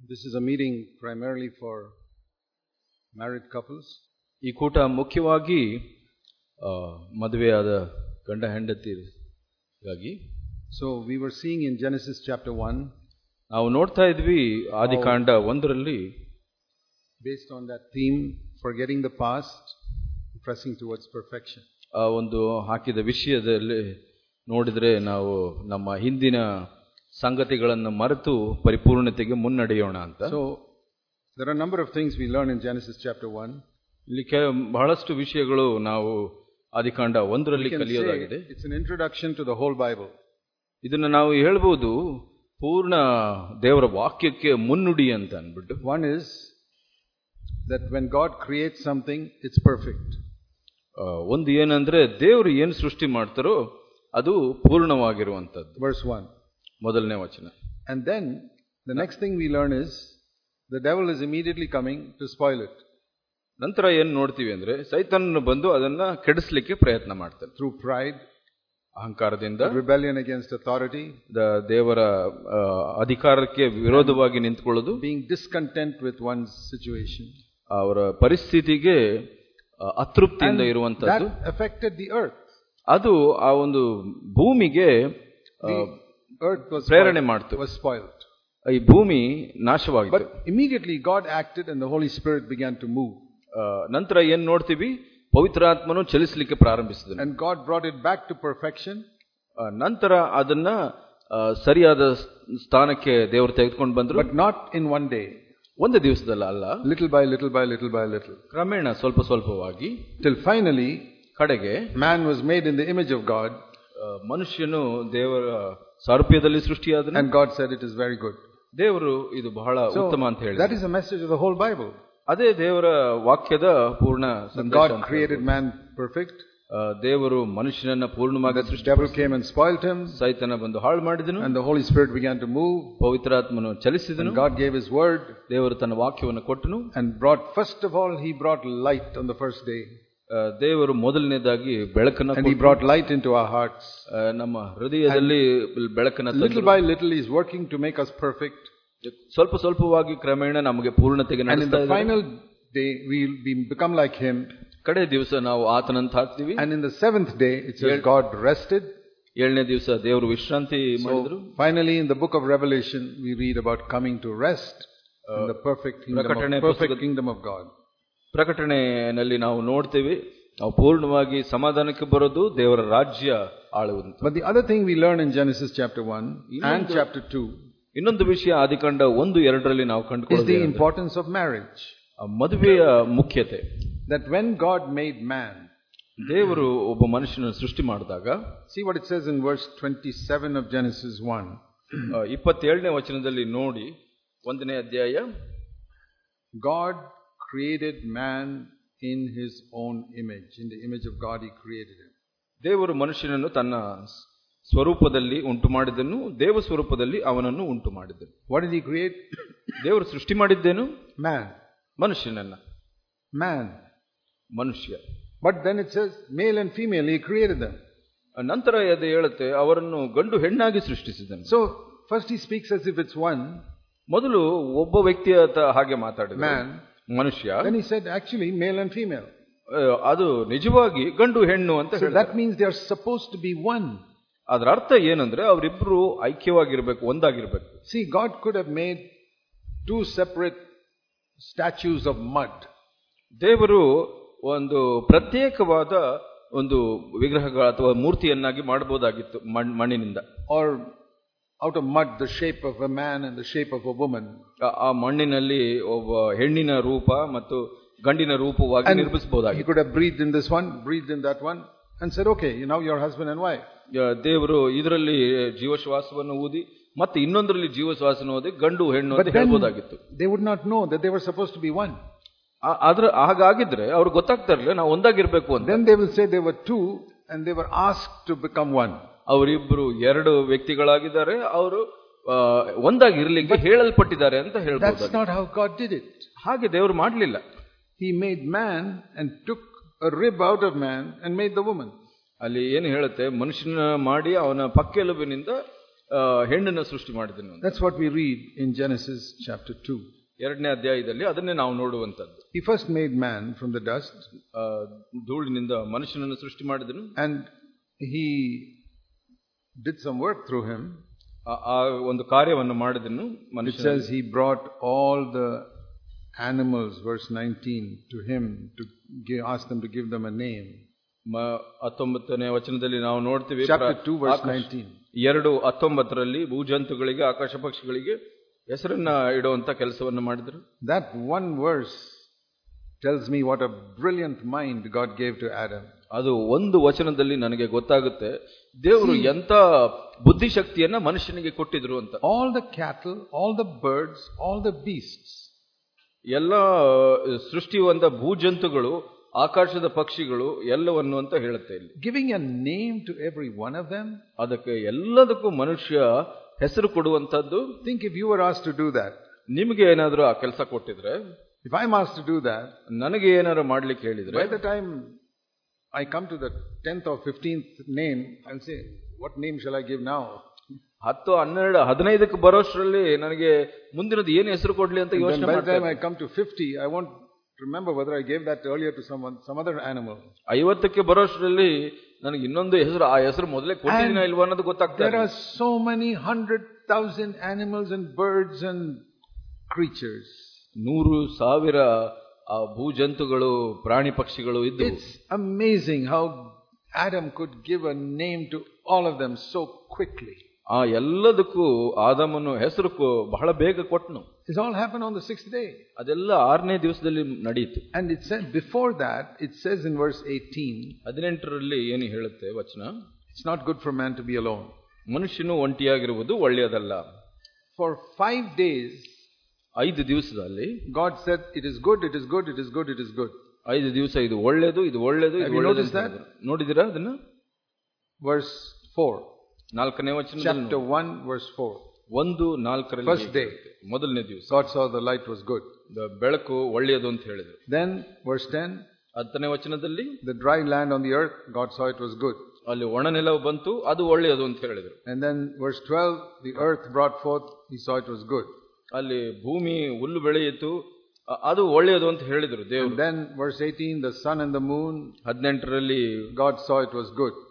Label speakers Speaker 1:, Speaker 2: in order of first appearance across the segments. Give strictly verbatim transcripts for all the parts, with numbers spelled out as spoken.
Speaker 1: This is a meeting primarily for married couples.
Speaker 2: ಈ ಕೂಟ ಮುಖ್ಯವಾಗಿ ಮದುವೆಯಾದ ಗಂಡ ಹೆಂಡತಿಗಾಗಿ.
Speaker 1: So we were seeing in Genesis chapter one,
Speaker 2: ನಾವು ನೋಡ್ತಾ ಇದ್ವಿ ಆದಿಕಾಂಡ ಒಂದರಲ್ಲಿ,
Speaker 1: based on that theme, forgetting the past, pressing towards perfection.
Speaker 2: ಆ ಒಂದು ಹಾಕಿದ ವಿಷಯದಲ್ಲಿ ನೋಡಿದ್ರೆ ನಾವು ನಮ್ಮ ಹಿಂದಿನ ಸಂಗತಿಗಳನ್ನು ಮರೆತು ಪರಿಪೂರ್ಣತೆಗೆ ಮುನ್ನಡೆಯೋಣ ಅಂತ.
Speaker 1: So there are a number of things we learn in Genesis chapter one.
Speaker 2: ಇಲ್ಲಿ ಬಹಳಷ್ಟು ವಿಷಯಗಳು ನಾವು ಆದಿಕಾಂಡ ಒಂದರಲ್ಲಿ ಕಲಿಯೋದಾಗಿದೆ.
Speaker 1: It's an introduction to the whole Bible.
Speaker 2: ಇದನ್ನ ನಾವು ಹೇಳ್ಬೋದು ಪೂರ್ಣ ದೇವರ ವಾಕ್ಯಕ್ಕೆ ಮುನ್ನುಡಿ ಅಂತ ಅನ್ಬಿಟ್ಟು.
Speaker 1: One is that when God creates something, it's perfect.
Speaker 2: ಒಂದು ಏನಂದ್ರೆ ದೇವರು ಏನು ಸೃಷ್ಟಿ ಮಾಡ್ತಾರೋ ಅದು ಪೂರ್ಣವಾಗಿರುವಂತದ್ದು.
Speaker 1: Verse one.
Speaker 2: ಮೊದಲನೇ ವಚನ.
Speaker 1: And then the next thing we learn is the devil is immediately coming to spoil it.
Speaker 2: ನಂತರ ಏನ್ ನೋಡ್ತೀವಿ ಅಂದ್ರೆ ಸೈತಾನನು ಬಂದು ಅದನ್ನ ಕೆಡಿಸ್ಲಿಕ್ಕೆ ಪ್ರಯತ್ನ ಮಾಡ್ತಾನೆ.
Speaker 1: Through pride,
Speaker 2: ಅಹಂಕಾರದಿಂದ,
Speaker 1: rebellion against authority,
Speaker 2: ದೇವರ ಅಧಿಕಾರಕ್ಕೆ ವಿರೋಧವಾಗಿ ನಿಂತ್ಕೊಳ್ಳೋದು,
Speaker 1: being discontent with one's situation,
Speaker 2: ಅವರ ಪರಿಸ್ಥಿತಿಗೆ ಅತೃಪ್ತಿಯಿಂದ ಇರುವಂತದ್ದು.
Speaker 1: That affected the earth.
Speaker 2: ಅದು ಆ ಒಂದು ಭೂಮಿಗೆ
Speaker 1: earth was
Speaker 2: ಪ್ರೇರಣೆ ಮಾಡ್ತು,
Speaker 1: was spoiled.
Speaker 2: ಈ ಭೂಮಿ ನಾಶವಾಯಿತು.
Speaker 1: But immediately God acted and the Holy Spirit began to move.
Speaker 2: ನಂತರ ಏನ್ ನೋಡ್ತೀವಿ, ಪವಿತ್ರಾತ್ಮನು ಚಲಿಸಲಿಕ್ಕೆ ಪ್ರಾರಂಭಿಸಿದನು.
Speaker 1: And God brought it back to perfection.
Speaker 2: ನಂತರ ಅದನ್ನ ಸರಿಯಾದ ಸ್ಥಾನಕ್ಕೆ ದೇವರು ತೆಗೆದುಕೊಂಡು ಬಂದರು.
Speaker 1: But not in one day.
Speaker 2: ಒಂದು ದಿವಸದಲ್ಲ ಅಲ್ಲ,
Speaker 1: little by little by little by little,
Speaker 2: ಕ್ರಮೇಣ ಸ್ವಲ್ಪ ಸ್ವಲ್ಪವಾಗಿ,
Speaker 1: till finally
Speaker 2: ಕಡೆಗೆ
Speaker 1: man was made in the image of God.
Speaker 2: ಮನುಷ್ಯನು ದೇವರ ಸಾರೂಪ್ಯದಲ್ಲಿ ಸೃಷ್ಟಿಯಾದನು.
Speaker 1: And God said it is very good.
Speaker 2: ದೇವರು ಇದು ಬಹಳ ಉತ್ತಮ ಅಂತ ಹೇಳಿದ.
Speaker 1: That is the message of the whole Bible.
Speaker 2: ಅದೇ ದೇವರ ವಾಕ್ಯದ ಪೂರ್ಣ ಸಂದೇಶ.
Speaker 1: God created man perfect.
Speaker 2: ದೇವರು ಮನುಷ್ಯನನ್ನ ಪೂರ್ಣವಾಗಿ ಸೃಷ್ಟಿ.
Speaker 1: Devil came and spoiled him.
Speaker 2: ಸೈತಾನ ಬಂದು ಹಾಳು ಮಾಡಿದನು.
Speaker 1: And the Holy Spirit began to move.
Speaker 2: ಪವಿತ್ರಾತ್ಮನು ಚಲಿಸಿದನು.
Speaker 1: God gave his word.
Speaker 2: ದೇವರು ತನ್ನ ವಾಕ್ಯವನ್ನು ಕೊಟ್ಟನು.
Speaker 1: And brought, first of all, he brought light on the first day.
Speaker 2: ದೇವರು ಮೊದಲನೇದಾಗಿ ಬೆಳಕನ್ನು,
Speaker 1: and he brought light into our hearts.
Speaker 2: ನಮ್ಮ ಹೃದಯದಲ್ಲಿ ಬೆಳಕನ್ನು ತಂದನು.
Speaker 1: Little by little he is working to make us perfect.
Speaker 2: ಸ್ವಲ್ಪ ಸ್ವಲ್ಪವಾಗಿ ಕ್ರಮೇಣ ನಮಗೆ ಪೂರ್ಣತೆಗೆ ನಡೆಸ್ತಾ ಇದ್ದಾನೆ.
Speaker 1: And in the final day we will be become like him.
Speaker 2: ಕಡೆ ದಿವಸ ನಾವು ಆತನಂತ ಆಗ್ತೀವಿ.
Speaker 1: And in the seventh day it says God rested.
Speaker 2: ಏಳನೇ ದಿವಸ ದೇವರು ವಿಶ್ರಾಂತಿ ಮಾಡಿದರು.
Speaker 1: Finally in the book of Revelation we read about coming to rest in the perfect kingdom of, perfect kingdom of God.
Speaker 2: ಪ್ರಕಟಣೆಯಲ್ಲಿ ನಾವು ನೋಡ್ತೇವೆ, ನಾವು ಪೂರ್ಣವಾಗಿ ಸಮಾಧಾನಕ್ಕೆ ಬರೋದು ದೇವರ ರಾಜ್ಯ ಆಳುವುದು.
Speaker 1: But the other thing we learn in Genesis chapter one and chapter two,
Speaker 2: ಇನ್ನೊಂದು ವಿಷಯ ಆದಿಕಾಂಡ ಒಂದು ಎರಡರಲ್ಲಿ ನಾವು ಕಂಡುಕೊಳ್ಳೋದು,
Speaker 1: is the importance of marriage.
Speaker 2: ಮದುವೆಯ ಮುಖ್ಯತೆ.
Speaker 1: That when God made man,
Speaker 2: ದೇವರು ಒಬ್ಬ ಮನುಷ್ಯನನ್ನು ಸೃಷ್ಟಿ ಮಾಡಿದಾಗ,
Speaker 1: see what it says in verse twenty-seven of Genesis one.
Speaker 2: ಇಪ್ಪತ್ತೇಳನೇ ವಚನದಲ್ಲಿ ನೋಡಿ, ಒಂದನೇ ಅಧ್ಯಾಯ,
Speaker 1: God created man in his own image. In the image of God he created him.
Speaker 2: ದೇವರು ಮನುಷ್ಯನನ್ನು ತನ್ನ ಸ್ವರೂಪದಲ್ಲಿ ಉಂಟು ಮಾಡಿದನು, ದೇವ ಸ್ವರೂಪದಲ್ಲಿ ಅವನನ್ನು ಉಂಟು ಮಾಡಿದನು.
Speaker 1: What did he create?
Speaker 2: ದೇವರು ಸೃಷ್ಟಿ ಮಾಡಿದ್ದೇನು?
Speaker 1: Man.
Speaker 2: ಮನುಷ್ಯನನ್ನ.
Speaker 1: Man.
Speaker 2: ಮನುಷ್ಯ.
Speaker 1: But then it says male and female he created them.
Speaker 2: ನಂತರ ಅದು ಹೇಳುತ್ತೆ ಅವರನ್ನು ಗಂಡು ಹೆಣ್ಣಾಗಿ ಸೃಷ್ಟಿಸಿದನು.
Speaker 1: So first he speaks as if it's one.
Speaker 2: ಮೊದಲು ಒಬ್ಬ ವ್ಯಕ್ತಿಯ ಹಾಗೆ ಮಾತಾಡಿದ
Speaker 1: man,
Speaker 2: ಮನುಷ್ಯ.
Speaker 1: Then he said actually male and female.
Speaker 2: ಅದು ನಿಜವಾಗಿ ಗಂಡು ಹೆಣ್ಣು ಅಂತ ಹೇಳಿದ.
Speaker 1: So that means they are supposed to be one.
Speaker 2: ಅದರ ಅರ್ಥ ಏನಂದ್ರೆ ಅವರಿಬ್ರು ಐಕ್ಯವಾಗಿರ್ಬೇಕು, ಒಂದಾಗಿರ್ಬೇಕು.
Speaker 1: See, God could have made two separate statues of mud.
Speaker 2: ದೇವರು ಒಂದು ಪ್ರತ್ಯೇಕವಾದ ಒಂದು ವಿಗ್ರಹಗಳ ಅಥವಾ ಮೂರ್ತಿಯನ್ನಾಗಿ ಮಾಡಬಹುದಾಗಿತ್ತು ಮಣ್ಣಿನಿಂದ.
Speaker 1: Or out of mud the shape of a man and the shape of a woman.
Speaker 2: ಆ ಮಣ್ಣಿನಲ್ಲಿ ಒಬ್ಬ ಹೆಣ್ಣಿನ ರೂಪ ಮತ್ತು ಗಂಡಿನ ರೂಪವಾಗಿ ನಿರ್ಮಿಸಬಹುದಾಗಿತ್ತು.
Speaker 1: He could have breathed in this one, breathed in that one and said okay, now you are husband and wife.
Speaker 2: ದೇವರು ಇದರಲ್ಲಿ ಜೀವಶ್ವಾಸವನ್ನು ಊದಿ ಮತ್ತೆ ಇನ್ನೊಂದರಲ್ಲಿ ಜೀವಶ್ವಾಸವನ್ನು ಊದಿ ಗಂಡು ಹೆಣ್ಣು ಅಂತ ಹೇಳಬಹುದಾಗಿತ್ತು.
Speaker 1: They would not know that they were supposed to be one.
Speaker 2: ಆದ್ರೆ ಹಾಗಾಗಿದ್ರೆ ಅವ್ರಿಗೆ ಗೊತ್ತಾಗ್ತಾ ಇರಲಿಲ್ಲ ನಾವು ಒಂದಾಗಿರ್ಬೇಕು ಅಂತ.
Speaker 1: Then they will say they were two and they were asked to become one.
Speaker 2: ಅವರಿಬ್ರು ಎರಡು ವ್ಯಕ್ತಿಗಳಾಗಿದ್ದಾರೆ, ಅವರು ಒಂದಾಗಿರ್ಲಿಕ್ಕೆ ಹೇಳಲ್ಪಟ್ಟಿದ್ದಾರೆ ಅಂತ ಹೇಳ್ಬೋದು.
Speaker 1: That's not how God did it.
Speaker 2: ಹಾಗೆ ದೇವರು ಮಾಡಲಿಲ್ಲ.
Speaker 1: He made man and took a rib out of man and made the woman.
Speaker 2: ಅಲ್ಲಿ ಏನು ಹೇಳುತ್ತೆ, ಮನುಷ್ಯನ ಮಾಡಿ ಅವನ ಪಕ್ಕೆಲುಬಿನಿಂದ ಹೆಣ್ಣನ್ನು ಸೃಷ್ಟಿ ಮಾಡಿದನು.
Speaker 1: That's what we read in Genesis chapter two.
Speaker 2: ಎರಡನೇ ಅಧ್ಯಾಯದಲ್ಲಿ ಅದನ್ನೇ ನಾವು ನೋಡುವಂತದ್ದು.
Speaker 1: He first made man from the dust.
Speaker 2: ಧೂಳಿನಿಂದ ಮನುಷ್ಯನನ್ನು ಸೃಷ್ಟಿ ಮಾಡಿದನು.
Speaker 1: And he did some work through him.
Speaker 2: ಆ ಒಂದು ಕಾರ್ಯವನ್ನು ಮಾಡಿದನು.
Speaker 1: It says he brought all the animals, verse nineteen, to him to give, ask them to give them a name.
Speaker 2: ಹತ್ತೊಂಬತ್ತನೇ ವಚನದಲ್ಲಿ ನಾವು ನೋಡ್ತೀವಿ.
Speaker 1: Chapter two, verse nineteen.
Speaker 2: ಎರಡು ಹತ್ತೊಂಬತ್ತರಲ್ಲಿ ಭೂಜಂತುಗಳಿಗೆ ಆಕಾಶ ಪಕ್ಷಿಗಳಿಗೆ ಹೆಸರನ್ನ ಇಡುವಂತ ಕೆಲಸವನ್ನು ಮಾಡಿದರು.
Speaker 1: That one verse tells me what a brilliant mind God gave to Adam.
Speaker 2: ಅದು ಒಂದು ವಚನದಲ್ಲಿ ನನಗೆ ಗೊತ್ತಾಗುತ್ತೆ ದೇವರು ಎಂತ ಬುದ್ಧಿಶಕ್ತಿಯನ್ನ ಮನುಷ್ಯನಿಗೆ ಕೊಟ್ಟಿದ್ರು ಅಂತ.
Speaker 1: All the cattle, all the birds, all the beasts.
Speaker 2: ಎಲ್ಲ ಸೃಷ್ಟಿವಂತ ಭೂಜಂತುಗಳು ಆಕಾಶದ ಪಕ್ಷಿಗಳು ಎಲ್ಲವನ್ನು ಅಂತ ಹೇಳುತ್ತೆ ಇಲ್ಲಿ.
Speaker 1: Giving a name to every one of them.
Speaker 2: ಅದಕ್ಕೆ ಎಲ್ಲದಕ್ಕೂ ಮನುಷ್ಯ ಹೆಸರು ಕೊಡುವಂತದ್ದು.
Speaker 1: Think if you were asked to do that.
Speaker 2: ನಿಮಗೆ ಏನಾದರೂ ಆ ಕೆಲಸ ಕೊಟ್ಟಿದ್ರೆ,
Speaker 1: if I'm asked to do that,
Speaker 2: ನನಗೆ ಏನಾದರೂ ಮಾಡ್ಲಿಕ್ಕೆ ಹೇಳಿದ್ರೆ,
Speaker 1: by the time I come to the tenth or fifteenth name, I'll say, what name shall I give now?
Speaker 2: ಹತ್ತು ಹನ್ನೆರಡು ಹದಿನೈದಕ್ಕೆ ಬರೋಷ್ಟರಲ್ಲಿ ನನಗೆ ಮುಂದಿನದು ಏನು ಹೆಸರು ಕೊಡ್ಲಿ ಅಂತ ಯೋಚನೆ ಮಾಡ್ತೇನೆ.
Speaker 1: By the time I come to fifty, I won't remember whether I gave that earlier to someone, some other animal.
Speaker 2: ಐವತ್ತಕ್ಕೆ ಬರೋಷ್ಟರಲ್ಲಿ ನನಗೆ ಇನ್ನೊಂದು ಹೆಸರು, ಆ ಹೆಸರು ಮೊದಲೇ ಕೊಟ್ಟಿದ್ದೀನಾ ಇಲ್ವಾ ಅನ್ನೋದು ಗೊತ್ತಾಗ್ತದೆ.
Speaker 1: There are so many hundred thousand animals and birds and creatures.
Speaker 2: ನೂರು ಸಾವಿರ ಆ ಭೂಜಂತುಗಳು ಪ್ರಾಣಿ ಪಕ್ಷಿಗಳು ಇದ್ದು.
Speaker 1: It's amazing how Adam could give a name to all of them so quickly.
Speaker 2: ಆ ಎಲ್ಲದಕ್ಕೂ ಆದಾಮನು ಹೆಸರು ಬಹಳ ಬೇಗ ಕೊಟ್ಟನು.
Speaker 1: This all happened on the sixth day.
Speaker 2: ಅದೆಲ್ಲ ಆರನೇ ದಿವಸದಲ್ಲಿ ನಡೆಯಿತು.
Speaker 1: And it said before that, it says in verse eighteen,
Speaker 2: ಹದಿನೆಂಟರಲ್ಲಿ ಏನು ಹೇಳುತ್ತೆ ವಚನ,
Speaker 1: it's not good for man to be alone.
Speaker 2: ಮನುಷ್ಯನು ಒಂಟಿಯಾಗಿರುವುದು ಒಳ್ಳೆಯದಲ್ಲ.
Speaker 1: For five days,
Speaker 2: ಐದು ದಿವಸದಲ್ಲಿ
Speaker 1: God said it is good, it is good, it is good, it is good.
Speaker 2: ಐದು ದಿವಸ ಇದು ಒಳ್ಳೆಯದು, ಇದು ಒಳ್ಳೆಯದು, ಇದು ಒಳ್ಳೆಯದು. ನೋಡಿದಿರಾ ಅದನ್ನ?
Speaker 1: Verse four.
Speaker 2: ನಾಲ್ಕನೇ ವಚನ,
Speaker 1: chapter one verse four.
Speaker 2: ಒಂದು ನಾಲ್ಕರಲ್ಲಿ,
Speaker 1: first day,
Speaker 2: ಮೊದಲನೇ ದಿವಸ,
Speaker 1: God saw the light was good.
Speaker 2: ಬೆಳಕು ಒಳ್ಳೆಯದು ಅಂತ ಹೇಳಿದ್ರು.
Speaker 1: Then verse ten,
Speaker 2: ಹತ್ತನೇ ವಚನದಲ್ಲಿ,
Speaker 1: the dry land on the earth, God saw it was good.
Speaker 2: ಅಲ್ಲಿ ಒಣ ನೆಲವು ಬಂತು, ಅದು ಒಳ್ಳೆಯದು ಅಂತ ಹೇಳಿದ್ರು.
Speaker 1: And then verse twelve, the earth brought forth, he saw it was good.
Speaker 2: ಅಲ್ಲಿ ಭೂಮಿ ಹುಲ್ಲು ಬೆಳೆಯಿತು, ಅದು ಒಳ್ಳೆಯದು ಅಂತ ಹೇಳಿದ್ರು ದೇವರು.
Speaker 1: And then verse eighteen, the sun and the moon,
Speaker 2: ಹದಿನೆಂಟರಲ್ಲಿ
Speaker 1: God saw it was good.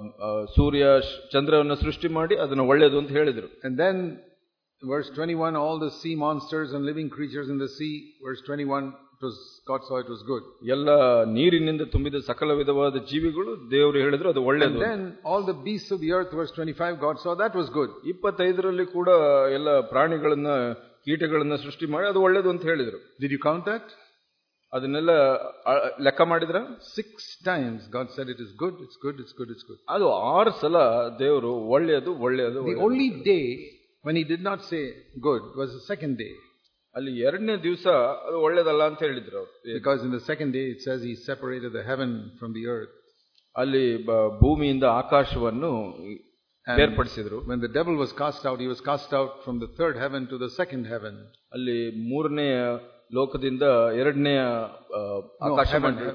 Speaker 2: ಸೂರ್ಯ ಚಂದ್ರವನ್ನು ಸೃಷ್ಟಿ ಮಾಡಿ ಅದನ್ನು ಒಳ್ಳೆಯದು ಅಂತ ಹೇಳಿದ್ರು.
Speaker 1: And then verse twenty-one, all the sea monsters and living creatures in the sea, verse twenty-one, it was, God saw it was good.
Speaker 2: ಎಲ್ಲ ನೀರಿನಿಂದ ತುಂಬಿದ ಸಕಲ ವಿಧವಾದ ಜೀವಿಗಳು ದೇವರು ಹೇಳಿದ್ರು ಅದು ಒಳ್ಳೆಯದು.
Speaker 1: And then all the beasts of the earth, verse twenty-five, God saw that was good.
Speaker 2: ಇಪ್ಪತ್ತೈದರಲ್ಲಿ ಕೂಡ ಎಲ್ಲ ಪ್ರಾಣಿಗಳನ್ನ ಕೀಟಗಳನ್ನ ಸೃಷ್ಟಿ ಮಾಡಿ ಅದು ಒಳ್ಳೆಯದು ಅಂತ ಹೇಳಿದ್ರು.
Speaker 1: Did you count that?
Speaker 2: ಅದನ್ನೆಲ್ಲ ಲೆಕ್ಕ ಮಾಡಿದ್ರ?
Speaker 1: Six times God said it is good, it's good, it's good, it's good.
Speaker 2: ಅದು ಆರು ಸಲ ದೇವರು ಒಳ್ಳೆಯದು ಒಳ್ಳೆಯದು.
Speaker 1: The only day when he did not say good was the second day.
Speaker 2: ಅಲ್ಲಿ ಎರಡನೇ ದಿವಸ ಅದು ಒಳ್ಳೆಯದಲ್ಲ ಅಂತ ಹೇಳಿದ್ರು ಅವರು.
Speaker 1: Because in the second day it says he separated the heaven from the earth.
Speaker 2: ಅಲ್ಲಿ ಭೂಮಿಯಿಂದ ಆಕಾಶವನ್ನು ಬೇರ್ಪಡಿಸಿದ್ರು.
Speaker 1: When the devil was cast out, he was cast out from the third heaven to the second heaven.
Speaker 2: ಅಲ್ಲಿ ಮೂರನೇ ಲೋಕದಿಂದ ಎರಡನೇ ಆಕಾಶ,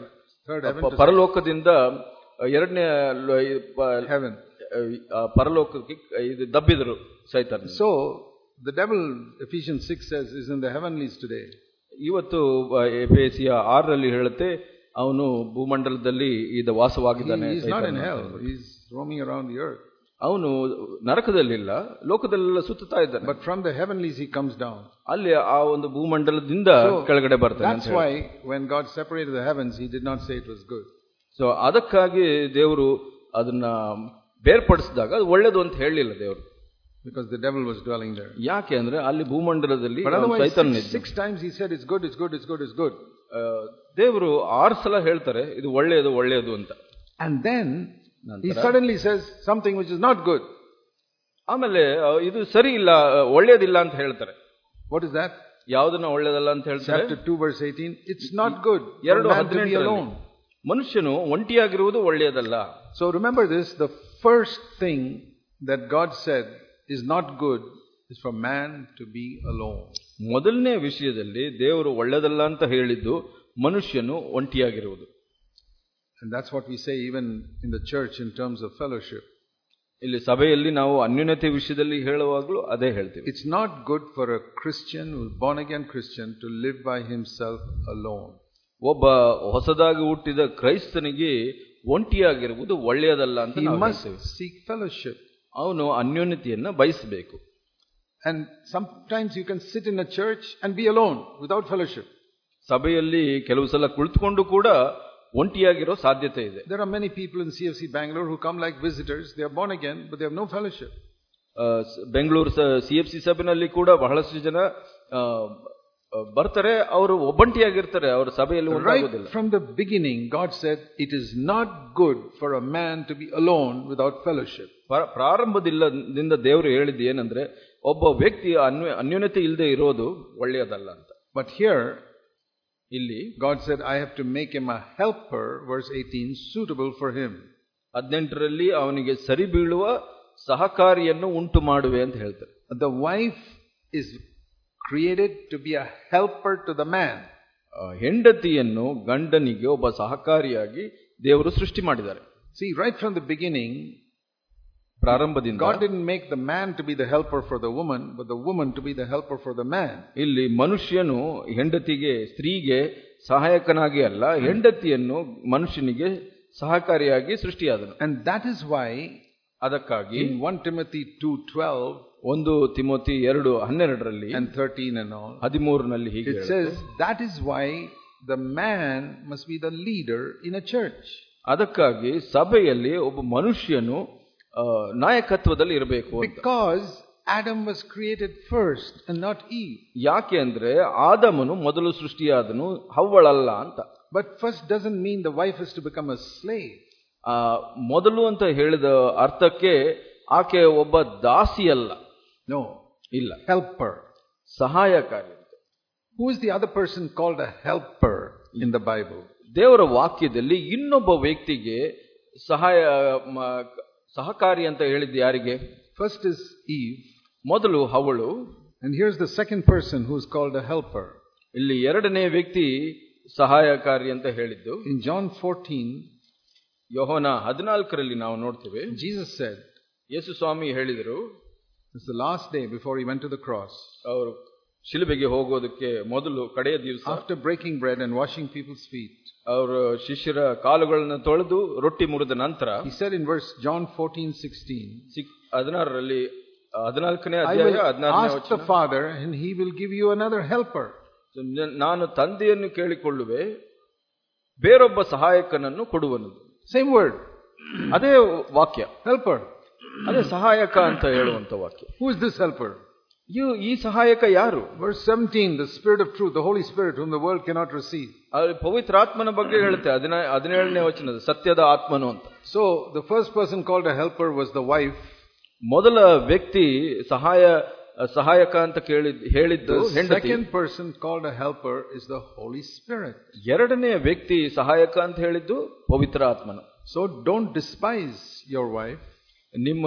Speaker 2: ಪರಲೋಕದಿಂದ ಎರಡನೇ
Speaker 1: heaven,
Speaker 2: ಪರಲೋಕಕ್ಕೆ ಇದು ದಬ್ಬಿದ್ರು ಸೈತಾನ.
Speaker 1: So the devil, Ephesians six says, is in the heavenlies today.
Speaker 2: ಇವತ್ತು ಎಫೆಸಿಯ ಆರರಲ್ಲಿ ಹೇಳುತ್ತೆ ಅವನು ಭೂಮಂಡಲದಲ್ಲಿ ಇದು ವಾಸವಾಗಿದ್ದಾನೆ.
Speaker 1: He is not in hell, he is roaming around the earth.
Speaker 2: ಅವನು ನರಕದಲ್ಲಿಲ್ಲ, ಲೋಕದಲ್ಲೆಲ್ಲ ಸುತ್ತುತ್ತಾ ಇದ್ದಾನೆ.
Speaker 1: But from the heavenlies he comes down.
Speaker 2: ಅಲ್ಲಿ ಆ ಒಂದು ಭೂಮಂಡಲದಿಂದ ಕೆಳಗಡೆ ಬರ್ತಾನೆ.
Speaker 1: That's why when God separated the heavens, he did not say it was good.
Speaker 2: So ಅದಕ್ಕಾಗಿ ದೇವರು ಅದನ್ನ ಬೇರ್ಪಡಿಸಿದಾಗ ಅದು ಒಳ್ಳೆಯದು ಅಂತ ಹೇಳಲಿಲ್ಲ ದೇವರು.
Speaker 1: Because the devil was dwelling there.
Speaker 2: ಯಾಕೆ ಅಂದ್ರೆ ಅಲ್ಲಿ ಭೂಮಂಡಲದಲ್ಲಿ
Speaker 1: ಸೈತಾನ ಇದ್ದ. Six times he said it's good, it's good, it's good, it's good.
Speaker 2: ದೇವರು ಆರು ಸಲ ಹೇಳ್ತಾರೆ ಇದು ಒಳ್ಳೆಯದು ಒಳ್ಳೆಯದು ಅಂತ.
Speaker 1: And then he suddenly says something which is not good.
Speaker 2: ಆಮೇಲೆ ಇದು ಸರಿ ಇಲ್ಲ, ಒಳ್ಳೆಯದಿಲ್ಲ ಅಂತ ಹೇಳ್ತಾರೆ.
Speaker 1: What is that?
Speaker 2: ಯಾವುದನ್ನ ಒಳ್ಳೆಯದಲ್ಲ ಅಂತ ಹೇಳ್ತಾರೆ?
Speaker 1: Chapter two verse eighteen, it's not good
Speaker 2: ಎರಡು
Speaker 1: for man to be alone.
Speaker 2: ಮನುಷ್ಯನು ಒಂಟಿಯಾಗಿರುವುದು ಒಳ್ಳೆಯದಲ್ಲ.
Speaker 1: So remember this, the first thing that God said is not good is for man to be alone.
Speaker 2: ಮೊದಲನೇ ವಿಷಯದಲ್ಲಿ ದೇವರು ಒಳ್ಳೆಯದಲ್ಲ ಅಂತ ಹೇಳಿದ್ದು ಮನುಷ್ಯನು ಒಂಟಿಯಾಗಿರುವುದು.
Speaker 1: And that's what we say even in the church in terms of fellowship.
Speaker 2: ಇಲ್ಲಿ ಸಭೆಯಲ್ಲಿ ನಾವು ಅನ್ಯೋನ್ಯತೆ ವಿಷಯದಲ್ಲಿ ಹೇಳುವಾಗಲೂ ಅದೇ ಹೇಳ್ತೀವಿ.
Speaker 1: It's not good for a Christian who is born again Christian to live by himself alone.
Speaker 2: ಒಬ್ಬ ಹೊಸದಾಗಿ ಹುಟ್ಟಿದ ಕ್ರೈಸ್ತನಿಗೆ ಒಂಟಿಯಾಗಿರುವುದು ಒಳ್ಳೆಯದಲ್ಲ ಅಂತ
Speaker 1: He
Speaker 2: ನಾವು
Speaker 1: must
Speaker 2: ಹೇಳ್ತೇವೆ.
Speaker 1: seek fellowship.
Speaker 2: ಅವನು ಅನ್ಯೋನ್ಯತೆಯನ್ನ ಬಯಸಬೇಕು.
Speaker 1: And sometimes you can sit in a church and be alone without fellowship.
Speaker 2: ಸಭೆಯಲ್ಲಿ ಕೆಲವು ಸಲ ಕುಳಿತುಕೊಂಡು ಕೂಡ ಒಂಟಿಯಾಗಿರೋ ಸಾಧ್ಯತೆ ಇದೆ.
Speaker 1: There are many people in C F C Bangalore who come like visitors. They are born again, but they have no fellowship.
Speaker 2: Bengaluru C F C ಸಭೆಯಲ್ಲಿ ಕೂಡ ಬಹಳಷ್ಟು ಜನ ಬರ್ತಾರೆ, ಅವರು ಒಬ್ಬಂಟಿಯಾಗಿರ್ತಾರೆ, ಅವರ ಸಭೆಯಲ್ಲಿ ಒಂದಾಗೋದಿಲ್ಲ.
Speaker 1: Right from the beginning, God said, "It is not good for a man to be alone without fellowship."
Speaker 2: ಪ್ರಾರಂಭದಿಂದ ದೇವರು ಹೇಳಿದ್ದು ಏನಂದ್ರೆ, ಒಬ್ಬ ವ್ಯಕ್ತಿ ಅನ್ಯೋನ್ಯತೆ ಇಲ್ಲದೆ ಇರೋದು ಒಳ್ಳೆಯದಲ್ಲ ಅಂತ.
Speaker 1: But here,
Speaker 2: ಇಲ್ಲಿ
Speaker 1: God said, "I have to make him a helper," verse eighteen, suitable for him.
Speaker 2: ಹದಿನೆಂಟರಲ್ಲಿ ಅವನಿಗೆ ಸರಿ ಬೀಳುವ ಸಹಕಾರಿಯನ್ನು ಉಂಟು ಮಾಡುವೆ ಅಂತ ಹೇಳ್ತಾರೆ.
Speaker 1: The wife is created to be a helper to the man.
Speaker 2: ಹೆಂಡತಿಯನ್ನು ಗಂಡನಿಗೆ ಒಬ್ಬ ಸಹಕಾರಿಯಾಗಿ ದೇವರು ಸೃಷ್ಟಿ ಮಾಡಿದ್ದಾರೆ.
Speaker 1: See, right from the beginning,
Speaker 2: ಪ್ರಾರಂಭದಿಂದ
Speaker 1: God didn't make the man to be the helper for the woman, but the woman to be the helper for the man.
Speaker 2: ಇಲ್ಲಿ ಮನುಷ್ಯನು ಹೆಂಡತಿಗೆ, ಸ್ತ್ರೀಗೆ ಸಹಾಯಕನಾಗಿ ಅಲ್ಲ, ಹೆಂಡತಿಯನ್ನು ಮನುಷ್ಯನಿಗೆ ಸಹಕಾರಿಯಾಗಿ ಸೃಷ್ಟಿಯಾದನು.
Speaker 1: And that is why,
Speaker 2: ಅದಕ್ಕಾಗಿ
Speaker 1: in First Timothy two twelve,
Speaker 2: ಒಂದು ತಿಮೋತಿ ಎರಡು ಹನ್ನೆರಡರಲ್ಲಿ
Speaker 1: and thirteen and all,
Speaker 2: ಹದಿಮೂರರಲ್ಲಿ ಹೀಗೆ
Speaker 1: it says, that is why the man must be the leader in a church.
Speaker 2: ಅದಕ್ಕಾಗಿ ಸಭೆಯಲ್ಲಿ ಒಬ್ಬ ಮನುಷ್ಯನು ನಾಯಕತ್ವದಲ್ಲಿ ಇರಬೇಕು.
Speaker 1: Because Adam was created first and not Eve.
Speaker 2: ಯಾಕೆ ಅಂದ್ರೆ ಆದಮನು ಮೊದಲು ಸೃಷ್ಟಿಯಾದನು, ಹವ್ವಳಲ್ಲ ಅಂತ.
Speaker 1: But first doesn't mean the wife is to become a slave.
Speaker 2: ಆ ಮೊದಲು ಅಂತ ಹೇಳಿದ ಅರ್ಥಕ್ಕೆ ಆಕೆ ಒಬ್ಬ ದಾಸಿಯಲ್ಲ.
Speaker 1: No,
Speaker 2: ಇಲ್ಲ,
Speaker 1: helper,
Speaker 2: ಸಹಾಯಕಾರಿ.
Speaker 1: Who is the other person called a helper in the Bible?
Speaker 2: ದೇವರ ವಾಕ್ಯದಲ್ಲಿ ಇನ್ನೊಬ್ಬ ವ್ಯಕ್ತಿಗೆ ಸಹಾಯ ಸಹಕಾರಿ ಅಂತ ಹೇಳಿದ್ದು ಯಾರಿಗೆ?
Speaker 1: First is Eve.
Speaker 2: ಮೊದಲು ಹವಳು.
Speaker 1: And here's the second person who is called a helper.
Speaker 2: ಇಲ್ಲಿ ಎರಡನೇ ವ್ಯಕ್ತಿ ಸಹಾಯಕಾರಿ ಅಂತ ಹೇಳಿದ್ದು.
Speaker 1: In John fourteen,
Speaker 2: ಯೋಹನ ಹದಿನಾಲ್ಕರಲ್ಲಿ ನಾವು ನೋಡ್ತೇವೆ,
Speaker 1: Jesus said,
Speaker 2: ಯೇಸು ಸ್ವಾಮಿ ಹೇಳಿದರು,
Speaker 1: it's the last day before he went to the cross.
Speaker 2: ಅವರು ಶಿಲುಬೆಗೆ ಹೋಗೋದಕ್ಕೆ ಮೊದಲು ಕಡೆಯ ದಿವಸ,
Speaker 1: after breaking bread and washing people's feet,
Speaker 2: ಅವರು ಶಿಷ್ಯರ ಕಾಲುಗಳನ್ನು ತೊಳೆದು ರೊಟ್ಟಿ ಮುರಿದ ನಂತರ,
Speaker 1: he said in verse John fourteen sixteen,
Speaker 2: ಹದಿನಾರರಲ್ಲಿ ಹದಿನಾಲ್ಕನೇ
Speaker 1: I
Speaker 2: ಅಧ್ಯಾಯ
Speaker 1: will
Speaker 2: ಹದಿನಾರನೇ
Speaker 1: ask the Father and he will give you another helper.
Speaker 2: ನಾನು ತಂದೆಯನ್ನು ಕೇಳಿಕೊಳ್ಳುವೆ, ಬೇರೊಬ್ಬ ಸಹಾಯಕನನ್ನು ಕೊಡುವನು.
Speaker 1: Same word,
Speaker 2: ಅದೇ ವಾಕ್ಯ,
Speaker 1: helper,
Speaker 2: ಅದೇ ಸಹಾಯಕ ಅಂತ ಹೇಳುವಂತ ವಾಕ್ಯ.
Speaker 1: Who is this helper?
Speaker 2: ಈ ಸಹಾಯಕ ಯಾರು?
Speaker 1: Verse seventeen, the Spirit of truth, the Holy Spirit, whom the world cannot receive.
Speaker 2: ಅಲ್ಲಿ ಪವಿತ್ರ ಆತ್ಮನ ಬಗ್ಗೆ ಹೇಳುತ್ತೆ, ಹದಿನೇಳನೇ ವಚನದ ಸತ್ಯದ ಆತ್ಮನು ಅಂತ.
Speaker 1: So the first person called a helper was the wife.
Speaker 2: ಮೊದಲ ವ್ಯಕ್ತಿ ಸಹಾಯ ಸಹಾಯಕ ಅಂತ ಹೇಳಿದ್ದು ಹೆಂಡತಿ.
Speaker 1: The second person called a helper is the Holy Spirit.
Speaker 2: ಎರಡನೇ ವ್ಯಕ್ತಿ ಸಹಾಯಕ ಅಂತ ಹೇಳಿದ್ದು ಪವಿತ್ರ ಆತ್ಮನು.
Speaker 1: So don't despise your wife.
Speaker 2: ನಿಮ್ಮ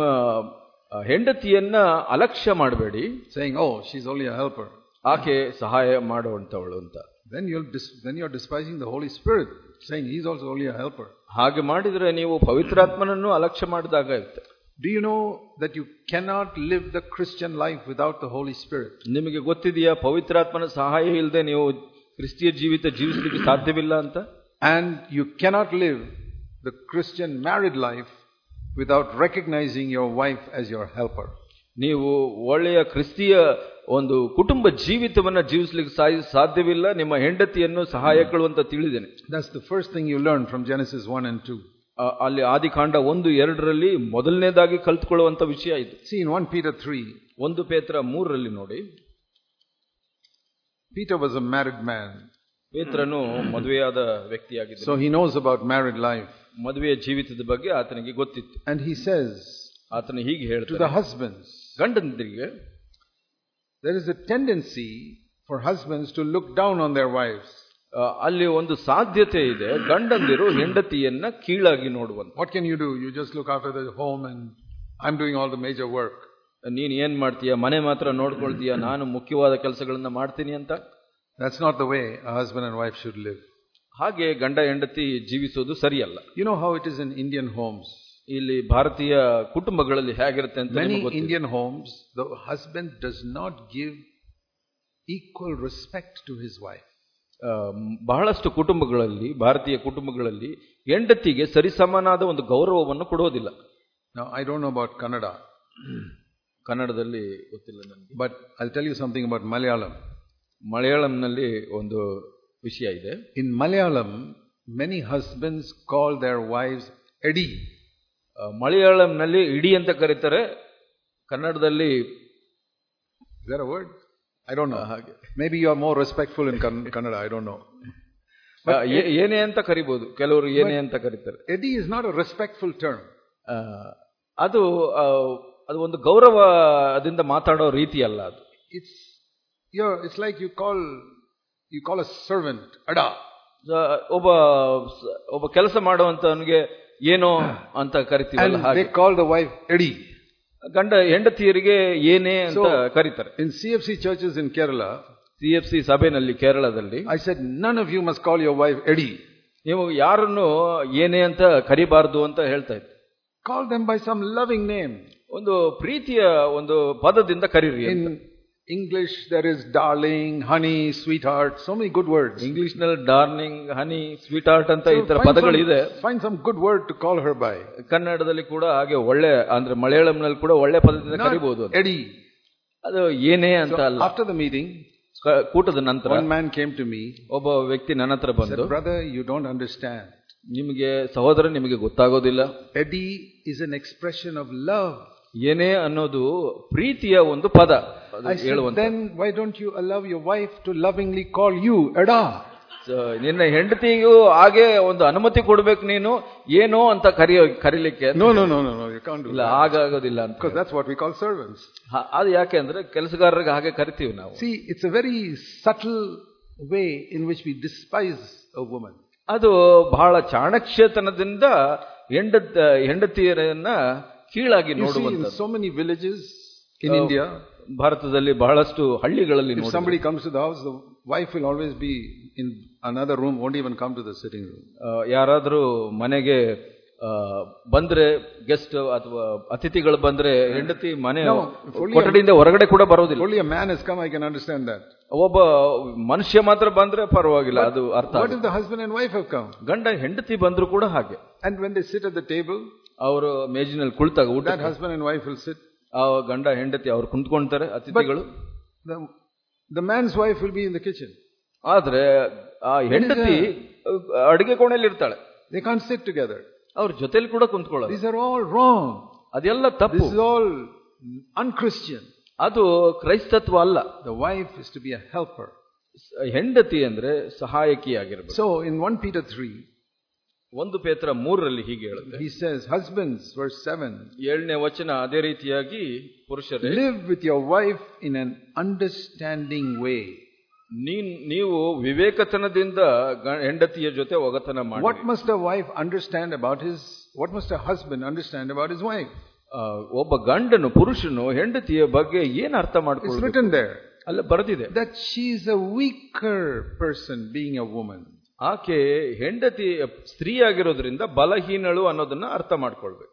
Speaker 2: ಹೆಂಡತಿಯನ್ನ ಅಲಕ್ಷ್ಯ ಮಾಡಬೇಡಿ,
Speaker 1: saying, oh, she's only a helper,
Speaker 2: ಆಕೆ ಸಹಾಯ ಮಾಡುವಂತವಳು ಅಂತ.
Speaker 1: Then you'll dis- then you're despising the Holy Spirit, saying he's also only a helper.
Speaker 2: ಹಾಗೆ ಮಾಡಿದ್ರೆ ನೀವು ಪವಿತ್ರಾತ್ಮನನ್ನು ಅಲಕ್ಷ್ಯ ಮಾಡಿದಾಗ ಇರುತ್ತೆ.
Speaker 1: Do you know that you cannot live the Christian life without the Holy Spirit?
Speaker 2: ನಿಮಗೆ ಗೊತ್ತಿದೆಯಾ ಪವಿತ್ರಾತ್ಮನ ಸಹಾಯ ಇಲ್ಲದೆ ನೀವು ಕ್ರಿಸ್ತಿಯ ಜೀವಿತ ಜೀವಿಸಲಿಕ್ಕೆ ಸಾಧ್ಯವಿಲ್ಲ ಅಂತ?
Speaker 1: And you cannot live the Christian married life without recognizing your wife as your helper.
Speaker 2: ನೀವು ಒಳ್ಳೆಯ ಕ್ರಿಸ್ತಿಯ ಒಂದು ಕುಟುಂಬ ಜೀವಿತವನ್ನ ಜೀವಿಸಲಿಕ್ಕೆ ಸಾಧ್ಯವಿಲ್ಲ ನಿಮ್ಮ ಹೆಂಡತಿಯನ್ನು ಸಹಾಯಕಳು ಅಂತ ತಿಳಿದೇನೆ.
Speaker 1: That's the first thing you learn from Genesis one and two.
Speaker 2: ಅಲ್ಲಿ ಆದಿಕಾಂಡ ಒಂದು ಎರಡರಲ್ಲಿ ಮೊದಲನೇದಾಗಿ ಕಲ್ತುಕೊಳ್ಳುವಂತ ವಿಷಯ ಇದು.
Speaker 1: See in First Peter three,
Speaker 2: ಒಂದು ಪೇತ್ರ ಮೂರರಲ್ಲಿ ನೋಡಿ,
Speaker 1: Peter was a married man.
Speaker 2: ಪೇತ್ರನು ಮದುವೆಯಾದ ವ್ಯಕ್ತಿಯಾಗಿದ್ದ.
Speaker 1: So he knows about married life.
Speaker 2: ಮದುವೆಯ ಜೀವಿತದ ಬಗ್ಗೆ ಆತನಿಗೆ ಗೊತ್ತಿತ್ತು.
Speaker 1: And he says,
Speaker 2: ಆತನು ಹೀಗೆ ಹೇಳ್ತಾನೆ,
Speaker 1: to the husbands,
Speaker 2: ಗಂಡಂದಿರಿಗೆ,
Speaker 1: there is a tendency for husbands to look down on their wives.
Speaker 2: ಅಲ್ಲಿ ಒಂದು ಸಾಧ್ಯತೆ ಇದೆ, ಗಂಡಂದಿರು ಹೆಂಡತಿಯನ್ನ ಕೀಳಾಗಿ ನೋಡುವಂತ.
Speaker 1: What can you do? You just look after the home and I'm doing all the major work.
Speaker 2: ನೀನ್ ಏನ್ ಮಾಡ್ತೀಯ, ಮನೆ ಮಾತ್ರ ನೋಡ್ಕೊಳ್ತೀಯ, ನಾನು ಮುಖ್ಯವಾದ ಕೆಲಸಗಳನ್ನ ಮಾಡ್ತೀನಿ ಅಂತ.
Speaker 1: That's not the way a husband and wife should live.
Speaker 2: ಹಾಗೆ ಗಂಡ ಹೆಂಡತಿ ಜೀವಿಸೋದು ಸರಿಯಲ್ಲ.
Speaker 1: You know how it is in Indian homes.
Speaker 2: ಇಲ್ಲಿ ಭಾರತೀಯ ಕುಟುಂಬಗಳಲ್ಲಿ ಹೇಗಿರುತ್ತೆ ಅಂತ
Speaker 1: Many
Speaker 2: ನಿಮಗೆ ಗೊತ್ತಿದೆ.
Speaker 1: Indian homes, the husband does not give equal respect to his wife.
Speaker 2: ಆ, ಬಹಳಷ್ಟು ಕುಟುಂಬಗಳಲ್ಲಿ, ಭಾರತೀಯ ಕುಟುಂಬಗಳಲ್ಲಿ ಹೆಂಡತಿಗೆ ಸರಿಸಮನಾದ ಒಂದು ಗೌರವವನ್ನು ಕೊಡೋದಿಲ್ಲ.
Speaker 1: Now, I don't know about Kannada,
Speaker 2: ಕನ್ನಡದಲ್ಲಿ ಗೊತ್ತಿಲ್ಲ ನನಗೆ,
Speaker 1: but I'll tell you something about Malayalam.
Speaker 2: ಮಲಯಾಳಂನಲ್ಲಿ ಒಂದು ವಿಷಯ ಇದೆ.
Speaker 1: In Malayalam, many husbands call their wives Edi.
Speaker 2: ಮಲಯಾಳಂನಲ್ಲಿ ಇಡಿ ಅಂತ ಕರೀತಾರೆ. ಕನ್ನಡದಲ್ಲಿ
Speaker 1: Is that a word? I don't know. Maybe you are more respectful in Kannada. I don't know.
Speaker 2: ಏನೇ ಅಂತ ಕರಿಬಹುದು, ಕೆಲವರು ಏನೇ ಅಂತ ಕರೀತಾರೆ.
Speaker 1: Edi is not a respectful term.
Speaker 2: ಅದು ಅದು ಒಂದು ಗೌರವದಿಂದ ಮಾತಾಡೋ ರೀತಿ ಅಲ್ಲ ಅದು.
Speaker 1: It's you're, it's like you call you call a servant Ada.
Speaker 2: ಒಬ್ಬ ಒಬ್ಬ ಕೆಲಸ ಮಾಡುವಂತವನಿಗೆ ಏನೋ ಅಂತ ಕರಿತೀವಲ್ಲ ಹಾಗೆ.
Speaker 1: They call the wife Edi.
Speaker 2: ಗಂಡ ಹೆಂಡತಿಯರಿಗೆ ಏನೇ ಅಂತ ಕರೀತಾರೆ.
Speaker 1: In C F C churches in Kerala,
Speaker 2: C F C ಸಭೆನಲ್ಲಿ ಕೇರಳದಲ್ಲಿ,
Speaker 1: I said none of you must call your wife Edi.
Speaker 2: ನೀವು ಯಾರನ್ನು ಏನೇ ಅಂತ ಕರಿಬಾರದು ಅಂತ ಹೇಳ್ತಾ ಇದ್ದೆ.
Speaker 1: Call them by some loving name.
Speaker 2: ಒಂದು ಪ್ರೀತಿಯ ಒಂದು ಪದದಿಂದ ಕರೀರಿ.
Speaker 1: In English there is darling, honey, sweetheart, so many good words.
Speaker 2: English ನಲ್ಲಿ ಡಾರ್ಲಿಂಗ್, ಹನಿ, ಸ್ವೀಟ್ ಹಾರ್ಟ್ ಅಂತ ಈ ತರ ಪದಗಳಿದೆ.
Speaker 1: Find some good word to call her by.
Speaker 2: ಕನ್ನಡದಲ್ಲಿ ಕೂಡ ಹಾಗೆ ಒಳ್ಳೆ, ಅಂದ್ರೆ ಮಲಯಾಳಂನಲ್ಲಿ ಕೂಡ ಒಳ್ಳೆ ಪದದಿಂದ ಕರಿಬಹುದು.
Speaker 1: Edi.
Speaker 2: ಅದು ಏನೇ ಅಂತ ಅಲ್ಲ.
Speaker 1: After the meeting,
Speaker 2: ಕೂಟದ ನಂತರ
Speaker 1: one man came to me.
Speaker 2: ಒಬ್ಬ ವ್ಯಕ್ತಿ ನನ್ನ ಹತ್ರ ಬಂದು,
Speaker 1: said, brother, you don't understand.
Speaker 2: ನಿಮಗೆ ಸಹೋದರ, ನಿಮಗೆ ಗೊತ್ತಾಗೋದಿಲ್ಲ.
Speaker 1: Edi is an expression of love.
Speaker 2: ಏನೇ ಅನ್ನೋದು ಪ್ರೀತಿಯ ಒಂದು ಪದ.
Speaker 1: I said, then why don't you allow your wife to lovingly call you Eda?
Speaker 2: ನಿನ್ನ ಹೆಂಡತಿಗೂ ಹಾಗೆ ಒಂದು ಅನುಮತಿ ಕೊಡ್ಬೇಕು ನೀನು, ಏನೋ ಅಂತ ಕರಿಯೋ ಕರಿಲಿಕ್ಕೆ.
Speaker 1: No, no, no, no, no, you can't do
Speaker 2: ಇಲ್ಲ,
Speaker 1: that.
Speaker 2: ಆಗೋದಿಲ್ಲ ಅಂತ.
Speaker 1: Because that's what we call servants.
Speaker 2: ಅದು ಯಾಕೆ ಅಂದ್ರೆ ಕೆಲಸಗಾರರಿಗೆ ಹಾಗೆ ಕರಿತೀವಿ ನಾವು.
Speaker 1: See, it's a very subtle way in which we despise a woman.
Speaker 2: ಅದು ಬಹಳ ಚಾಣಕ್ಯತನದಿಂದ ಹೆಂಡ ಹೆಂಡತಿಯರನ್ನ ಕೀಳಾಗಿ ನೋಡುವಂತ.
Speaker 1: So many villages in India,
Speaker 2: ಭಾರತದಲ್ಲಿ ಬಹಳಷ್ಟು ಹಳ್ಳಿಗಳಲ್ಲಿ
Speaker 1: if somebody comes to the house, the wife will always be in another room, won't even come to the sitting room.
Speaker 2: ಯಾರಾದ್ರೂ ಮನೆಗೆ ಬಂದ್ರೆ, ಗೆಸ್ಟ್ ಅಥವಾ ಅತಿಥಿಗಳು ಬಂದ್ರೆ ಹೆಂಡತಿ ಮನೆ ಕೊಠಡಿಯಿಂದ ಹೊರಗಡೆ ಕೂಡ ಬರೋದಿಲ್ಲ.
Speaker 1: Only a man has come, I can understand that.
Speaker 2: ಒಬ್ಬ ಮನುಷ್ಯ ಮಾತ್ರ ಬಂದ್ರೆ ಪರವಾಗಿಲ್ಲ, ಅದು ಅರ್ಥ.
Speaker 1: What if the husband and wife have come?
Speaker 2: ಗಂಡ ಹೆಂಡತಿ ಬಂದ್ರು ಕೂಡ ಹಾಗೆ.
Speaker 1: And when they sit at the table,
Speaker 2: ಅವರು ಮೇಜಿನಲ್ಲಿ ಕುಳಿತಾಗ ಊಟ,
Speaker 1: that husband and wife will sit.
Speaker 2: ಆ ಗಂಡ ಹೆಂಡತಿ ಅವ್ರು ಕುಂತ್ಕೊಂತಾರೆ, ಅತಿಥಿಗಳು.
Speaker 1: The, the man's wife will be in the kitchen.
Speaker 2: ಆದ್ರೆ ಆ ಹೆಂಡತಿ ಅಡಿಗೆ ಕೋಣೆಯಲ್ಲಿ ಇರ್ತಾಳೆ.
Speaker 1: They can't sit together.
Speaker 2: ಅವ್ರ ಜೊತೆಲಿ ಕೂಡ ಕುಂತ್ಕೊಳ್ಳೋದು.
Speaker 1: These are all wrong.
Speaker 2: ಅದೆಲ್ಲ ತಪ್ಪು.
Speaker 1: This is all unchristian.
Speaker 2: ಅದು ಕ್ರೈಸ್ತತ್ವ ಅಲ್ಲ.
Speaker 1: The wife is to be a helper.
Speaker 2: ಹೆಂಡತಿ ಅಂದ್ರೆ ಸಹಾಯಕಿಯಾಗಿರಬೇಕು.
Speaker 1: So in First Peter three,
Speaker 2: ಒಂದು ಪೇತ್ರ ಮೂರರಲ್ಲಿ ಹೀಗೆ ಹೇಳುತ್ತೆ.
Speaker 1: He says, husbands, verse seven,
Speaker 2: ಏಳನೇ ವಚನ ಅದೇ ರೀತಿಯಾಗಿ ಪುರುಷರೇ,
Speaker 1: live with your wife in an understanding way.
Speaker 2: ನೀವು ವಿವೇಕತನದಿಂದ ಹೆಂಡತಿಯ ಜೊತೆ ಒಗತನ ಮಾಡಿ.
Speaker 1: What must a wife understand about his, what must a husband understand about his wife?
Speaker 2: ಒಬ್ಬ ಗಂಡನು, ಪುರುಷನು ಹೆಂಡತಿಯ ಬಗ್ಗೆ ಏನು ಅರ್ಥ ಮಾಡ್ಕೊಳ್ಳಬೇಕು?
Speaker 1: It's written there.
Speaker 2: ಅಲ್ಲ ಬರೆದಿದೆ.
Speaker 1: That she is a weaker person being a woman.
Speaker 2: ಆಕೆ ಹೆಂಡತಿ ಸ್ತ್ರೀ ಆಗಿರೋದ್ರಿಂದ ಬಲಹೀನಳು ಅನ್ನೋದನ್ನ ಅರ್ಥ ಮಾಡ್ಕೊಳ್ಬೇಕು.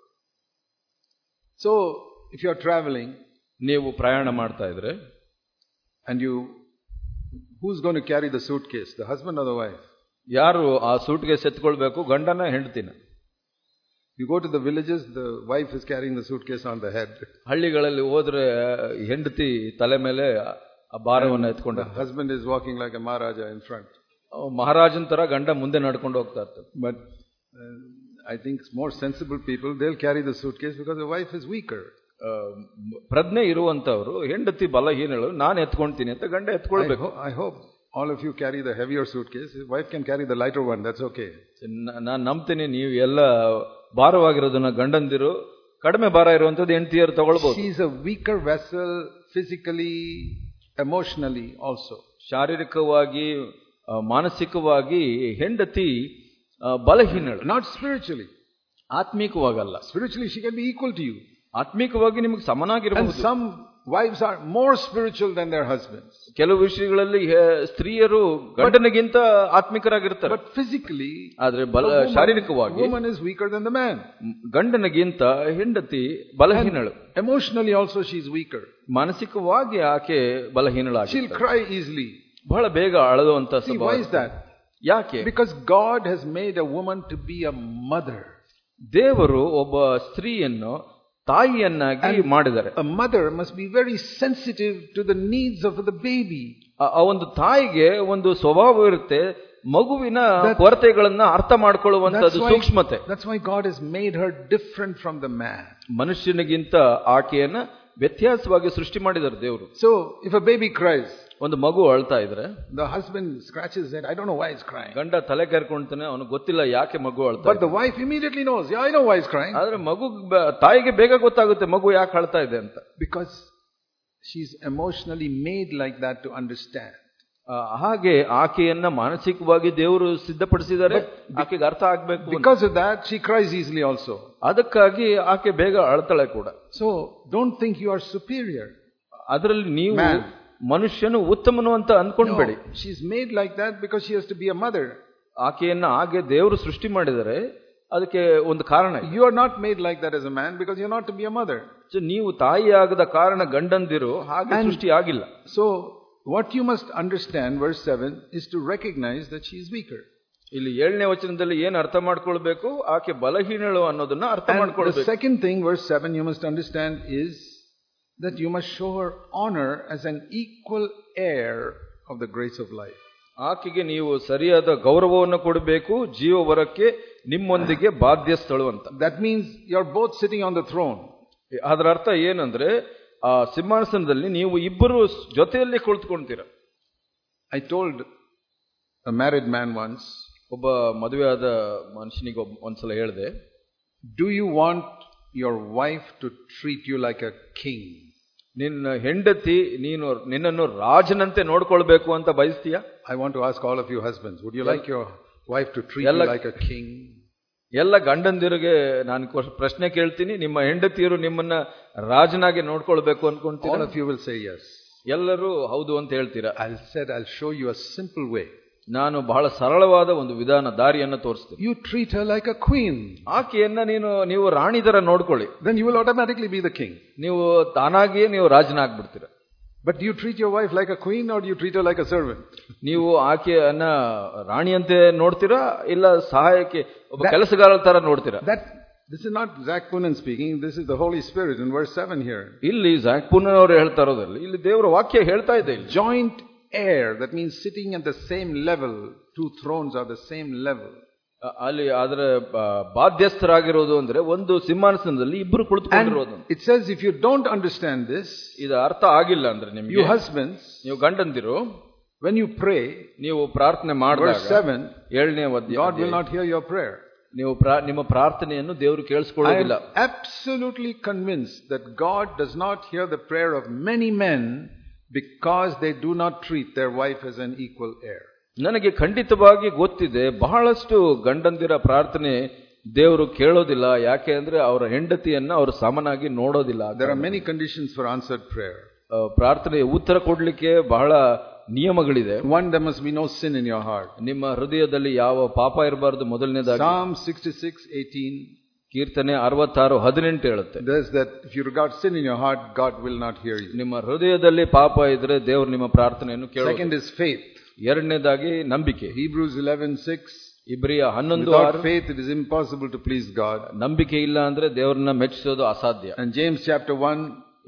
Speaker 1: So if you are traveling,
Speaker 2: ನೀವು ಪ್ರಯಾಣ ಮಾಡ್ತಾ ಇದ್ರೆ,
Speaker 1: and you, who's going to carry the suitcase, the husband or the wife?
Speaker 2: ಯಾರು ಆ ಸೂಟ್ಕೇಸ್ ಎತ್ಕೊಳ್ಬೇಕು, ಗಂಡನ ಹೆಂಡತಿನ?
Speaker 1: You go to the villages, the wife is carrying the suitcase on the head.
Speaker 2: ಹಳ್ಳಿಗಳಲ್ಲಿ ಹೋದ್ರೆ ಹೆಂಡತಿ ತಲೆ ಮೇಲೆ ಆ ಭಾರವನ್ನು ಎತ್ಕೊಂಡ,
Speaker 1: the husband is walking like a maharaja in front.
Speaker 2: ಮಹಾರಾಜನ್ ತರ ಗಂಡ ಮುಂದೆ ನಡ್ಕೊಂಡು ಹೋಗ್ತಾ ಇರ್ತಾರೆ.
Speaker 1: But uh, I think more sensible people, they'll carry the suitcase because the wife is weaker.
Speaker 2: ಪ್ರಜ್ಞೆ ಇರುವಂತವರು ಹೆಂಡತಿ ಬಲಹೀನಳು, ನಾನು ಎತ್ಕೊಂತೀನಿ ಅಂತ ಗಂಡ ಎತ್ಕೊಳ್ಬೇಕು.
Speaker 1: I hope all of you carry the heavier suitcase. His wife can carry the lighter one, that's okay.
Speaker 2: ನಾನು ನಂಬ್ತೀನಿ ನೀವು ಎಲ್ಲ ಭಾರವಾಗಿರೋದನ್ನ ಗಂಡಂದಿರು, ಕಡಿಮೆ ಭಾರ ಇರುವಂತದ್ದು ಹೆಂಡತಿಯರು ತಗೊಳ್ಬಹುದು.
Speaker 1: She is a weaker vessel physically, emotionally also.
Speaker 2: ಶಾರೀರಿಕವಾಗಿ, ಮಾನಸಿಕವಾಗಿ ಹೆಂಡತಿ ಬಲಹೀನಳು.
Speaker 1: Not spiritually.
Speaker 2: ಆತ್ಮಿಕವಾಗಲ್ಲ.
Speaker 1: Spiritually she can be equal to you.
Speaker 2: ಆತ್ಮಿಕವಾಗಿ ನಿಮಗೆ ಸಮನಾಗಿರಬಹುದು.
Speaker 1: And some wives are more spiritual than their husbands.
Speaker 2: ಕೆಲವು ವಿಷಯಗಳಲ್ಲಿ ಸ್ತ್ರೀಯರು ಗಂಡನಿಗಿಂತ ಆತ್ಮಿಕರಾಗಿರ್ತಾರೆ.
Speaker 1: But physically,
Speaker 2: ಆದ್ರೆ ಬಲ ಶಾರೀರಿಕವಾಗಿ
Speaker 1: woman is weaker than the man.
Speaker 2: ಗಂಡನಿಗಿಂತ ಹೆಂಡತಿ ಬಲಹೀನಳು.
Speaker 1: Emotionally also she is weaker.
Speaker 2: ಮಾನಸಿಕವಾಗಿ ಆಕೆ ಬಲಹೀನಳಾಗಿ.
Speaker 1: She'll cry easily.
Speaker 2: ಬಹಳ ಬೇಗ ಅಳದುವಂತ
Speaker 1: ಸ್ವಭಾವ. Why is that?
Speaker 2: ಯಾಕೆ?
Speaker 1: Because God has made a woman to be a mother.
Speaker 2: ದೇವರು ಒಬ್ಬ ಸ್ತ್ರೀಯನ್ನು ತಾಯಿಯನ್ನಾಗಿ ಮಾಡಿದ್ದಾರೆ.
Speaker 1: A mother must be very sensitive to the needs of the baby.
Speaker 2: ಆ ಒಂದು ತಾಯಿಗೆ ಒಂದು ಸ್ವಭಾವ ಇರುತ್ತೆ, ಮಗುವಿನ ಕೊರತೆಗಳನ್ನ ಅರ್ಥ ಮಾಡಿಕೊಳ್ಳುವಂತದ್ದು ಸೂಕ್ಷ್ಮತೆ.
Speaker 1: That's why God has made her different from the man.
Speaker 2: ಮನುಷ್ಯನಿಗಿಂತ ಆಕೆಯನ್ನ ವ್ಯತ್ಯಾಸವಾಗಿ ಸೃಷ್ಟಿ ಮಾಡಿದ್ದಾರೆ ದೇವರು.
Speaker 1: So if a baby cries,
Speaker 2: ಒಂದು ಮಗು ಅಳ್ತಾ ಇದ್ರೆ
Speaker 1: the husband scratches his head, I don't know why he's crying.
Speaker 2: ಗಂಡ ತಲೆ ಕೆರ್ಕೊಂತಾನೆ, ಅವನು ಗೊತ್ತಿಲ್ಲ ಯಾಕೆ ಮಗು ಅಳ್ತಾ.
Speaker 1: But the wife immediately knows, yeah, I know why he's crying.
Speaker 2: ಆದ್ರೆ ಮಗು ತಾಯಿಗೆ ಬೇಗ ಗೊತ್ತಾಗುತ್ತೆ ಮಗು ಯಾಕೆ ಅಳ್ತಾ ಇದೆ ಅಂತ.
Speaker 1: Because she's emotionally made like that to understand.
Speaker 2: ಹಾಗೆ ಆಕೆಯನ್ನ ಮಾನಸಿಕವಾಗಿ ದೇವರು ಸಿದ್ಧಪಡಿಸಿದ್ದಾರೆ, ಆಕೆಗೆ ಅರ್ಥ ಆಗ್ಬೇಕು.
Speaker 1: Because of that she cries easily also.
Speaker 2: ಅದಕ್ಕಾಗಿ ಆಕೆ ಬೇಗ ಅಳ್ತಾಳೆ ಕೂಡ.
Speaker 1: So don't think you are superior.
Speaker 2: ಅದರಲ್ಲಿ ನೀವು ಮನುಷ್ಯನು ಉತ್ತಮನು ಅಂತ ಅನ್ಕೊಂಡ್ಬೇಡಿ.
Speaker 1: No, she is made like that because she has to be a mother.
Speaker 2: ಆಕೆಯನ್ನ ಹಾಗೆ ದೇವರು ಸೃಷ್ಟಿ ಮಾಡಿದರೆ ಅದಕ್ಕೆ ಒಂದು ಕಾರಣ.
Speaker 1: You are not made like that as a man because you are not to be a mother.
Speaker 2: So ನೀವು ತಾಯಿಯಾಗದ ಕಾರಣ ಗಂಡಂದಿರು ಹಾಗೆ ಸೃಷ್ಟಿ ಆಗಿಲ್ಲ.
Speaker 1: So what you must understand, verse seven, is to recognize that she is weaker.
Speaker 2: ಇಲ್ಲಿ ಏಳನೇ ವಚನದಲ್ಲಿ ಏನು ಅರ್ಥ ಮಾಡ್ಕೊಳ್ಬೇಕು, ಆಕೆ ಬಲಹೀನಳು ಅನ್ನೋದನ್ನ ಅರ್ಥ ಮಾಡ್ಕೊಳ್ಬೇಕು.
Speaker 1: The second thing, verse seven, you must understand is that you must show her honor as an equal heir of the grace of life.
Speaker 2: ಆಕೆಗೆ ನೀವು ಸರಿಯಾದ ಗೌರವವನ್ನು ಕೊಡಬೇಕು, ಜೀವವರಕ್ಕೆ ನಿಮ್ಮೊಂದಿಗೆ ಬಾಧ್ಯಸ್ಥಳು ಅಂತ.
Speaker 1: That means you are both sitting on the throne.
Speaker 2: ಅದರ ಅರ್ಥ ಏನಂದ್ರೆ ಆ ಸಿಂಹಾಸನದಲ್ಲಿ ನೀವು ಇಬ್ಬರು ಜೊತೆಯಲ್ಲಿ ಕುಳಿತುಕೊಂತೀರ.
Speaker 1: I told a married man once,
Speaker 2: ಒಬ್ಬ ಮದುವೆಯಾದ ಮನುಷ್ಯನಿಗೆ ಒಂದ್ಸಲ ಹೇಳಿದೆ,
Speaker 1: do you want your wife to treat you like a king?
Speaker 2: ನಿನ್ನ ಹೆಂಡತಿ ನೀನು ನಿನ್ನನ್ನು ರಾಜನಂತೆ ನೋಡ್ಕೊಳ್ಬೇಕು ಅಂತ ಬಯಸ್ತೀಯಾ?
Speaker 1: I want to ask all of you husbands, would you like your wife to treat you like a king?
Speaker 2: ಎಲ್ಲ ಗಂಡಂದಿರಿಗೆ ನಾನು ಪ್ರಶ್ನೆ ಕೇಳ್ತೀನಿ, ನಿಮ್ಮ ಹೆಂಡತಿಯರು ನಿಮ್ಮನ್ನ ರಾಜನಾಗಿ ನೋಡ್ಕೊಳ್ಬೇಕು ಅನ್ಕೊಂತೀರಾ?
Speaker 1: All of you will say yes.
Speaker 2: ಎಲ್ಲರೂ ಹೌದು ಅಂತ ಹೇಳ್ತೀರಾ.
Speaker 1: I said I'll show you a simple way.
Speaker 2: ನಾನು ಬಹಳ ಸರಳವಾದ ಒಂದು ವಿಧಾನ ದಾರಿಯನ್ನು ತೋರಿಸ್ತೀನಿ.
Speaker 1: You treat her like a queen.
Speaker 2: ಆಕೆಯನ್ನ ನೀನು ನೀವು ರಾಣಿ ತರ ನೋಡ್ಕೊಳ್ಳಿ.
Speaker 1: Then you will automatically be the king.
Speaker 2: ನೀವು ತಾನಾಗಿಯೇ ನೀವು ರಾಜನಾಗ್ಬಿಡ್ತೀರ.
Speaker 1: But do you treat your wife like a queen or do you treat her like a servant?
Speaker 2: ನೀವು ಆಕೆಯನ್ನ ರಾಣಿಯಂತೆ ನೋಡ್ತೀರಾ ಇಲ್ಲ ಸಹಾಯಕ್ಕೆ ಒಬ್ಬ ಕೆಲಸಗಾರರ ತರ ನೋಡ್ತೀರಾ?
Speaker 1: That this is not Zach Poonen speaking, this is the Holy Spirit in verse seven here.
Speaker 2: ಇಲ್ಲಿ ಝಾಕ್ ಪೂನನ್ ಅವರು ಹೇಳ್ತಾ ಇರೋದ್ರಲ್ಲಿ ಇಲ್ಲಿ ದೇವರ ವಾಕ್ಯ ಹೇಳ್ತಾ ಇದೆ.
Speaker 1: Joint heir, that means sitting at the same level, two thrones are the same level.
Speaker 2: ಅಲ್ಲಿ ಅದರ ಬಾಧ್ಯಸ್ಥರಾಗಿರೋದು ಅಂದ್ರೆ ಒಂದು ಸಿಂಹಾಸನದಲ್ಲಿ ಇಬ್ಬರು ಕುಳಿತುಕೊಂಡಿರೋದು.
Speaker 1: It says if you don't understand this,
Speaker 2: ಇದು ಅರ್ಥ ಆಗಿಲ್ಲ ಅಂದ್ರೆ ನಿಮಗೆ,
Speaker 1: you husbands,
Speaker 2: ನೀವು ಗಂಡಂದಿರು,
Speaker 1: when you pray,
Speaker 2: ನೀವು ಪ್ರಾರ್ಥನೆ ಮಾಡಿದಾಗ,
Speaker 1: verse seven,
Speaker 2: ಏಳನೇ ಅಧ್ಯಾಯ,
Speaker 1: God will not hear your prayer.
Speaker 2: ನೀವು ನಿಮ್ಮ ಪ್ರಾರ್ಥನೆಯನ್ನು ದೇವರು ಕೇಳಿಸಿಕೊಳ್ಳೋದಿಲ್ಲ.
Speaker 1: I am absolutely convinced that God does not hear the prayer of many men because they do not treat their wife as an equal heir.
Speaker 2: ನನಗೆ ಖಂಡಿತವಾಗಿ ಗೊತ್ತಿದೆ ಬಹಳಷ್ಟು ಗಂಡಂದಿರ ಪ್ರಾರ್ಥನೆ ದೇವರು ಕೇಳೋದಿಲ್ಲ. ಯಾಕೆ ಅಂದ್ರೆ ಅವರ ಹೆಂಡತಿಯನ್ನ ಅವರು ಸಮನಾಗಿ ನೋಡೋದಿಲ್ಲ.
Speaker 1: There are many conditions for answered prayer.
Speaker 2: ಪ್ರಾರ್ಥನೆ ಉತ್ತರ ಕೊಡ್ಲಿಕ್ಕೆ ಬಹಳ ನಿಯಮಗಳಿದೆ.
Speaker 1: One, there must be no sin in your heart.
Speaker 2: ನಿಮ್ಮ ಹೃದಯದಲ್ಲಿ ಯಾವ ಪಾಪ ಇರಬಾರದು. ಮೊದಲನೇದಾಗಿ
Speaker 1: Psalm sixty-six eighteen,
Speaker 2: ಕೀರ್ತನೆ ಅರವತ್ತಾರು ಹದಿನೆಂಟು ಹೇಳುತ್ತೆ,
Speaker 1: there's that if you regard sin in your heart, God will not hear you.
Speaker 2: ನಿಮ್ಮ ಹೃದಯದಲ್ಲಿ ಪಾಪ ಇದ್ರೆ ದೇವರು ನಿಮ್ಮ ಪ್ರಾರ್ಥನೆಯನ್ನು ಕೇಳೋದಿಲ್ಲ.
Speaker 1: Second is faith.
Speaker 2: ಎರಡನೇದಾಗಿ ನಂಬಿಕೆ.
Speaker 1: Hebrews eleven six,
Speaker 2: ಇಬ್ರಿಯ ಹನ್ನೊಂದು
Speaker 1: without
Speaker 2: ಆರು,
Speaker 1: faith it is impossible to please God.
Speaker 2: ನಂಬಿಕೆ ಇಲ್ಲ ಅಂದ್ರೆ ದೇವರನ್ನ ಮೆಚ್ಚಿಸೋದು ಅಸಾಧ್ಯ.
Speaker 1: And James chapter one,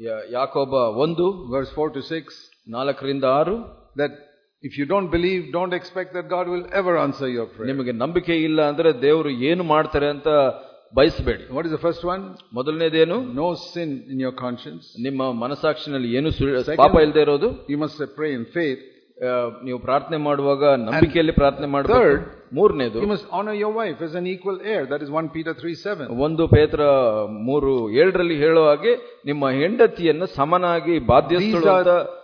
Speaker 2: ಯಾಕೋಬ ಒಂದು
Speaker 1: verse four to six,
Speaker 2: ನಾಲ್ಕರಿಂದ ಆರು,
Speaker 1: that if you don't believe, don't expect that God will ever answer your prayer.
Speaker 2: ನಿಮಗೆ ನಂಬಿಕೆ ಇಲ್ಲ ಅಂದ್ರೆ ದೇವರು ಏನು ಮಾಡ್ತಾರೆ ಅಂತ ಬಯಸಬೇಡಿ.
Speaker 1: What is the first one?
Speaker 2: ಮೊದಲನೇದೇನು?
Speaker 1: No sin in your conscience.
Speaker 2: ನಿಮ್ಮ ಮನಸಾಕ್ಷಿನಲ್ಲಿ ಏನು ಪಾಪ ಇಲ್ಲದೆ ಇರೋದು.
Speaker 1: You must pray in faith.
Speaker 2: ನೀವು ಪ್ರಾರ್ಥನೆ ಮಾಡುವಾಗ ನಂಬಿಕೆಯಲ್ಲಿ ಪ್ರಾರ್ಥನೆ ಮಾಡಬೇಕು.
Speaker 1: Third,
Speaker 2: ಮೂರನೇದು,
Speaker 1: you must honor your wife as an equal heir. That is First Peter three seven.
Speaker 2: ಒಂದು ಪೇತ್ರ ಮೂರು ಏಳರಲ್ಲಿ ಹೇಳೋ ಹಾಗೆ ನಿಮ್ಮ ಹೆಂಡತಿಯನ್ನು ಸಮನಾಗಿ ಬಾಧ್ಯಸ್ಥಳು ಅಂತ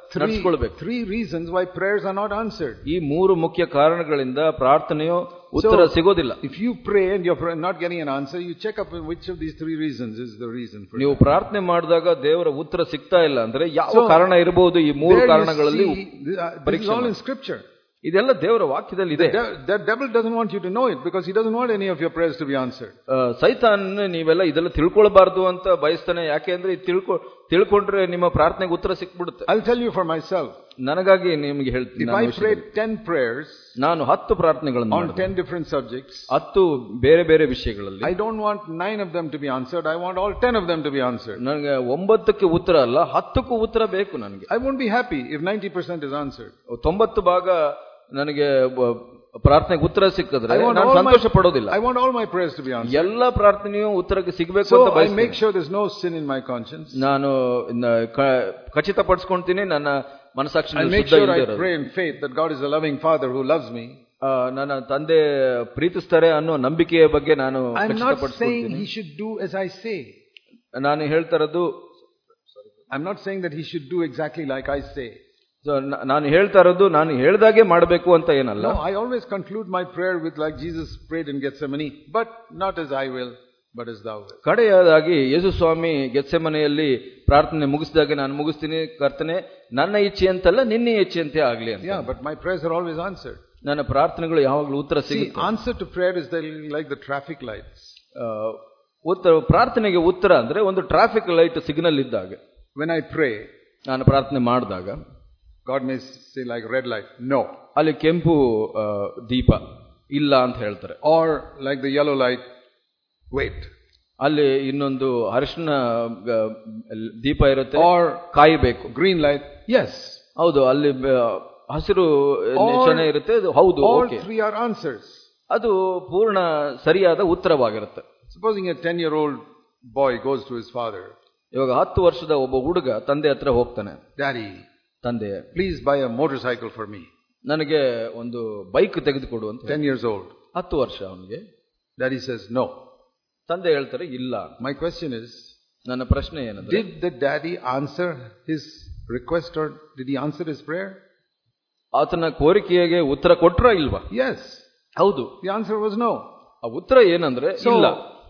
Speaker 2: ನಡೆಸಿಕೊಳ್ಳಬೇಕು.
Speaker 1: Three reasons why prayers are not answered.
Speaker 2: ಈ ಮೂರು ಮುಖ್ಯ ಕಾರಣಗಳಿಂದ ಪ್ರಾರ್ಥನೆಯು ಉತ್ತರ ಸಿಗೋದಿಲ್ಲ.
Speaker 1: If you pray and you're not getting an answer, you check up which of these three reasons is the reason for it.
Speaker 2: ನೀವು ಪ್ರಾರ್ಥನೆ ಮಾಡಿದಾಗ ದೇವರ ಉತ್ತರ ಸಿಗ್ತಾ ಇಲ್ಲ ಅಂದ್ರೆ ಯಾವ ಕಾರಣ ಇರಬಹುದು? ಈ ಮೂರು ಕಾರಣಗಳಲ್ಲಿ
Speaker 1: ಪರೀಕ್ಷೆ all in scripture.
Speaker 2: ಇದೆಲ್ಲ ದೇವರ ವಾಕ್ಯದಲ್ಲಿ ಇದೆ.
Speaker 1: The devil doesn't want you to know it because he doesn't want any of your prayers to be answered.
Speaker 2: ಸೈತಾನ್ ನೀವೆಲ್ಲ ಇದೆಲ್ಲ ತಿಳ್ಕೊಳ್ಬಾರ್ದು ಅಂತ ಬಯಸ್ತಾನೆ. ಯಾಕೆ ಅಂದ್ರೆ ತಿಳ್ಕೊ ತಿಳ್ಕೊಂಡ್ರೆ ನಿಮ್ಮ ಪ್ರಾರ್ಥನೆಗೆ ಉತ್ತರ ಸಿಕ್ಬಿಡುತ್ತೆ.
Speaker 1: I'll tell you for myself.
Speaker 2: ನನಗಾಗಿ ನಿಮಗೆ ಹೇಳ್ತೀನಿ.
Speaker 1: If I prayed ten prayers,
Speaker 2: ನಾನು ಹತ್ತು ಪ್ರಾರ್ಥನೆಗಳನ್ನು
Speaker 1: on ten different subjects,
Speaker 2: ಹತ್ತು ಬೇರೆ ಬೇರೆ ವಿಷಯಗಳಲ್ಲಿ,
Speaker 1: I don't want nine of them to be answered. I want all ten of them to be answered.
Speaker 2: ನನಗೆ ಒಂಬತ್ತಕ್ಕೆ ಉತ್ತರ ಅಲ್ಲ, ಹತ್ತಕ್ಕೂ ಉತ್ತರ ಬೇಕು ನನಗೆ.
Speaker 1: I won't be happy if ninety percent is answered.
Speaker 2: ತೊಂಬತ್ತು ಭಾಗ ನನಗೆ ಪ್ರಾರ್ಥನೆಗೆ ಉತ್ತರ ಸಿಕ್ಕಿದ್ರೆ ನಾನು ಸಂತೋಷ ಪಡೋದಿಲ್ಲ.
Speaker 1: I want all my prayers to be answered.
Speaker 2: ಎಲ್ಲ ಪ್ರಾರ್ಥನೆಯೂ ಉತ್ತರಕ್ಕೆ ಸಿಗಬೇಕು ಅಂತ
Speaker 1: ಬಯಸ್ತೀನಿ. So I make sure there's no sin in my conscience.
Speaker 2: ನಾನು ಖಚಿತಪಡಿಸಿಕೊಂತೀನಿ ನನ್ನ ಮನಸ್ಸಾಕ್ಷಿಯಲ್ಲಿ
Speaker 1: ಶುದ್ಧ ಇದೆ. I pray in faith that God is a loving father who loves me.
Speaker 2: ನನ್ನ ತಂದೆ ಪ್ರೀತಿಸ್ತಾರೆ ಅನ್ನೋ ನಂಬಿಕೆಯ ಬಗ್ಗೆ ನಾನು
Speaker 1: ಖಚಿತಪಡಿಸಿಕೊಂತೀನಿ. I'm not saying he should do as I say.
Speaker 2: ನಾನು ಹೇಳ್ತಾ ಇರೋದು,
Speaker 1: I'm not saying that he should do exactly like I say.
Speaker 2: So ನಾನು ಹೇಳ್ತಾ ಇರೋದು ನಾನು ಹೇಳ್ದಾಗೆ ಮಾಡಬೇಕು ಅಂತ ಏನಲ್ಲ.
Speaker 1: No, I always conclude my prayer with like Jesus prayed in Gethsemane, but not as I will, but as thou wilt.
Speaker 2: ಕಡೆಯದಾಗಿ ಯೇಸು ಸ್ವಾಮಿ ಗೆತ್ಸೆಮನೆಯಲ್ಲಿ ಪ್ರಾರ್ಥನೆ ಮುಗಿಸಿದಾಗ ನಾನು ಮುಗಿಸ್ತೀನಿ, ಕರ್ತನೆ ನನ್ನ ಇಚ್ಛೆ ಅಂತಲ್ಲ ನಿನ್ನ ಇಚ್ಛೆ ಅಂತೆ ಆಗ್ಲಿ ಅಂತ.
Speaker 1: Yeah, but my prayers are always answered.
Speaker 2: ನನ್ನ ಪ್ರಾರ್ಥನೆಗಳು ಯಾವಾಗಲೂ ಉತ್ತರ ಸಿಗುತ್ತೆ.
Speaker 1: See, answer to prayer is like the traffic lights.
Speaker 2: ಉತ್ತರ ಪ್ರಾರ್ಥನೆಗೆ ಉತ್ತರ ಅಂದ್ರೆ ಒಂದು ಟ್ರಾಫಿಕ್ ಲೈಟ್ ಸಿಗ್ನಲ್ ಇದ್ದಾಗ.
Speaker 1: When I pray,
Speaker 2: ನಾನು ಪ್ರಾರ್ಥನೆ ಮಾಡಿದಾಗ
Speaker 1: God may say like red light, no.
Speaker 2: ಅಲ್ಲಿ ಕೆಂಪು ದೀಪ ಇಲ್ಲ ಅಂತ ಹೇಳ್ತಾರೆ.
Speaker 1: Or like the yellow light, wait.
Speaker 2: ಅಲ್ಲಿ ಇನ್ನೊಂದು ಅರಿಶಿನ ದೀಪ ಇರುತ್ತೆ.
Speaker 1: Or
Speaker 2: ಕಾಯಬೇಕು.
Speaker 1: green light, yes.
Speaker 2: ಹೌದು, ಅಲ್ಲಿ ಹಸಿರು ನಿಶಾನೆ ಇರುತ್ತೆ. ಹೌದು,
Speaker 1: all three are answers.
Speaker 2: ಅದು ಪೂರ್ಣ ಸರಿಯಾದ ಉತ್ತರವಾಗಿರುತ್ತೆ.
Speaker 1: Supposing a ten year old boy goes to his father.
Speaker 2: ಇವಾಗ ಹತ್ತು ವರ್ಷದ ಒಬ್ಬ ಹುಡುಗ ತಂದೆ ಹತ್ರ ಹೋಗ್ತಾನೆ.
Speaker 1: Daddy,
Speaker 2: ತಂದೆ,
Speaker 1: please buy a motorcycle for me.
Speaker 2: ನನಗೆ ಒಂದು ಬೈಕ್ ತೆಗೆದುಕೊಡು ಅಂತ.
Speaker 1: ಟೆನ್ ಇಯರ್ಸ್ ಓಲ್ಡ್,
Speaker 2: ಹತ್ತು ವರ್ಷ ಅವನಿಗೆ.
Speaker 1: Daddy says no.
Speaker 2: ತಂದೆ ಹೇಳ್ತಾರೆ ಇಲ್ಲ.
Speaker 1: ಮೈ ಕ್ವೆಶ್ಚನ್ ಇಸ್,
Speaker 2: ನನ್ನ ಪ್ರಶ್ನೆ ಏನಂದ್ರೆ,
Speaker 1: did the daddy answer his request or did he answer his prayer?
Speaker 2: ಆತನ ಕೋರಿಕೆಗೆ ಉತ್ತರ ಕೊಟ್ರ ಇಲ್ವಾ?
Speaker 1: ಎಸ್,
Speaker 2: ಹೌದು.
Speaker 1: The answer was no.
Speaker 2: ಆ ಉತ್ತರ ಏನಂದ್ರೆ ಇಲ್ಲ.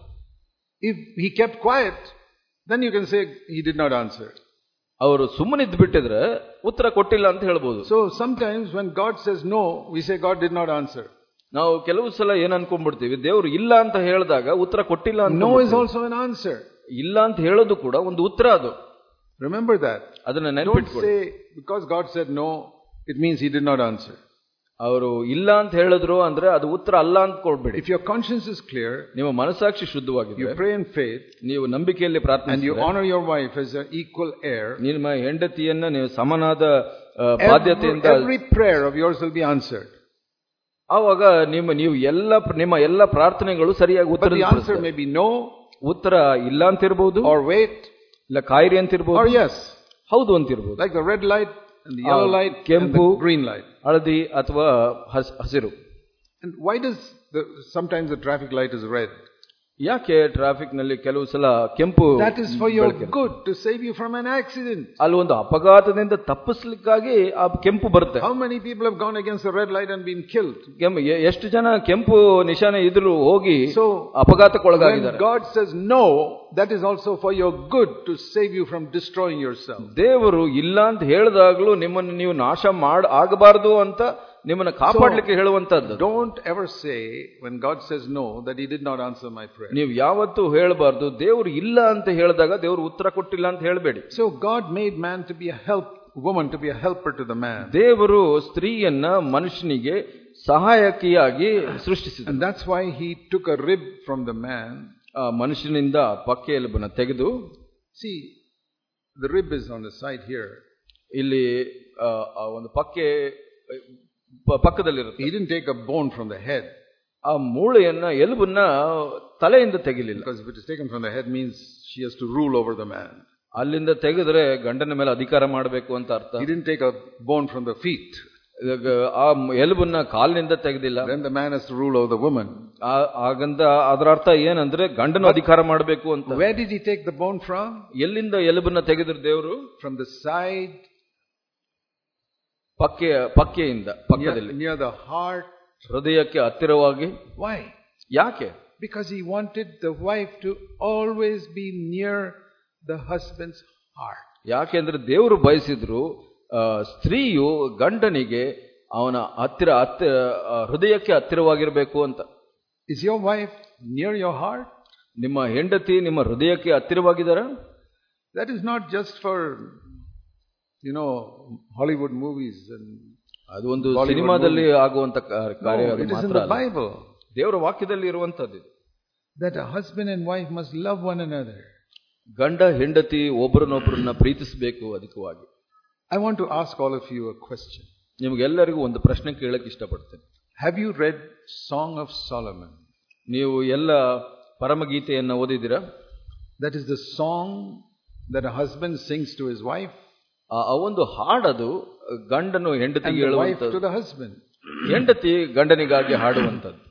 Speaker 1: If he kept quiet, then you can say he did not answer.
Speaker 2: ಅವರು ಸುಮ್ಮನಿದ್ದು ಬಿಟ್ಟಿದ್ರೆ ಉತ್ತರ ಕೊಟ್ಟಿಲ್ಲ ಅಂತ ಹೇಳ್ಬೋದು.
Speaker 1: So sometimes when God says no, we say God did not answer.
Speaker 2: ನಾವು ಕೆಲವು ಸಲ ಏನ್ ಅನ್ಕೊಂಡ್ಬಿಡ್ತೀವಿ, ದೇವರು ಇಲ್ಲ ಅಂತ ಹೇಳಿದಾಗ ಉತ್ತರ ಕೊಟ್ಟಿಲ್ಲ ಅಂತ.
Speaker 1: No is also an answer.
Speaker 2: ಇಲ್ಲ ಅಂತ ಹೇಳೋದು ಕೂಡ ಒಂದು ಉತ್ತರ. ಅದು
Speaker 1: remember that.
Speaker 2: ಅದನ್ನ ನೆನಪಿಟ್ಕೊಳ್ಳಿ.
Speaker 1: Don't say because God said no, it means he did not answer.
Speaker 2: ಅವರು ಇಲ್ಲ ಅಂತ ಹೇಳಿದ್ರು ಅಂದ್ರೆ ಅದು ಉತ್ತರ ಅಲ್ಲ ಅಂತ ಕೊಡ್ಬೇಡಿ.
Speaker 1: If your conscience is clear,
Speaker 2: ನಿಮ್ಮ ಮನಸ್ಸಾಕ್ಷಿ ಶುದ್ಧವಾಗಿದೆ,
Speaker 1: you pray in faith,
Speaker 2: ನೀವು ನಂಬಿಕೆಯಲ್ಲಿ ಪ್ರಾರ್ಥನೆ,
Speaker 1: and you honor your wife as an equal heir,
Speaker 2: ನಿಮ್ಮ ಹೆಂಡತಿಯನ್ನ ನೀವು ಸಮನಾದ ಬಾಧ್ಯತೆಯಿಂದ,
Speaker 1: every prayer of yours will be answered.
Speaker 2: ಆವಾಗ ನಿಮ್ಮ ನೀವು ಎಲ್ಲ ನಿಮ್ಮ ಎಲ್ಲ ಪ್ರಾರ್ಥನೆಗಳು ಸರಿಯಾಗಿ ಉತ್ತರ.
Speaker 1: But the answer may be no,
Speaker 2: ಉತ್ತರ ಇಲ್ಲ ಅಂತ ಇರಬಹುದು,
Speaker 1: or wait,
Speaker 2: ಇಲ್ಲ ಕಾಯಿರಿ ಅಂತ ಇರಬಹುದು,
Speaker 1: or yes,
Speaker 2: ಹೌದು ಅಂತ ಇರಬಹುದು.
Speaker 1: like the red light and the yellow light,
Speaker 2: ಕೆಂಪು,
Speaker 1: and the green light,
Speaker 2: ಹಳದಿ ಅಥವಾ ಹಸಿರು.
Speaker 1: And why does the sometimes the traffic light is red?
Speaker 2: ಯಾಕೆ ಟ್ರಾಫಿಕ್ ನಲ್ಲಿ ಕೆಲವು ಸಲ ಕೆಂಪು?
Speaker 1: That is for your good, to save you from an accident.
Speaker 2: ಅಲ್ಲಿ ಒಂದು ಅಪಘಾತದಿಂದ ತಪ್ಪಿಸಲಿಕ್ಕಾಗಿ ಆ ಕೆಂಪು ಬರುತ್ತೆ.
Speaker 1: How many people have gone against the red light and been killed?
Speaker 2: ಎಷ್ಟು ಜನ ಕೆಂಪು ನಿಶಾನೆ ಇದ್ರು ಹೋಗಿ
Speaker 1: So
Speaker 2: ಅಪಘಾತಕ್ಕೊಳಗಾಗಿದ್ದಾರೆ.
Speaker 1: when God says no, that is also for your good, to save you from destroying yourself.
Speaker 2: ದೇವರು ಇಲ್ಲ ಅಂತ ಹೇಳಿದಾಗಲೂ ನಿಮ್ಮನ್ನು ನೀವು ನಾಶ ಮಾಡ ಆಗಬಾರದು ಅಂತ ನಿಮ್ಮನ್ನು ಕಾಪಾಡಲಿಕ್ಕೆ ಹೇಳುವಂತದ್ದು.
Speaker 1: Don't ever say when God says no that he did not answer my prayer.
Speaker 2: ನೀವು ಯಾವತ್ತೂ ಹೇಳಬಾರದು ದೇವರು ಇಲ್ಲ ಅಂತ ಹೇಳಿದಾಗ ದೇವರು ಉತ್ತರ ಕೊಟ್ಟಿಲ್ಲ ಅಂತ ಹೇಳಬೇಡಿ.
Speaker 1: So God made man to be a help, woman to be a helper to the man.
Speaker 2: ದೇವರು ಸ್ತ್ರೀಯನ್ನ ಮನುಷ್ಯನಿಗೆ ಸಹಾಯಕಿಯಾಗಿ ಸೃಷ್ಟಿಸಿದ.
Speaker 1: And that's why he took a rib from the man.
Speaker 2: ಆ ಮನುಷ್ಯನಿಂದ ಪಕ್ಕೆ ಎಲುಬನ್ನ ತೆಗೆದು,
Speaker 1: see the rib is on the side here.
Speaker 2: ಇಲ್ಲಿ ಒಂದು ಪಕ್ಕೆ ಪಕ್ಕದಲ್ಲಿರುತ್ತೆ.
Speaker 1: He didn't take a bone from the head.
Speaker 2: ಆ ಮೂಳೆಯನ್ನ ಎಲುಬನ್ನ ತಲೆಯಿಂದ ತೆಗಿಲಿಲ್ಲ.
Speaker 1: Because if it is taken from the head means she has to rule over the man.
Speaker 2: ಅಲ್ಲಿಂದ ತೆಗೆದ್ರೆ ಗಂಡನ ಮೇಲೆ ಅಧಿಕಾರ ಮಾಡಬೇಕು ಅಂತ ಅರ್ಥ.
Speaker 1: He didn't take a bone from the feet.
Speaker 2: ಆ ಎಲುಬನ್ನ ಕಾಲಿನಿಂದ ತೆಗೆದಿಲ್ಲ.
Speaker 1: Then the man has to rule over the woman.
Speaker 2: ಆಗಂದ ಅದರ ಅರ್ಥ ಏನಂದ್ರೆ ಗಂಡನ ಅಧಿಕಾರ ಮಾಡಬೇಕು ಅಂತ.
Speaker 1: Where did he take the bone from?
Speaker 2: ಎಲ್ಲಿಂದ ಎಲುಬನ್ನ ತೆಗೆದ್ರು ದೇವರು?
Speaker 1: From the side
Speaker 2: ಪಕ್ಕೆ ಪಕ್ಕೆಯಿಂದ
Speaker 1: near,
Speaker 2: ಪಕ್ಕದಲ್ಲಿ
Speaker 1: near the heart.
Speaker 2: ಹೃದಯಕ್ಕೆ ಹತ್ತಿರವಾಗಿ.
Speaker 1: Why?
Speaker 2: ಯಾಕೆ?
Speaker 1: Because he wanted the wife to always be near the husband's heart.
Speaker 2: ಯಾಕೆಂದ್ರೆ ದೇವರು ಬಯಸಿದ್ರು ಸ್ತ್ರೀಯು ಗಂಡನಿಗೆ ಅವನ ಹತ್ತಿರ ಹತ್ತಿರ ಹೃದಯಕ್ಕೆ ಹತ್ತಿರವಾಗಿರಬೇಕು ಅಂತ.
Speaker 1: Is your wife near your heart?
Speaker 2: ನಿಮ್ಮ ಹೆಂಡತಿ ನಿಮ್ಮ ಹೃದಯಕ್ಕೆ ಹತ್ತಿರವಾಗಿದ್ದಾರಾ?
Speaker 1: That is not just for, you know, Hollywood movies and
Speaker 2: ಅದು ಒಂದು ಸಿನಿಮಾದಲ್ಲಿ ಆಗುವಂತ ಕಾರ್ಯ ಮಾತ್ರ ಅಲ್ಲ.
Speaker 1: Bible.
Speaker 2: ದೇವರ ವಾಕ್ಯದಲ್ಲಿ ಇರುವಂತದ್ದು
Speaker 1: that a husband and wife must love one another.
Speaker 2: ಗಂಡ ಹೆಂಡತಿ ಒಬ್ಬರನ್ನೊಬ್ಬರನ್ನ ಪ್ರೀತಿಸಬೇಕು ಅಧಿಕವಾಗಿ.
Speaker 1: I want to ask all of you a question.
Speaker 2: ನಿಮಗೆಲ್ಲರಿಗೂ ಒಂದು ಪ್ರಶ್ನೆ ಕೇಳಕ್ಕೆ ಇಷ್ಟಪಡ್ತೇನೆ.
Speaker 1: Have you read Song of Solomon?
Speaker 2: ನೀವು ಎಲ್ಲ ಪರಮಗೀತೆಯನ್ನು ಓದಿದ್ದೀರಾ?
Speaker 1: That is the song that a husband sings to his wife.
Speaker 2: ಆ ಒಂದು ಹಾಡದು ಗಂಡನು ಹೆಂಡತಿಗೆ ಹೇಳುವಂತದ್ದು,
Speaker 1: to the husband.
Speaker 2: ಹೆಂಡತಿ ಗಂಡನಿಗಾಗಿ ಹಾಡುವಂತದ್ದು.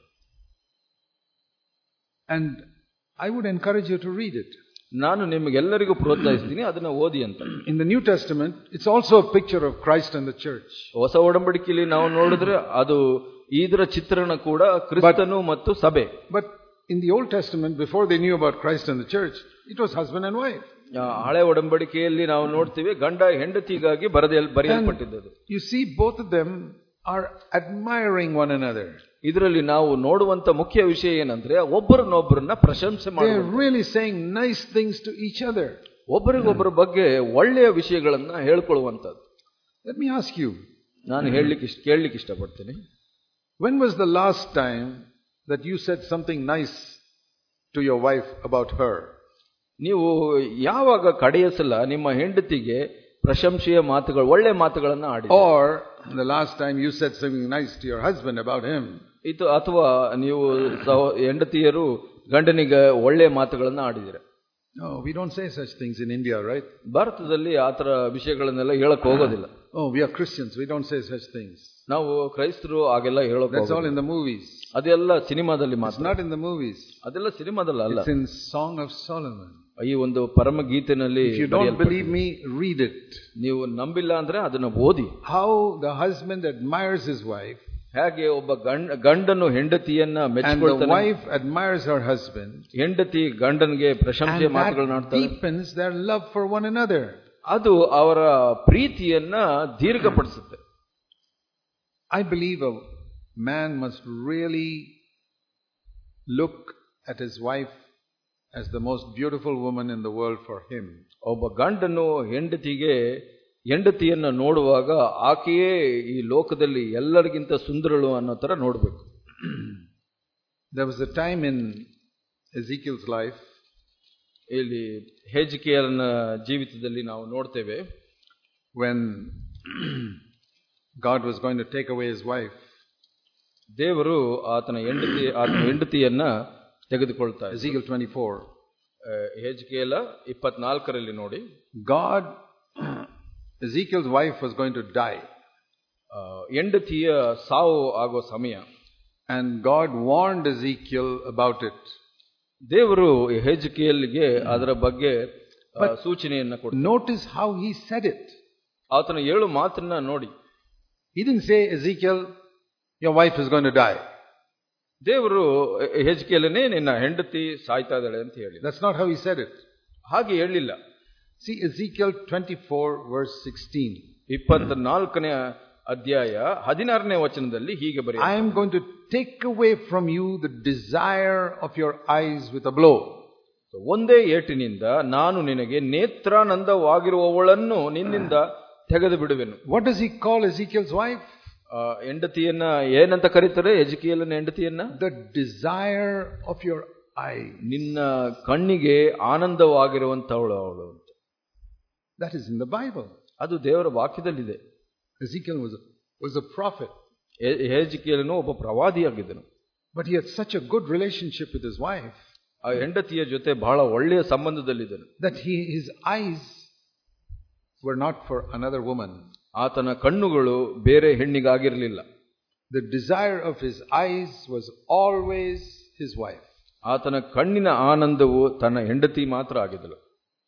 Speaker 1: And I would encourage you to read it.
Speaker 2: ನಾನು ನಿಮಗೆಲ್ಲರಿಗೂ ಪ್ರೋತ್ಸಾಹಿಸ್ತೀನಿ ಅದನ್ನ ಓದಿ ಅಂತ.
Speaker 1: In the New Testament, it's also a picture of Christ and the church.
Speaker 2: ಹೊಸ ಒಡಂಬಡಿಕೆಯಲ್ಲಿ ನಾವು ನೋಡಿದ್ರೆ ಅದು ಇದರ ಚಿತ್ರಣ ಕೂಡ ಕ್ರಿಸ್ತನು ಮತ್ತು ಸಭೆ.
Speaker 1: But in the Old Testament, before they knew about Christ and the church, it was husband and wife.
Speaker 2: ಹಳೆ ಒಡಂಬಡಿಕೆಯಲ್ಲಿ ನಾವು ನೋಡ್ತೀವಿ ಗಂಡ ಹೆಂಡತಿಗಾಗಿ ಬರೆದ ಬರೆಯಲ್ಪಟ್ಟಿದ್ದು.
Speaker 1: You see, both of them are admiring one another.
Speaker 2: ಇದರಲ್ಲಿ ನಾವು ನೋಡುವಂತ ಮುಖ್ಯ ವಿಷಯ ಏನಂದ್ರೆ ಒಬ್ಬರನ್ನೊಬ್ಬರನ್ನ ಪ್ರಶಂಸೆ ಮಾಡುವುದು.
Speaker 1: They are really saying nice things to each other.
Speaker 2: ಒಬ್ಬರಿಗೊಬ್ಬರ ಬಗ್ಗೆ ಒಳ್ಳೆಯ ವಿಷಯಗಳನ್ನ ಹೇಳ್ಕೊಳ್ಳುವಂತದ್ದು.
Speaker 1: Let me ask you.
Speaker 2: ನಾನು ಹೇಳಲಿಕ್ಕೆ ಕೇಳಲಿಕ್ಕೆ ಇಷ್ಟಪಡ್ತೀನಿ.
Speaker 1: When was the last time that you said something nice to your wife about her?
Speaker 2: ನೀವು ಯಾವಾಗ ಕಡೆಯ ಸಲ ನಿಮ್ಮ ಹೆಂಡತಿಗೆ ಪ್ರಶಂಸೆಯ ಮಾತುಗಳು ಒಳ್ಳೆ ಮಾತುಗಳನ್ನ ಆಡಿದ್ರಿ?
Speaker 1: Or the last time you said something nice to your husband about him?
Speaker 2: ಇದು ಅಥವಾ ನೀವು ಹೆಂಡತಿಯರು ಗಂಡನಿಗೆ ಒಳ್ಳೆ ಮಾತುಗಳನ್ನ ಆಡಿದಿರ?
Speaker 1: No, we don't say such things in India, right?
Speaker 2: ಭಾರತದಲ್ಲಿ ಆತರ ವಿಷಯಗಳನ್ನೆಲ್ಲ ಹೇಳಕ್ ಹೋಗೋದಿಲ್ಲ.
Speaker 1: Oh, we are Christians, we don't say such things.
Speaker 2: ನಾವು ಕ್ರೈಸ್ತರು ಹಾಗೆಲ್ಲ ಹೇಳೋಕೆ
Speaker 1: That's all in the movies.
Speaker 2: ಅದೆಲ್ಲ ಸಿನಿಮಾದಲ್ಲಿ ಮಾತ್ರ.
Speaker 1: It's not in the movies.
Speaker 2: ಅದೆಲ್ಲ ಸಿನಿಮಾದಲ್ಲಿ ಅಲ್ಲ.
Speaker 1: It's in Song of Solomon.
Speaker 2: ಈ ಒಂದು ಪರಮ ಗೀತೆನಲ್ಲಿ.
Speaker 1: If you don't believe me, read it.
Speaker 2: ನೀವು ನಂಬಿಲ್ಲ ಅಂದ್ರೆ ಅದನ್ನ ಓದಿ.
Speaker 1: How the husband admires his wife.
Speaker 2: ಹೇಗೆ ಒಬ್ಬ ಗಂಡನು ಹೆಂಡತಿಯನ್ನ ಮೆಚ್ಚಿಕೊಳ್ತಾನೆ.
Speaker 1: And the wife admires her husband.
Speaker 2: ಹೆಂಡತಿ ಗಂಡನಿಗೆ ಪ್ರಶಂಸೆಯ ಮಾತುಗಳನ್ನು ಆಡ್ತಾಳೆ.
Speaker 1: And that deepens their love for one another.
Speaker 2: ಅದು ಅವರ ಪ್ರೀತಿಯನ್ನ ದೀರ್ಘಪಡಿಸುತ್ತೆ.
Speaker 1: I believe a man must really look at his wife as the most beautiful woman in the world for him.
Speaker 2: ಒಬ್ಬ ಗಂಡನು ಹೆಂಡತಿಗೆ ಹೆಂಡತಿಯನ್ನ ನೋಡುವಾಗ ಆಕೆಯೇ ಈ ಲೋಕದಲ್ಲಿ ಎಲ್ಲರಿಗಿಂತ ಸುಂದರಳು ಅನ್ನೋ ತರ ನೋಡಬೇಕು.
Speaker 1: There was a time in Ezekiel's life,
Speaker 2: ಇಲ್ಲಿ ಹೆಜ್ಕೇಲನ ಜೀವಿತದಲ್ಲಿ ನಾವು ನೋಡ್ತೇವೆ,
Speaker 1: when God was going to take away his wife.
Speaker 2: ದೇವರು ಆತನ ಹೆಂಡತಿ ಆತನ ಹೆಂಡತಿಯನ್ನ ತೆಗೆದುಕೊಳ್ತಾರೆ.
Speaker 1: Ezekiel twenty-four.
Speaker 2: ಹೆಜ್ಕೇಲ ಇಪ್ಪತ್ನಾಲ್ಕರಲ್ಲಿ ನೋಡಿ,
Speaker 1: God, Ezekiel's wife was going to die.
Speaker 2: ಹೆಂಡತಿಯ ಸಾವು ಆಗೋ ಸಮಯ.
Speaker 1: And God warned Ezekiel about it.
Speaker 2: ದೇವರು ಹೆಜ್ಕೇಲ್ಗೆ ಅದರ ಬಗ್ಗೆ ಸೂಚನೆಯನ್ನ ಕೊಡ್ತಾರೆ.
Speaker 1: Notice how he said it.
Speaker 2: ಆತನ ಏಳು ಮಾತನ್ನ ನೋಡಿ.
Speaker 1: He didn't say, Ezekiel, your wife is going to die.
Speaker 2: ದೇವರು ಹೆಜ್ಕೇಲನೇ ನಿನ್ನ ಹೆಂಡತಿ ಸಾಯ್ತಾ ಇದ್ದಾಳೆ ಅಂತ ಹೇಳಿ.
Speaker 1: That's not how he said it.
Speaker 2: ಹಾಗೆ ಹೇಳಿಲ್ಲ.
Speaker 1: See Ezekiel twenty-four verse sixteen.
Speaker 2: ಇಪ್ಪತ್ನಾಲ್ಕನೇ ಅಧ್ಯಾಯ ಹದಿನಾರನೇ ವಚನದಲ್ಲಿ ಹೀಗೆ ಬರೆಯುತ್ತೆ,
Speaker 1: I am going to take away from you the desire of your eyes with a blow.
Speaker 2: ಒಂದೇ ಏಟಿನಿಂದ ನಾನು ನಿನಗೆ ನೇತ್ರಾನಂದವಾಗಿರುವವಳನ್ನು ನಿನ್ನಿಂದ ತೆಗೆದು ಬಿಡುವೆನು.
Speaker 1: What does he call Ezekiel's wife?
Speaker 2: ಹೆಂಡತಿಯನ್ನ ಏನಂತ ಕರೀತಾರೆ ಹೆಜ್ಕೇಲನ ಹೆಂಡತಿಯನ್ನ?
Speaker 1: The desire of your eyes.
Speaker 2: ನಿನ್ನ ಕಣ್ಣಿಗೆ ಆನಂದವಾಗಿರುವಂತವಳು ಅವಳು ಅಂತ.
Speaker 1: That is in the Bible.
Speaker 2: ಅದು ದೇವರ ವಾಕ್ಯದಲ್ಲಿದೆ.
Speaker 1: Ezekiel was a, was a prophet.
Speaker 2: ಹೆಜ್ಕೇಲನು ಒಬ್ಬ ಪ್ರವಾದಿಯಾಗಿದ್ದನು.
Speaker 1: But he had such a good relationship with his wife.
Speaker 2: ಆ ಹೆಂಡತಿಯ ಜೊತೆ ಬಹಳ ಒಳ್ಳೆಯ ಸಂಬಂಧದಲ್ಲಿದ್ದನು.
Speaker 1: That he, his eyes were not for another woman.
Speaker 2: ಆತನ ಕಣ್ಣುಗಳು ಬೇರೆ ಹೆಣ್ಣಿಗಾಗಿರಲಿಲ್ಲ.
Speaker 1: The desire of his eyes was always his wife.
Speaker 2: ಆತನ ಕಣ್ಣಿನ ಆನಂದವು ತನ್ನ ಹೆಂಡತಿ ಮಾತ್ರ ಆಗಿದ್ದಳು.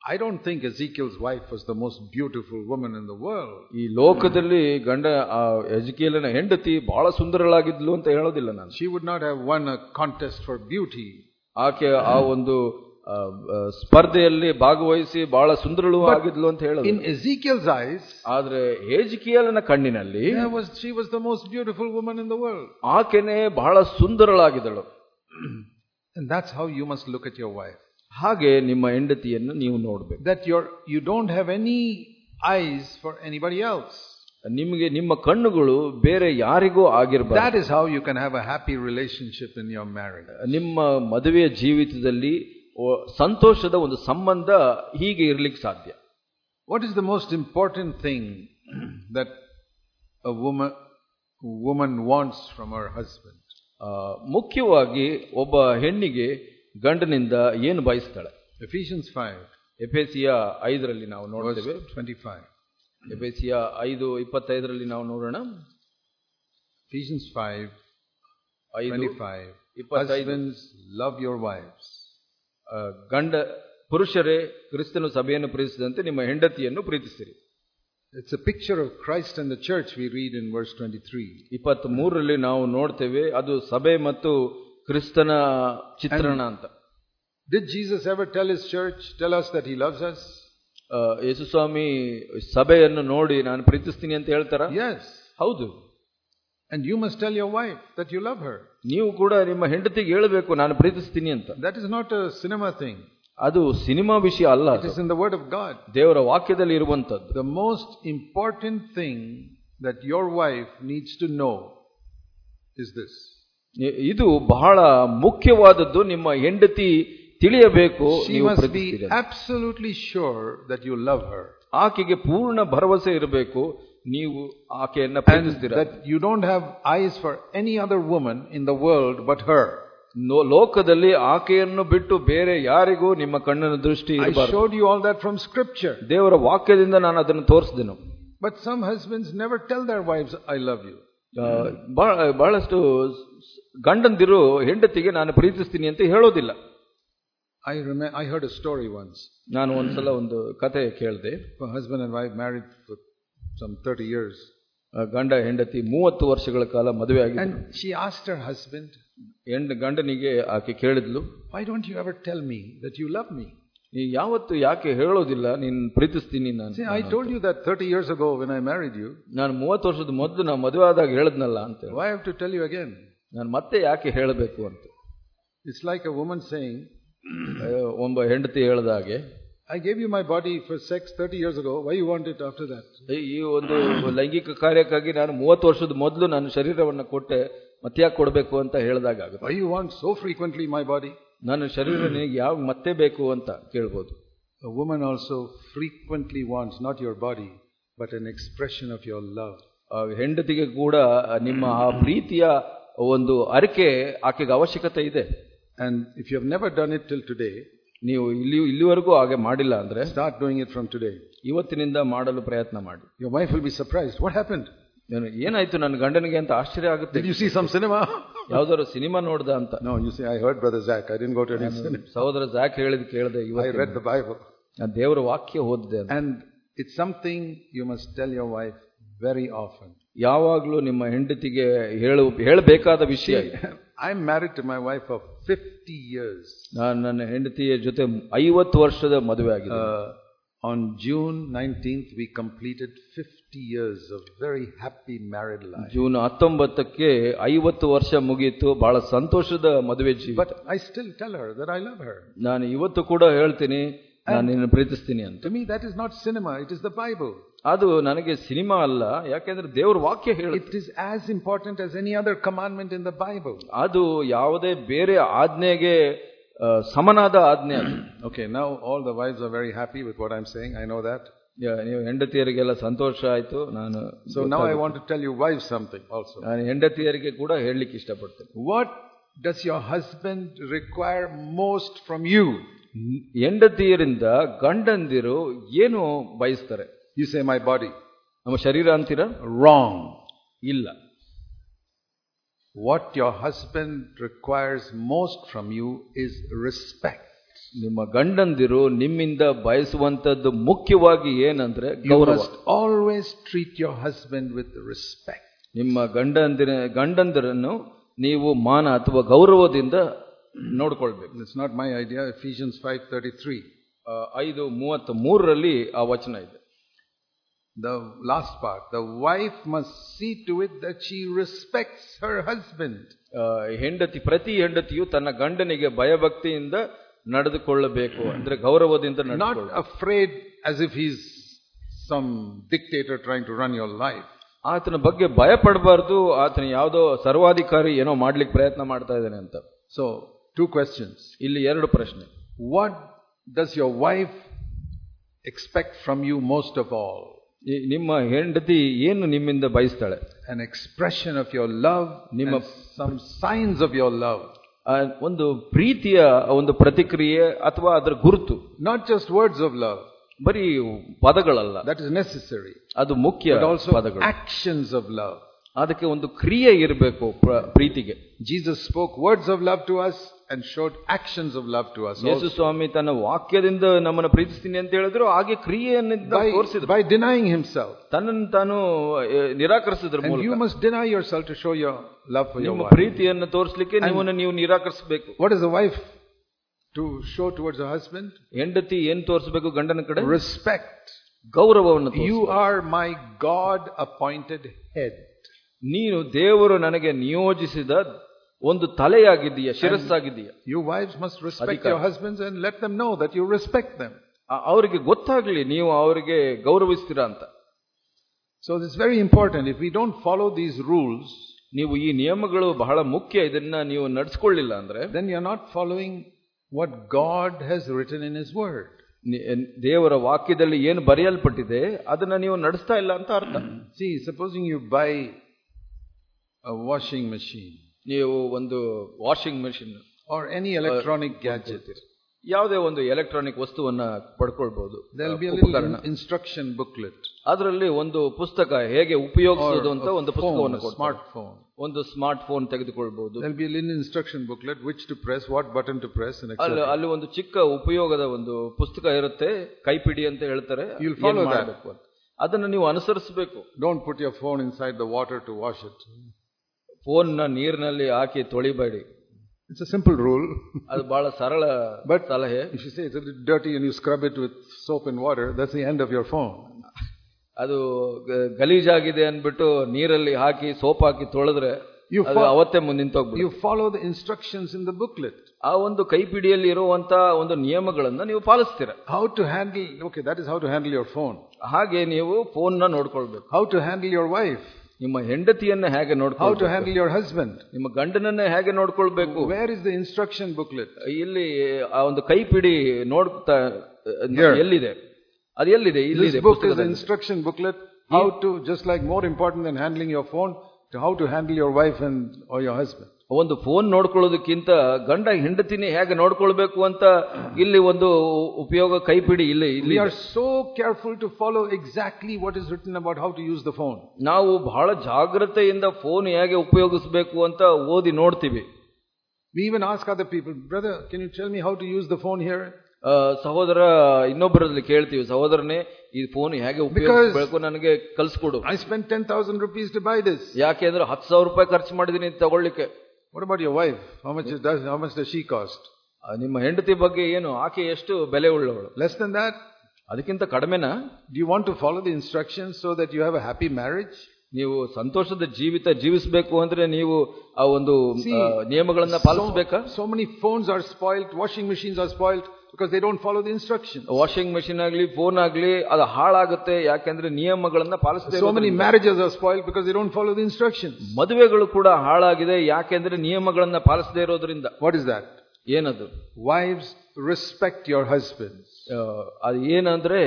Speaker 1: I don't think Ezekiel's wife was the most beautiful woman in the world.
Speaker 2: ಈ ಲೋಕದಲ್ಲಿ ಗಂಡ ಆ ಎಜೆಕಿಯೇಲನ ಹೆಂಡತಿ ಬಹಳ ಸುಂದರಳಾಗಿದ್ಲು ಅಂತ ಹೇಳೋದಿಲ್ಲ ನಾನು.
Speaker 1: She would not have won a contest for beauty.
Speaker 2: ಆಕೆ ಆ ಒಂದು ಸ್ಪರ್ಧೆಯಲ್ಲಿ ಭಾಗವಹಿಸಿ ಬಹಳ ಸುಂದರಳು ಆಗಿದ್ಲು ಅಂತ ಹೇಳೋದು.
Speaker 1: In Ezekiel's eyes,
Speaker 2: ಆದ್ರೆ ಎಜೆಕಿಯೇಲನ ಕಣ್ಣಿನಲ್ಲಿ
Speaker 1: was she was the most beautiful woman in the world.
Speaker 2: ಆಕೆನೇ ಬಹಳ ಸುಂದರಳಾಗಿದ್ದಳು.
Speaker 1: And that's how you must look at your wife.
Speaker 2: ಹಾಗೆ ನಿಮ್ಮ ಹೆಂಡತಿಯನ್ನು ನೀವು ನೋಡಬೇಕು.
Speaker 1: That your you don't have any eyes for anybody else.
Speaker 2: ನಿಮಗೆ ನಿಮ್ಮ ಕಣ್ಣುಗಳು ಬೇರೆ ಯಾರಿಗೂ ಆಗಿರಬಾರದು.
Speaker 1: That is how you can have a happy relationship in your marriage.
Speaker 2: ನಿಮ್ಮ ಮದುವೆಯ ಜೀವಿತದಲ್ಲಿ ಸಂತೋಷದ ಒಂದು ಸಂಬಂಧ ಹೀಗೆ ಇರಲಿಕ್ಕೆ ಸಾಧ್ಯ.
Speaker 1: What is the most important thing that a woman woman wants from her husband?
Speaker 2: ಮುಖ್ಯವಾಗಿ ಒಬ್ಬ ಹೆಣ್ಣಿಗೆ ಗಂಡನಿಂದ ಏನು ಬಯಸ್ತಾಳೆ?
Speaker 1: Ephesians five.
Speaker 2: ಎಫೆಸಿಯ ಐದರಲ್ಲಿ ನಾವು ನೋಡ್ತೇವೆ.
Speaker 1: twenty-five.
Speaker 2: ಎಫೆಸಿಯ ಐದು ಇಪ್ಪತ್ತೈದರಲ್ಲಿ ನಾವು ನೋಡೋಣ.
Speaker 1: Ephesians five
Speaker 2: twenty-five.
Speaker 1: Husbands, love your wives.
Speaker 2: ಗಂಡ ಪುರುಷರೇ ಕ್ರಿಸ್ತನು ಸಭೆಯನ್ನು ಪ್ರೀತಿಸಿದಂತೆ ನಿಮ್ಮ ಹೆಂಡತಿಯನ್ನು ಪ್ರೀತಿಸಿರಿ.
Speaker 1: It's a picture of Christ and the church, we read in verse twenty-three.
Speaker 2: ಇಪ್ಪತ್ತಮೂರರಲ್ಲಿ ನಾವು ನೋಡ್ತೇವೆ ಅದು ಸಭೆ ಮತ್ತು ಕ್ರಿಸ್ತನ ಚಿತ್ರಣ ಅಂತ.
Speaker 1: Did Jesus ever tell his church, tell us that he loves us?
Speaker 2: ಯೇಸು ಸ್ವಾಮಿ ಸಭೆಯನ್ನು ನೋಡಿ ನಾನು ಪ್ರೀತಿಸ್ತೀನಿ ಅಂತ ಹೇಳ್ತಾರಾ?
Speaker 1: Yes.
Speaker 2: ಹೌದು.
Speaker 1: And you must tell your wife that you love her.
Speaker 2: ನೀವು ಕೂಡ ನಿಮ್ಮ ಹೆಂಡತಿಗೆ ಹೇಳಬೇಕು ನಾನು ಪ್ರೀತಿಸ್ತೀನಿ ಅಂತ.
Speaker 1: That is not a cinema thing.
Speaker 2: ಅದು ಸಿನಿಮಾ ವಿಷಯ ಅಲ್ಲ.
Speaker 1: It is in the word of God.
Speaker 2: ದೇವರ ವಾಕ್ಯದಲ್ಲಿ ಇರುವಂತದ್ದು.
Speaker 1: The most important thing that your wife needs to know is this.
Speaker 2: ಇದು ಬಹಳ ಮುಖ್ಯವಾದದ್ದು ನಿಮ್ಮ ಹೆಂಡತಿ ತಿಳಿಯಬೇಕು.
Speaker 1: She must be absolutely sure that you love her.
Speaker 2: ಆಕೆಗೆ ಪೂರ್ಣ ಭರವಸೆ ಇರಬೇಕು ನೀವು ಆಕೆಯನ್ನ ಪ್ರೀತಿಸ್ತೀರಾ.
Speaker 1: That you don't have eyes for any other woman in the world but her.
Speaker 2: ಲೋಕದಲ್ಲಿ ಆಕೆಯನ್ನು ಬಿಟ್ಟು ಬೇರೆ ಯಾರಿಗೂ ನಿಮ್ಮ ಕಣ್ಣಿನ ದೃಷ್ಟಿ ಇರಬಾರದು.
Speaker 1: I showed you all that from scripture.
Speaker 2: ದೇವರ ವಾಕ್ಯದಿಂದ ನಾನು ಅದನ್ನು ತೋರಿಸಿದೆನು.
Speaker 1: But some husbands never tell their wives I love you.
Speaker 2: ಬಹಳಷ್ಟು ಗಂಡಂದಿರು ಹೆಂಡತಿಗೆ ನಾನು ಪ್ರೀತಿಸ್ತೀನಿ ಅಂತ ಹೇಳೋದಿಲ್ಲ.
Speaker 1: I remember I heard a story once.
Speaker 2: ನಾನು ಒಂದ್ಸಲ ಒಂದು ಕತೆ ಕೇಳಿದೆ.
Speaker 1: A husband and wife married for some thirty years.
Speaker 2: ಗಂಡ ಹೆಂಡತಿ ಮೂವತ್ತು ವರ್ಷಗಳ ಕಾಲ ಮದುವೆ ಆಗಿದ್ರು.
Speaker 1: And she asked her husband,
Speaker 2: ಗಂಡನಿಗೆ ಆಕೆ ಕೇಳಿದ್ಲು,
Speaker 1: why don't you ever tell me that you love me?
Speaker 2: ನೀ ಯಾವತ್ತು ಯಾಕೆ ಹೇಳೋದಿಲ್ಲ ನೀನ್ ಪ್ರೀತಿಸ್ತೀನಿ ನಾನು?
Speaker 1: See, I told you that thirty years ago when I married you.
Speaker 2: ನಾನು ಮೂವತ್ತು ವರ್ಷದ ಮೊದಲು ನಾವು ಮದುವೆ ಆದಾಗ ಹೇಳದ್ನಲ್ಲ ಅಂತ.
Speaker 1: Why have to tell you again?
Speaker 2: ನಾನು ಮತ್ತೆ ಯಾಕೆ ಹೇಳಬೇಕು ಅಂತ.
Speaker 1: It's like a woman saying,
Speaker 2: ಒಬ್ಬ ಹೆಂಡತಿ ಹೇಳಿದ ಹಾಗೆ,
Speaker 1: I gave you my body for sex thirty years ago. Why you want it after that?
Speaker 2: ಈ ಒಂದು ಲೈಂಗಿಕ ಕಾರ್ಯಕ್ಕಾಗಿ ನಾನು ಮೂವತ್ತು ವರ್ಷದ ಮೊದಲು ನಾನು ಶರೀರವನ್ನು ಕೊಟ್ಟೆ, ಮತ್ತೆ ಯಾಕೆ ಕೊಡಬೇಕು ಅಂತ ಹೇಳಿದಾಗ ಆಗುತ್ತೆ.
Speaker 1: Why you want so frequently my body?
Speaker 2: ನನ್ನ ಶರೀರ ನಿನಗೆ ಯಾವ ಮತ್ತೆ ಬೇಕು ಅಂತ ಕೇಳ್ಬೋದು.
Speaker 1: A woman also frequently wants not your body but an expression of your love.
Speaker 2: ಹೆಂಡತಿಗೆ ಕೂಡ ನಿಮ್ಮ ಆ ಪ್ರೀತಿಯ ಒಂದು ಅರಿಕೆ ಆಕೆಗೆ ಅವಶ್ಯಕತೆ ಇದೆ.
Speaker 1: And if you have never done it till today,
Speaker 2: ನೀವು ಇಲ್ಲಿ ಇಲ್ಲಿವರೆಗೂ ಹಾಗೆ ಮಾಡಿಲ್ಲ ಅಂದ್ರೆ
Speaker 1: start doing it from today.
Speaker 2: ಇವತ್ತಿನಿಂದ ಮಾಡಲು ಪ್ರಯತ್ನ ಮಾಡಿ.
Speaker 1: Your wife will be surprised. What happened?
Speaker 2: ಏನಾಯ್ತು ನನ್ನ ಗಂಡನಿಗೆ ಅಂತ ಆಶ್ಚರ್ಯ ಆಗುತ್ತೆ.
Speaker 1: Did you see some cinema?
Speaker 2: ಯಾವ್ದಾದ್ರು ಸಿನಿಮಾ ನೋಡ್ದ ಅಂತ.
Speaker 1: No, you see, I heard Brother Zach. I didn't go to any cinema.
Speaker 2: ಸಹೋದರ ಜಾಕ್ ಹೇಳಿದ್ ಕೇಳಿದೆ.
Speaker 1: I read the Bible.
Speaker 2: ನಾನು ದೇವರ ವಾಕ್ಯ ಓದಿದೆ.
Speaker 1: And it's something you must tell your wife very often.
Speaker 2: ಯಾವಾಗ್ಲೂ ನಿಮ್ಮ ಹೆಂಡತಿಗೆ ಹೇಳು ಹೇಳಬೇಕಾದ ವಿಷಯ.
Speaker 1: I'm married to my wife for fifty years.
Speaker 2: ನಾನು ನನ್ನ ಹೆಂಡತಿಯ ಜೊತೆ ಐವತ್ತು ವರ್ಷದ ಮದುವೆ ಆಗಿದೆ.
Speaker 1: On June nineteenth we completed fifty years of very happy married life.
Speaker 2: June ಹತ್ತೊಂಬತ್ತಕ್ಕೆ ಐವತ್ತು ವರ್ಷ ಮುಗಿಯಿತು, ಬಹಳ ಸಂತೋಷದ ಮದುವೆ ಜೀವಿತ.
Speaker 1: But I still tell her that I love her.
Speaker 2: ನಾನು ಇವತ್ತು ಕೂಡ ಹೇಳ್ತೀನಿ ನಾನು ನಿನ್ನ ಪ್ರೀತಿಸ್ತೀನಿ ಅಂತ.
Speaker 1: To me that is not cinema, it is the Bible.
Speaker 2: ಅದು ನನಗೆ ಸಿನಿಮಾ ಅಲ್ಲ, ಯಾಕೆಂದ್ರೆ ದೇವರ ವಾಕ್ಯ ಹೇಳುತ್ತೆ.
Speaker 1: It is as important as any other commandment in the Bible.
Speaker 2: ಅದು ಯಾವುದೇ ಬೇರೆ ಆಜ್ಞೆಗೆ ಸಮನಾದ ಆಜ್ಞೆ ಅದು.
Speaker 1: Okay, now all the wives are very happy with what I'm saying. I know that.
Speaker 2: ನೀವು ಹೆಂಡತಿಯರಿಗೆಲ್ಲ ಸಂತೋಷ ಆಯ್ತು. ನಾನು
Speaker 1: So now I want to tell you wives something also.
Speaker 2: ನಾನು ಹೆಂಡತಿಯರಿಗೆ ಕೂಡ ಹೇಳಲಿಕ್ಕೆ ಇಷ್ಟಪಡ್ತೇನೆ.
Speaker 1: What does your husband require most from you?
Speaker 2: ಹೆಂಡತಿಯರಿಂದ ಗಂಡಂದಿರು ಏನು ಬಯಸ್ತಾರೆ?
Speaker 1: You say my body.
Speaker 2: ನಮ್ಮ ಶರೀರ ಅಂತೀರಾ?
Speaker 1: Wrong.
Speaker 2: ಇಲ್ಲ.
Speaker 1: What your husband requires most from you is respect.
Speaker 2: ನಿಮ್ಮ ಗಂಡಂದಿರು ನಿಮ್ಮಿಂದ ಬಯಸುವಂತದ್ದು ಮುಖ್ಯವಾಗಿ ಏನಂದ್ರೆ
Speaker 1: You
Speaker 2: ಗೌರವ.
Speaker 1: must always treat your husband with respect.
Speaker 2: ನಿಮ್ಮ ಗಂಡಂದಿರ ಗಂಡಂದಿರನ್ನು ನೀವು ಮಾನ ಅಥವಾ ಗೌರವದಿಂದ ನೋಡ್ಕೊಳ್ಬೇಕು.
Speaker 1: It's not my idea. Ephesians five thirty-three.
Speaker 2: ಐದು ಮೂವತ್ತ ಮೂರರಲ್ಲಿ ಆ ವಚನ ಇದೆ.
Speaker 1: The last part. The wife must see to it that she respects her husband.
Speaker 2: ಹೆಂಡತಿ ಪ್ರತಿ ಹೆಂಡತಿಯು ತನ್ನ ಗಂಡನಿಗೆ ಭಯಭಕ್ತಿಯಿಂದ ನಡೆದುಕೊಳ್ಳಬೇಕು, ಅಂದ್ರೆ ಗೌರವದಿಂದ
Speaker 1: Not afraid as if he's some dictator trying to run your life.
Speaker 2: ಆತನ ಬಗ್ಗೆ ಭಯ ಪಡಬಾರ್ದು, ಆತನ ಯಾವುದೋ ಸರ್ವಾಧಿಕಾರಿ ಏನೋ ಮಾಡ್ಲಿಕ್ಕೆ ಪ್ರಯತ್ನ ಮಾಡ್ತಾ ಇದ್ದಾನೆ ಅಂತ.
Speaker 1: So, two questions.
Speaker 2: ಇಲ್ಲಿ ಎರಡು ಪ್ರಶ್ನೆ.
Speaker 1: What does your wife expect from you most of all?
Speaker 2: ನಿಮ್ಮ ಹೆಂಡತಿ ಏನು ನಿಮ್ಮಿಂದ ಬಯಸ್ತಾಳೆ?
Speaker 1: An expression of your love, ನಿಮ್ಮ some signs of your love.
Speaker 2: ಒಂದು ಪ್ರೀತಿಯ ಒಂದು ಪ್ರತಿಕ್ರಿಯೆ ಅಥವಾ ಅದರ ಗುರುತು.
Speaker 1: Not just words of love.
Speaker 2: ಬರೀ ಪದಗಳಲ್ಲ.
Speaker 1: That is necessary.
Speaker 2: ಅದು ಮುಖ್ಯ.
Speaker 1: But also
Speaker 2: ಪದಗಳು.
Speaker 1: actions of love.
Speaker 2: ಅದಕ್ಕೆ ಒಂದು ಕ್ರಿಯೆ ಇರಬೇಕು ಪ್ರೀತಿಗೆ.
Speaker 1: Jesus spoke words of love to us and showed actions of love to us.
Speaker 2: ಯೇಸು ಸ್ವಾಮಿ ತನ್ನ ವಾಕ್ಯದಿಂದ ನಮ್ಮನ್ನು ಪ್ರೀತಿಸ್ತೀನಿ ಅಂತ ಹೇಳಿದ್ರು, ಹಾಗೆ ಕ್ರಿಯೆಯನ್ನು ತೋರಿಸಿದ್ರು.
Speaker 1: By denying himself.
Speaker 2: ತನ್ನನ್ನು ತಾನು ನಿರಾಕರಿಸಿದ್ರ ಮೂಲಕ.
Speaker 1: And you must deny yourself to show your love for your wife.
Speaker 2: ನಿಮ್ಮ ಪ್ರೀತಿಯನ್ನು ತೋರಿಸಲಿಕ್ಕೆ ನಿಮ್ಮನ್ನು ನೀವು ನಿರಾಕರಿಸಬೇಕು.
Speaker 1: What is a wife to show towards her husband?
Speaker 2: ಹೆಂಡತಿ ಏನು ತೋರಿಸಬೇಕು ಗಂಡನ ಕಡೆ?
Speaker 1: Respect.
Speaker 2: ಗೌರವವನ್ನು.
Speaker 1: You are my God appointed head.
Speaker 2: ನೀನು ದೇವರು ನನಗೆ ನಿಯೋಜಿಸಿದ ಒಂದು ತಲೆಯಾಗಿದ್ದೀಯ, ಶಿರಸ್ಸಾಗಿದ್ದೀಯ.
Speaker 1: You wives must respect your husbands and let them know that you respect them.
Speaker 2: ಅವರಿಗೆ ಗೊತ್ತಾಗ್ಲಿ ನೀವು ಅವರಿಗೆ ಗೌರವಿಸ್ತೀರಾ ಅಂತ.
Speaker 1: So this is very important. If we don't follow these rules,
Speaker 2: ನೀವು ಈ ನಿಯಮಗಳು ಬಹಳ ಮುಖ್ಯ, ಇದನ್ನ ನೀವು ನಡೆಸಿಕೊಳ್ಳಿಲ್ಲ ಅಂದ್ರೆ
Speaker 1: then you are not following what God has written in his word.
Speaker 2: ದೇವರ ವಾಕ್ಯದಲ್ಲಿ ಏನು ಬರೆಯಲ್ಪಟ್ಟಿದೆ ಅದನ್ನ ನೀವು ನಡೆಸ್ತಾ ಇಲ್ಲ ಅಂತ ಅರ್ಥ.
Speaker 1: See, supposing you buy a washing machine,
Speaker 2: ನೀವು ಒಂದು washing machine
Speaker 1: or any electronic gadget,
Speaker 2: ಯಾವುದೇ ಒಂದು ಎಲೆಕ್ಟ್ರಾನಿಕ್ ವಸ್ತುವನ್ನ ಪಡ್ಕೊಳ್ಬಹುದು.
Speaker 1: there will be a little instruction booklet.
Speaker 2: ಅದರಲ್ಲಿ ಒಂದು ಪುಸ್ತಕ ಹೇಗೆ ಉಪಯೋಗಿಸೋದು ಅಂತ ಒಂದು ಪುಸ್ತಕವನ್ನು ಕೊಡ್ತಾರೆ.
Speaker 1: ಸ್ಮಾರ್ಟ್ ಫೋನ್,
Speaker 2: ಒಂದು ಸ್ಮಾರ್ಟ್ ಫೋನ್ ತೆಗೆದುಕೊಳ್ಬಹುದು.
Speaker 1: there will be a little instruction booklet which to press, what button to press, and et
Speaker 2: cetera. ಅಲ್ಲಿ ಒಂದು ಚಿಕ್ಕ ಉಪಯೋಗದ ಒಂದು ಪುಸ್ತಕ ಇರುತ್ತೆ, ಕೈಪಿಡಿ ಅಂತ ಹೇಳ್ತಾರೆ.
Speaker 1: You will follow that.
Speaker 2: ಅದನ್ನು ನೀವು ಅನುಸರಿಸಬೇಕು.
Speaker 1: Don't put your phone inside the water to wash it.
Speaker 2: Phone ನ ನೀರಿನಲ್ಲಿ ಹಾಕಿ ತೊಳಿಬೇಡಿ.
Speaker 1: It's a simple rule.
Speaker 2: ಅದು ಬಹಳ ಸರಳ ಸಲಹೆ.
Speaker 1: If you say it's a bit dirty and you scrub it with soap and water, that's the end of your phone.
Speaker 2: ಅದು ಗಲೀಜಾಗಿದೆ ಅಂದ್ಬಿಟ್ಟು ನೀರಲ್ಲಿ ಹಾಕಿ soap ಹಾಕಿ ತೊಳೆದ್ರೆ ಅದು ಅವತ್ತೇ ಮುಂದಿನ
Speaker 1: You follow the instructions in the booklet.
Speaker 2: ಆ ಒಂದು ಕೈಪಿಡಿಯಲ್ಲಿ ಇರುವಂತ ಒಂದು ನಿಯಮಗಳನ್ನ ನೀವು ಪಾಲಿಸ್ತೀರಾ.
Speaker 1: How to handle, okay, that is how to handle your phone.
Speaker 2: ಹಾಗೆ ನೀವು ಫೋನ್ ನ ನೋಡ್ಕೊಳ್ಬೇಕು.
Speaker 1: How to handle your wife.
Speaker 2: ನಿಮ್ಮ ಹೆಂಡತಿಯನ್ನ ಹೇಗೆ ನೋಡ್ಕೊಳ್ಬೇಕು.
Speaker 1: How to handle your husband.
Speaker 2: ನಿಮ್ಮ ಗಂಡನನ್ನ ಹೇಗೆ ನೋಡ್ಕೊಳ್ಬೇಕು.
Speaker 1: Where is the instruction booklet?
Speaker 2: ಇಲ್ಲಿ ಆ ಒಂದು ಕೈಪಿಡಿ ನೋಡ್ತಾ ಎಲ್ಲಿದೆ? ಅದು ಎಲ್ಲಿದೆ? ಇಲ್ಲಿದೆ.
Speaker 1: This book is the instruction booklet. How to, just like more important than handling your phone, to how to handle your wife and or your husband.
Speaker 2: ಒಂದು ಫೋನ್ ನೋಡ್ಕೊಳ್ಳೋದಕ್ಕಿಂತ ಗಂಡ ಹೆಂಡತಿನೇ ಹೇಗೆ ನೋಡ್ಕೊಳ್ಬೇಕು ಅಂತ ಇಲ್ಲಿ ಒಂದು ಉಪಯೋಗ ಕೈಪಿಡಿ ಇಲ್ಲಿ.
Speaker 1: We are so careful to follow exactly what is written about how to use the phone.
Speaker 2: ನಾವು ಬಹಳ ಜಾಗೃತೆಯಿಂದ ಫೋನ್ ಹೇಗೆ ಉಪಯೋಗಿಸಬೇಕು ಅಂತ ಓದಿ ನೋಡ್ತೀವಿ.
Speaker 1: We even ask other people, brother, can you tell me how to use the phone here?
Speaker 2: ಸಹೋದರ ಇನ್ನೊಬ್ಬರಲ್ಲಿ ಕೇಳ್ತೀವಿ, ಸಹೋದರನೇ ಈ ಫೋನ್ ಹೇಗೆ ಉಪಯೋಗಿಸಬೇಕು ನನಗೆ ಕಲಿಸ್ಕೊಡು.
Speaker 1: I spent ten thousand rupees to buy this.
Speaker 2: ಯಾಕೆ ಅಂದ್ರೆ ಹತ್ತು ಸಾವಿರ ರೂಪಾಯಿ ಖರ್ಚು ಮಾಡಿದೀನಿ ತಗೊಳ್ಳಿಕ್ಕೆ.
Speaker 1: What about your wife? How much does how much does she cost?
Speaker 2: ನಿಮ್ಮ ಹೆಂಡತಿ ಬಗ್ಗೆ ಏನು, ಆಕೆ ಎಷ್ಟು ಬೆಲೆ ಉಳ್ಳವಳು?
Speaker 1: Less than that?
Speaker 2: ಅದಕ್ಕಿಂತ ಕಡಿಮೆನಾ?
Speaker 1: Do you want to follow the instructions so that you have a happy marriage?
Speaker 2: ನೀವು ಸಂತೋಷದ ಜೀವಿತ ಜೀವಿಸಬೇಕು ಅಂದ್ರೆ ನೀವು ಆ ಒಂದು ನಿಯಮಗಳನ್ನ ಪಾಲಿಸಬೇಕಾ?
Speaker 1: So many phones are spoiled, washing machines are spoiled because they don't follow the instructions.
Speaker 2: Washing machine ಆಗಲಿ ಫೋನ್ ಆಗಲಿ ಅದು ಹಾಳಾಗುತ್ತೆ, ಯಾಕೆಂದ್ರೆ ನಿಯಮಗಳನ್ನ ಪಾಲಿಸದೇ ಇರೋದ್ರಿಂದ.
Speaker 1: So many marriages are spoiled because they don't follow the instructions.
Speaker 2: ಮದುವೆಗಳು ಕೂಡ ಹಾಳಾಗಿದೆ, ಯಾಕೆಂದ್ರೆ ನಿಯಮಗಳನ್ನ ಪಾಲಿಸದೇ ಇರೋದ್ರಿಂದ.
Speaker 1: What is that?
Speaker 2: ಏನದು?
Speaker 1: Wives, respect your husbands.
Speaker 2: ಅದು ಏನಂದ್ರೆ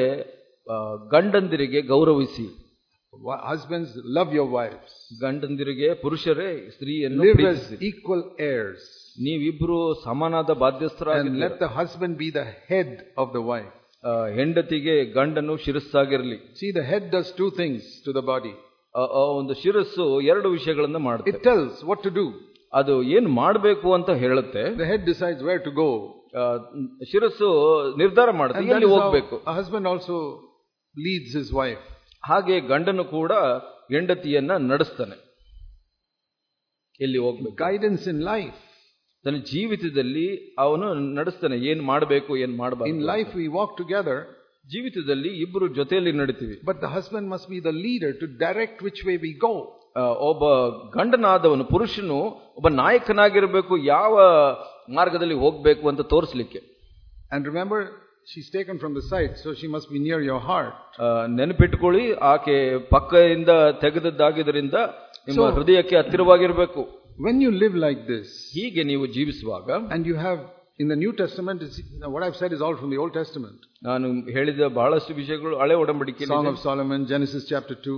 Speaker 2: ಗಂಡಂದಿರಿಗೆ ಗೌರವಿಸಿ.
Speaker 1: Husbands, love your wives.
Speaker 2: ಗಂಡಂದಿರಿಗೆ ಪುರುಷರೇ ಸ್ತ್ರೀಯನ್ನು
Speaker 1: ಪ್ರೀತಿಸಿ. Equal heirs.
Speaker 2: ನೀವಿಬ್ರು ಸಮಾನವಾದ ಬಾಧ್ಯಸ್ಥರಾಗಿ.
Speaker 1: And let the husband be the head of the wife.
Speaker 2: ಹೆಂಡತಿಗೆ ಗಂಡನು ಶಿರಸ್ಸಾಗಿರಲಿ.
Speaker 1: See, the head does two things to the body.
Speaker 2: ಒಂದು ಶಿರಸ್ಸು ಎರಡು ವಿಷಯಗಳನ್ನ ಮಾಡುತ್ತೆ.
Speaker 1: It tells what to do.
Speaker 2: ಅದು ಏನ್ ಮಾಡಬೇಕು ಅಂತ ಹೇಳುತ್ತೆ.
Speaker 1: The head decides where to go.
Speaker 2: ಶಿರಸ್ಸು ನಿರ್ಧಾರ ಮಾಡುತ್ತೆ ಎಲ್ಲಿ ಹೋಗ್ಬೇಕು.
Speaker 1: A husband also leads his wife.
Speaker 2: ಹಾಗೆ ಗಂಡನು ಕೂಡ ಹೆಂಡತಿಯನ್ನ ನಡೆಸ್ತಾನೆ ಎಲ್ಲಿ ಹೋಗ್ಬೇಕು.
Speaker 1: Guidance in life.
Speaker 2: ತನ್ನ ಜೀವಿತದಲ್ಲಿ ಅವನು ನಡೆಸ್ತಾನೆ ಏನ್ ಮಾಡಬೇಕು ಏನ್ ಮಾಡಬಾರದು.
Speaker 1: In life we walk together.
Speaker 2: ಜೀವಿತದಲ್ಲಿ ಇಬ್ಬರು ಜೊತೆಯಲ್ಲಿ ನಡೀತೀವಿ.
Speaker 1: But the husband must be the leader to direct which way we go.
Speaker 2: ಒಬ್ಬ ಗಂಡನಾದವನು ಪುರುಷನು ಒಬ್ಬ ನಾಯಕನಾಗಿರಬೇಕು ಯಾವ ಮಾರ್ಗದಲ್ಲಿ ಹೋಗ್ಬೇಕು ಅಂತ ತೋರಿಸಲಿಕ್ಕೆ.
Speaker 1: And remember, she's taken from the side, so she must be near your heart.
Speaker 2: ನೆನಪಿಟ್ಟುಕೊಳ್ಳಿ, ಆಕೆ ಪಕ್ಕದಿಂದ ತೆಗೆದದ್ದಾಗಿದ್ದರಿಂದ ನಿಮ್ಮ ಹೃದಯಕ್ಕೆ ಹತ್ತಿರವಾಗಿರಬೇಕು.
Speaker 1: When you live like this,
Speaker 2: ಹೀಗೆ ನೀವು ಜೀವಿಸುವಾಗ,
Speaker 1: and you have in the New Testament, what I've said is all from the Old Testament.
Speaker 2: ನಾನು ಹೇಳಿದ ಬಹಳಷ್ಟು ವಿಷಯಗಳು ಹಳೆ ಒಡಂಬಡಿಕೆ.
Speaker 1: Song of Solomon, Genesis chapter two,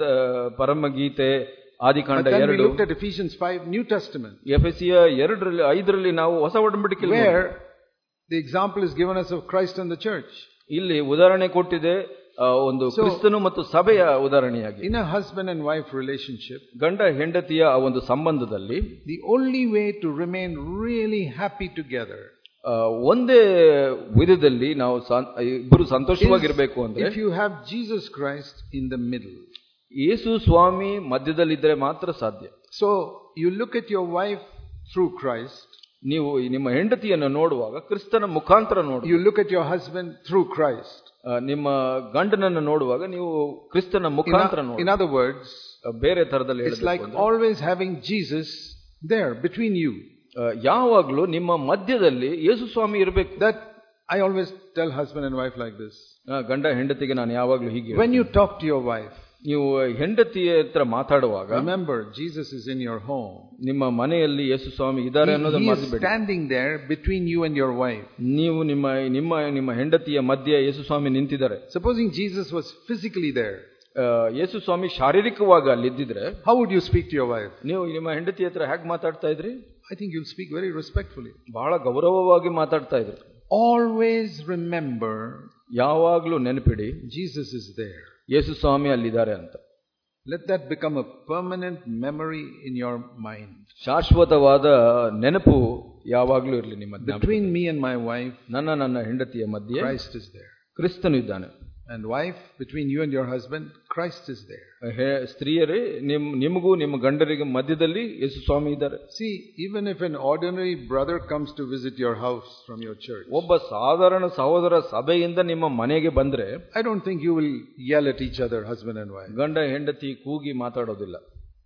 Speaker 2: ಪರಮಗೀತೆ, ಆದಿಕಾಂಡ ಎರಡು.
Speaker 1: We looked at Ephesians five, New Testament.
Speaker 2: ಎಫೆಸಿಯ ಎರಡರಲ್ಲಿ ಐದರಲ್ಲಿ ನಾವು ಹೊಸ ಒಡಂಬಡಿಕೆ,
Speaker 1: where the example is given us of Christ and the church.
Speaker 2: ಇಲ್ಲಿ ಉದಾಹರಣೆ ಕೊಟ್ಟಿದೆ ಒಂದು ಕ್ರಿಸ್ತನು ಮತ್ತು ಸಭೆಯ ಉದಾಹರಣೆಯಾಗಿ.
Speaker 1: In a husband and wife relationship,
Speaker 2: ಗಂಡ ಹೆಂಡತಿಯ ಒಂದು ಸಂಬಂಧದಲ್ಲಿ
Speaker 1: the only way to remain really happy together,
Speaker 2: ಒಂದೇ ವಿಧದಲ್ಲಿ ನಾವು ಇಬ್ಬರು ಸಂತೋಷವಾಗಿರಬೇಕು ಅಂದ್ರೆ,
Speaker 1: if you have Jesus Christ in the middle.
Speaker 2: ಯೇಸು ಸ್ವಾಮಿ ಮಧ್ಯದಲ್ಲಿದ್ದರೆ ಮಾತ್ರ ಸಾಧ್ಯ.
Speaker 1: So you look at your wife through Christ.
Speaker 2: ನೀವು ನಿಮ್ಮ ಹೆಂಡತಿಯನ್ನು ನೋಡುವಾಗ ಕ್ರಿಸ್ತನ ಮುಖಾಂತರ ನೋಡಿ.
Speaker 1: You look at your husband through Christ.
Speaker 2: ನಿಮ್ಮ ಗಂಡನನ್ನು ನೋಡುವಾಗ ನೀವು ಕ್ರಿಸ್ತನ ಮುಖಾಂತರ ನೋಡಿ.
Speaker 1: In other words,
Speaker 2: ಬೇರೆ ತರದಲ್ಲಿ
Speaker 1: it's like always having Jesus there between you.
Speaker 2: ಯಾವಾಗಲೂ ನಿಮ್ಮ ಮಧ್ಯದಲ್ಲಿ ಯೇಸು ಸ್ವಾಮಿ ಇರಬೇಕು.
Speaker 1: That I always tell husband and wife like this.
Speaker 2: ಗಂಡ ಹೆಂಡತಿಗೆ ನಾನು ಯಾವಾಗಲೂ ಹೀಗೆ,
Speaker 1: when you talk to your wife,
Speaker 2: ನೀವು ಹೆಂಡತಿಯ ಹತ್ರ ಮಾತಾಡುವಾಗ,
Speaker 1: remember Jesus is in your home.
Speaker 2: ನಿಮ್ಮ ಮನೆಯಲ್ಲಿ ಯೇಸು ಸ್ವಾಮಿ ಇದ್ದಾರೆ ಅನ್ನೋದನ್ನು ಮರೆಯಬೇಡಿ.
Speaker 1: Standing there between you and your wife.
Speaker 2: ನೀವು ನಿಮ್ಮ ನಿಮ್ಮ ನಿಮ್ಮ ಹೆಂಡತಿಯ ಮಧ್ಯೆ ಯೇಸು ಸ್ವಾಮಿ ನಿಂತಿದ್ದಾರೆ.
Speaker 1: Supposing Jesus was physically there,
Speaker 2: ಯೇಸು ಸ್ವಾಮಿ ಶಾರೀರಿಕವಾಗಿ ಅಲ್ಲಿ ಇದ್ದಿದ್ರೆ,
Speaker 1: how would you speak to your wife?
Speaker 2: ನೀವು ನಿಮ್ಮ ಹೆಂಡತಿ ಹತ್ರ ಹೇಗೆ ಮಾತಾಡ್ತಾ ಇದ್ರಿ?
Speaker 1: I think you'll speak very respectfully.
Speaker 2: ಬಹಳ ಗೌರವವಾಗಿ ಮಾತಾಡ್ತಾ ಇದ್ರಿ.
Speaker 1: Always remember,
Speaker 2: ಯಾವಾಗಲೂ ನೆನಪಿಡಿ,
Speaker 1: Jesus is there.
Speaker 2: ಯೇಸು ಸ್ವಾಮಿ ಅಲ್ಲಿದ್ದಾರೆ ಅಂತ.
Speaker 1: Let that become a permanent memory in your mind.
Speaker 2: ಶಾಶ್ವತವಾದ ನೆನಪು ಯಾವಾಗಲೂ ಇರಲಿ ನಿಮ್ಮ.
Speaker 1: Between me and my wife,
Speaker 2: ನನ್ನ ನನ್ನ ಹೆಂಡತಿಯ ಮಧ್ಯೆ
Speaker 1: Christ is there.
Speaker 2: ಕ್ರಿಸ್ತನು ಇದ್ದಾನೆ.
Speaker 1: And wife, between you and your husband, Christ is there.
Speaker 2: ಸ್ತ್ರೀಯರೇ, ನಿಮ್ ನಿಮಗೂ ನಿಮ್ಮ ಗಂಡರಿಗೆ ಮಧ್ಯದಲ್ಲಿ ಯೇಸು ಸ್ವಾಮಿ ಇದ್ದಾರೆ.
Speaker 1: See, even if an ordinary brother comes to visit your house from your church,
Speaker 2: ಒಬ್ಬ ಸಾಧಾರಣ ಸಹೋದರ ಸಭೆಯಿಂದ ನಿಮ್ಮ ಮನೆಗೆ ಬಂದ್ರೆ,
Speaker 1: I don't think you will yell at each other, husband and wife.
Speaker 2: ಗಂಡ ಹೆಂಡತಿ ಕೂಗಿ ಮಾತಾಡೋದಿಲ್ಲ.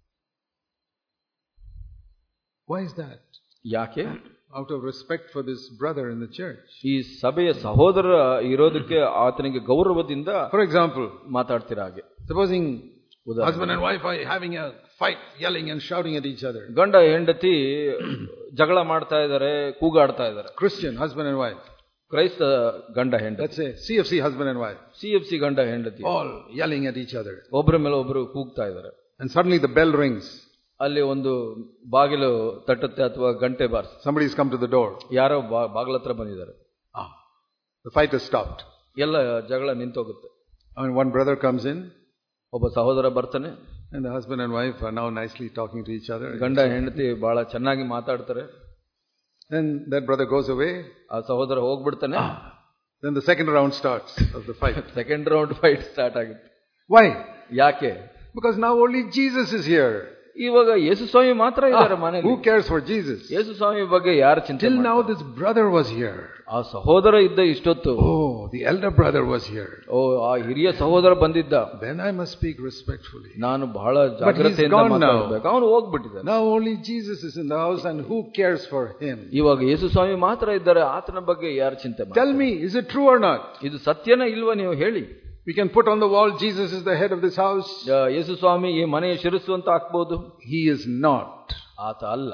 Speaker 1: Why is that?
Speaker 2: ಯಾಕೆ?
Speaker 1: Out of respect for this brother in the church.
Speaker 2: ಈ ಸಭೆಯ ಸಹೋದರ ಇರೋದಕ್ಕೆ ಆತನಿಗೆ ಗೌರವದಿಂದ,
Speaker 1: for example,
Speaker 2: ಮಾತಾಡ್ತಿರ ಹಾಗೆ.
Speaker 1: Supposing husband and wife are having a fight, yelling and shouting at each other.
Speaker 2: ಗಂಡ ಹೆಂಡತಿ ಜಗಳ ಮಾಡ್ತಾ ಇದ್ದಾರೆ, ಕೂಗಾಡ್ತಾ ಇದ್ದಾರೆ.
Speaker 1: Christian husband and wife.
Speaker 2: ಕ್ರೈಸ್ತ ಗಂಡ ಹೆಂಡತಿ.
Speaker 1: Let's say C F C husband and wife.
Speaker 2: C F C ಗಂಡ ಹೆಂಡತಿ.
Speaker 1: All yelling at each other.
Speaker 2: ಒಬ್ಬರ ಮೇಲೆ ಒಬ್ಬರು ಕೂಗ್ತಾ ಇದ್ದಾರೆ.
Speaker 1: And suddenly the bell rings.
Speaker 2: ಅಲ್ಲಿ ಒಂದು ಬಾಗಿಲು ತಟ್ಟುತ್ತೆ ಅಥವಾ ಗಂಟೆ ಬಾರಿಸಿ.
Speaker 1: Somebody has come to the door.
Speaker 2: ಯಾರೋ ಬಾಗಿಲ ಹತ್ರ ಬಂದಿದ್ದಾರೆ.
Speaker 1: Ah, the fight has stopped.
Speaker 2: ಎಲ್ಲ ಜಗಳ ನಿಂತೋಗುತ್ತೆ.
Speaker 1: And one brother comes in.
Speaker 2: ಒಬ್ಬ ಸಹೋದರ ಬರ್ತಾನೆ.
Speaker 1: And the husband and wife are now nicely talking to each other.
Speaker 2: ಗಂಡ ಹೆಂಡತಿ ಬಹಳ ಚೆನ್ನಾಗಿ ಮಾತಾಡ್ತಾರೆ.
Speaker 1: Then that brother goes away.
Speaker 2: ಆ ಸಹೋದರ ಹೋಗ್ಬಿಡ್ತಾನೆ.
Speaker 1: Then the second round starts of the fight.
Speaker 2: Second round fight start ಆಗುತ್ತೆ.
Speaker 1: Why?
Speaker 2: ಯಾಕೆ?
Speaker 1: Because now only Jesus is here.
Speaker 2: ಇವಾಗ ಯೇಸು ಸ್ವಾಮಿ ಮಾತ್ರ ಇದ್ದಾರೆ ಮನೆಯಲ್ಲಿ.
Speaker 1: Who cares for Jesus?
Speaker 2: ಯೇಸು ಸ್ವಾಮಿ ಬಗ್ಗೆ ಯಾರು ಚಿಂತೆ
Speaker 1: Till
Speaker 2: ಮಾಡ್ತಾರೆ?
Speaker 1: now this brother was here.
Speaker 2: ಆ ಸಹೋದರ ಇದ್ದ ಇಷ್ಟೊತ್ತು.
Speaker 1: Oh, the elder brother was here.
Speaker 2: ಓ, ಆ ಹಿರಿಯ ಸಹೋದರ ಬಂದಿದ್ದ.
Speaker 1: Then I must speak respectfully.
Speaker 2: ನಾನು ಬಹಳ ಜಾಗ್ರತೆಯಿಂದ ಮಾತಾಡಬೇಕು. ಅವನು ಹೋಗ್ಬಿಟ್ಟಿದ್ದಾನೆ.
Speaker 1: Now only Jesus is in the house and who cares for him?
Speaker 2: ಇವಾಗ ಯೇಸು ಸ್ವಾಮಿ ಮಾತ್ರ ಇದ್ದಾರೆ, ಆತನ ಬಗ್ಗೆ ಯಾರು ಚಿಂತೆ ಮಾಡ್ತಾರೆ?
Speaker 1: Tell me, is it true or not?
Speaker 2: ಇದು ಸತ್ಯನ ಇಲ್ವಾ ನೀವು ಹೇಳಿ.
Speaker 1: We can put on the wall, Jesus is the head of this house.
Speaker 2: ಯೇಸು ಸ್ವಾಮಿ ಈ ಮನೆಯ ಶಿರಸ್ಸು ಅಂತ ಹಾಕಬಹುದು.
Speaker 1: He is not.
Speaker 2: ಆತ ಅಲ್ಲ.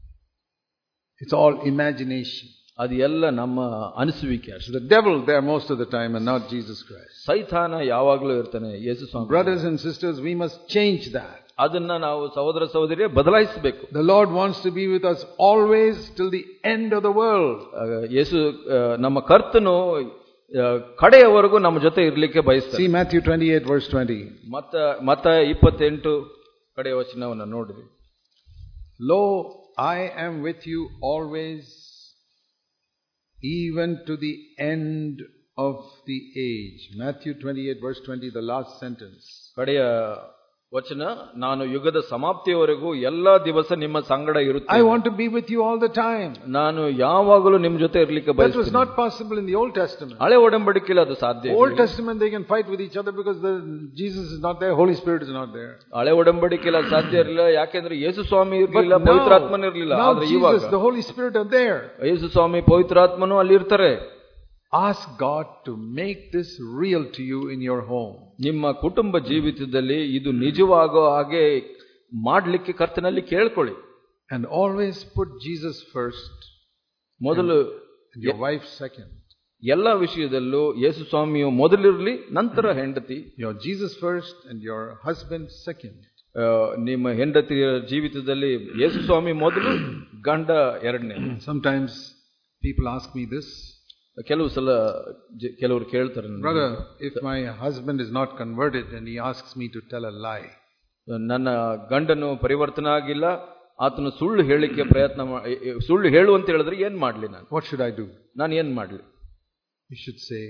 Speaker 1: It's all imagination.
Speaker 2: ಅದು ಎಲ್ಲ ನಮ್ಮ ಅನಿಸುವಿಕೆ.
Speaker 1: The devil there most of the time and not Jesus Christ.
Speaker 2: ಸೈತಾನ ಯಾವಾಗಲೂ ಇರ್ತಾನೆ, ಯೇಸು ಸ್ವಾಮಿ.
Speaker 1: Brothers and sisters, we must change that.
Speaker 2: ಅದನ್ನ ನಾವು ಸಹೋದರ ಸಹೋದರಿಯರೇ ಬದಲಾಯಿಸಬೇಕು.
Speaker 1: The Lord wants to be with us always till the end of the world.
Speaker 2: ಯೇಸು ನಮ್ಮ ಕರ್ತನು ಕಡೆಯವರೆಗೂ ನಮ್ಮ ಜೊತೆ ಇರಲಿಕ್ಕೆ ಬಯಸ್ತಾರೆ.
Speaker 1: See Matthew twenty-eight verse twenty.
Speaker 2: ಮತ್ತ ಮತ್ತ ಇಪ್ಪತ್ತೆಂಟು ಕಡೆಯ ವಚನವನ್ನು ನೋಡಿರಿ.
Speaker 1: Lo, I am with you always even to the end of the age. Matthew twenty-eight verse twenty, the last sentence.
Speaker 2: ಕಡೆಯ ವಚನ, ನಾನು ಯುಗದ ಸಮಾಪ್ತಿಯವರೆಗೂ ಎಲ್ಲಾ ದಿವಸ ನಿಮ್ಮ ಸಂಗಡ ಇರುತ್ತೇನೆ.
Speaker 1: I want to be with you all the time.
Speaker 2: ನಾನು ಯಾವಾಗಲೂ ನಿಮ್ಮ ಜೊತೆ ಇರಲಿಕ್ಕೆ ಬಯಸುತ್ತೇನೆ.
Speaker 1: That was not possible in the Old Testament.
Speaker 2: ಹಳೆ ಒಡಂಬಡಿಕೆಯಲ್ಲಿ ಅದು ಸಾಧ್ಯ.
Speaker 1: Old Testament they can fight with each other because the Jesus is not there, Holy Spirit is not there.
Speaker 2: ಹಳೆ ಒಡಂಬಡಿಕೆಯಲ್ಲಿ ಅದು ಸಾಧ್ಯ ಇರಲಿಲ್ಲ, ಯಾಕೆಂದ್ರೆ ಯೇಸು ಸ್ವಾಮಿ ಇರಲಿಲ್ಲ, ಪವಿತ್ರಾತ್ಮನ ಇರಲಿಲ್ಲ. ಆದ್ರೆ ಇವಾಗ
Speaker 1: the Holy Spirit are there.
Speaker 2: ಯೇಸು ಸ್ವಾಮಿ ಪವಿತ್ರಾತ್ಮನು ಅಲ್ಲಿ ಇರ್ತಾರೆ.
Speaker 1: Ask God to make this real to you in your home.
Speaker 2: ನಿಮ್ಮ ಕುಟುಂಬ ಜೀವಿತದಲ್ಲಿ ಇದು ನಿಜವಾಗೋ ಹಾಗೆ ಮಾಡಲಿಕ್ಕೆ ಕರ್ತನಲ್ಲಿ ಕೇಳ್ಕೊಳ್ಳಿ.
Speaker 1: And always put Jesus first.
Speaker 2: ಮೊದಲು
Speaker 1: your wife second.
Speaker 2: ಎಲ್ಲ ವಿಷಯದಲ್ಲೂ ಯೇಸು ಸ್ವಾಮಿಯು ಮೊದಲಿರಲಿ, ನಂತರ ಹೆಂಡತಿ.
Speaker 1: Your Jesus first and your husband second.
Speaker 2: ನಿಮ್ಮ ಹೆಂಡತಿಯ ಜೀವಿತದಲ್ಲಿ ಯೇಸು ಸ್ವಾಮಿ ಮೊದಲು, ಗಂಡ ಎರಡನೇ.
Speaker 1: Sometimes people ask me this.
Speaker 2: ಕೆಲವು ಸಲ ಕೆಲವರು ಕೇಳ್ತಾರೆ,
Speaker 1: brother, if my husband is not converted and he asks me to tell a lie,
Speaker 2: ನನ್ನ ಗಂಡನು ಪರಿವರ್ತನೆ ಆಗಿಲ್ಲ, ಆತನು ಸುಳ್ಳು ಹೇಳಿಕೆ ಪ್ರಯತ್ನ ಸುಳ್ಳು ಹೇಳು ಅಂತ ಹೇಳಿದ್ರೆ ಏನ್ ಮಾಡ್ಲಿ ನಾನು?
Speaker 1: What should I do?
Speaker 2: ನಾನು ಏನ್ ಮಾಡ್ಲಿ?
Speaker 1: You should say,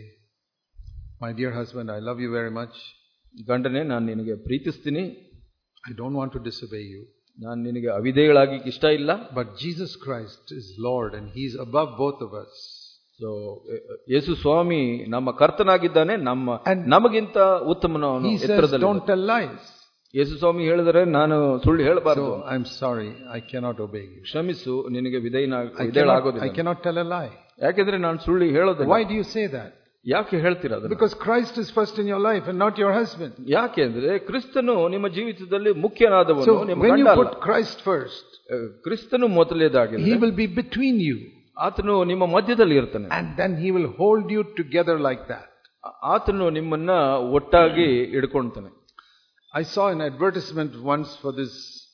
Speaker 1: my dear husband, I love you very much.
Speaker 2: ಗಂಡನೇ, ನಾನು ನಿನಗೆ ಪ್ರೀತಿಸ್ತೀನಿ,
Speaker 1: I don't want to disobey you.
Speaker 2: ನಾನು ನಿನಗೆ ಅವಿಧೇಯಳಾಗಿ ಇಷ್ಟ ಇಲ್ಲ.
Speaker 1: But Jesus Christ is Lord and he is above both of us.
Speaker 2: So Yesu ಸ್ವಾಮಿ ನಮ್ಮ ಕರ್ತನಾಗಿದ್ದಾನೆ, ನಮ್ಮ ನಮಗಿಂತ ಉತ್ತಮನವನು, ಎತ್ತರದಲ್ಲಿ.
Speaker 1: Don't tell lies.
Speaker 2: ಯೇಸು ಸ್ವಾಮಿ ಹೇಳಿದರೆ ನಾನು ಸುಳ್ಳು ಹೇಳಬಾರದು.
Speaker 1: So I'm sorry, I cannot obey you.
Speaker 2: ಕ್ಷಮಿಸು, ನಿನಗೆ ವಿಧೇಯನಾಗೋದಿಲ್ಲ.
Speaker 1: I cannot tell a lie.
Speaker 2: ಯಾಕೆಂದ್ರೆ ನಾನು ಸುಳ್ಳು ಹೇಳೋದಿಲ್ಲ.
Speaker 1: Why do you say that?
Speaker 2: ಯಾಕೆ ಹೇಳ್ತೀರಾ ಅದನ್ನ?
Speaker 1: Because Christ is first in your life and not your husband.
Speaker 2: ಯಾಕೆಂದ್ರೆ ಕ್ರಿಸ್ತನು ನಿಮ್ಮ ಜೀವಿತದಲ್ಲಿ ಮುಖ್ಯನಾದವನು, ನಿಮ್ಮ ಗಂಡ ಅಲ್ಲ.
Speaker 1: When you put Christ first,
Speaker 2: ಕ್ರಿಸ್ತನು ಮೊದಲನೇದಾಗಿ,
Speaker 1: he will be between you.
Speaker 2: ಆತನು ನಿಮ್ಮ ಮಧ್ಯದಲ್ಲಿ ಇರ್ತಾನೆ.
Speaker 1: And then he will hold you together like that.
Speaker 2: ಆತನು ನಿಮ್ಮನ್ನ ಒಟ್ಟಾಗಿ ಹಿಡ್ಕೊಳ್ತಾನೆ.
Speaker 1: I saw an advertisement once for this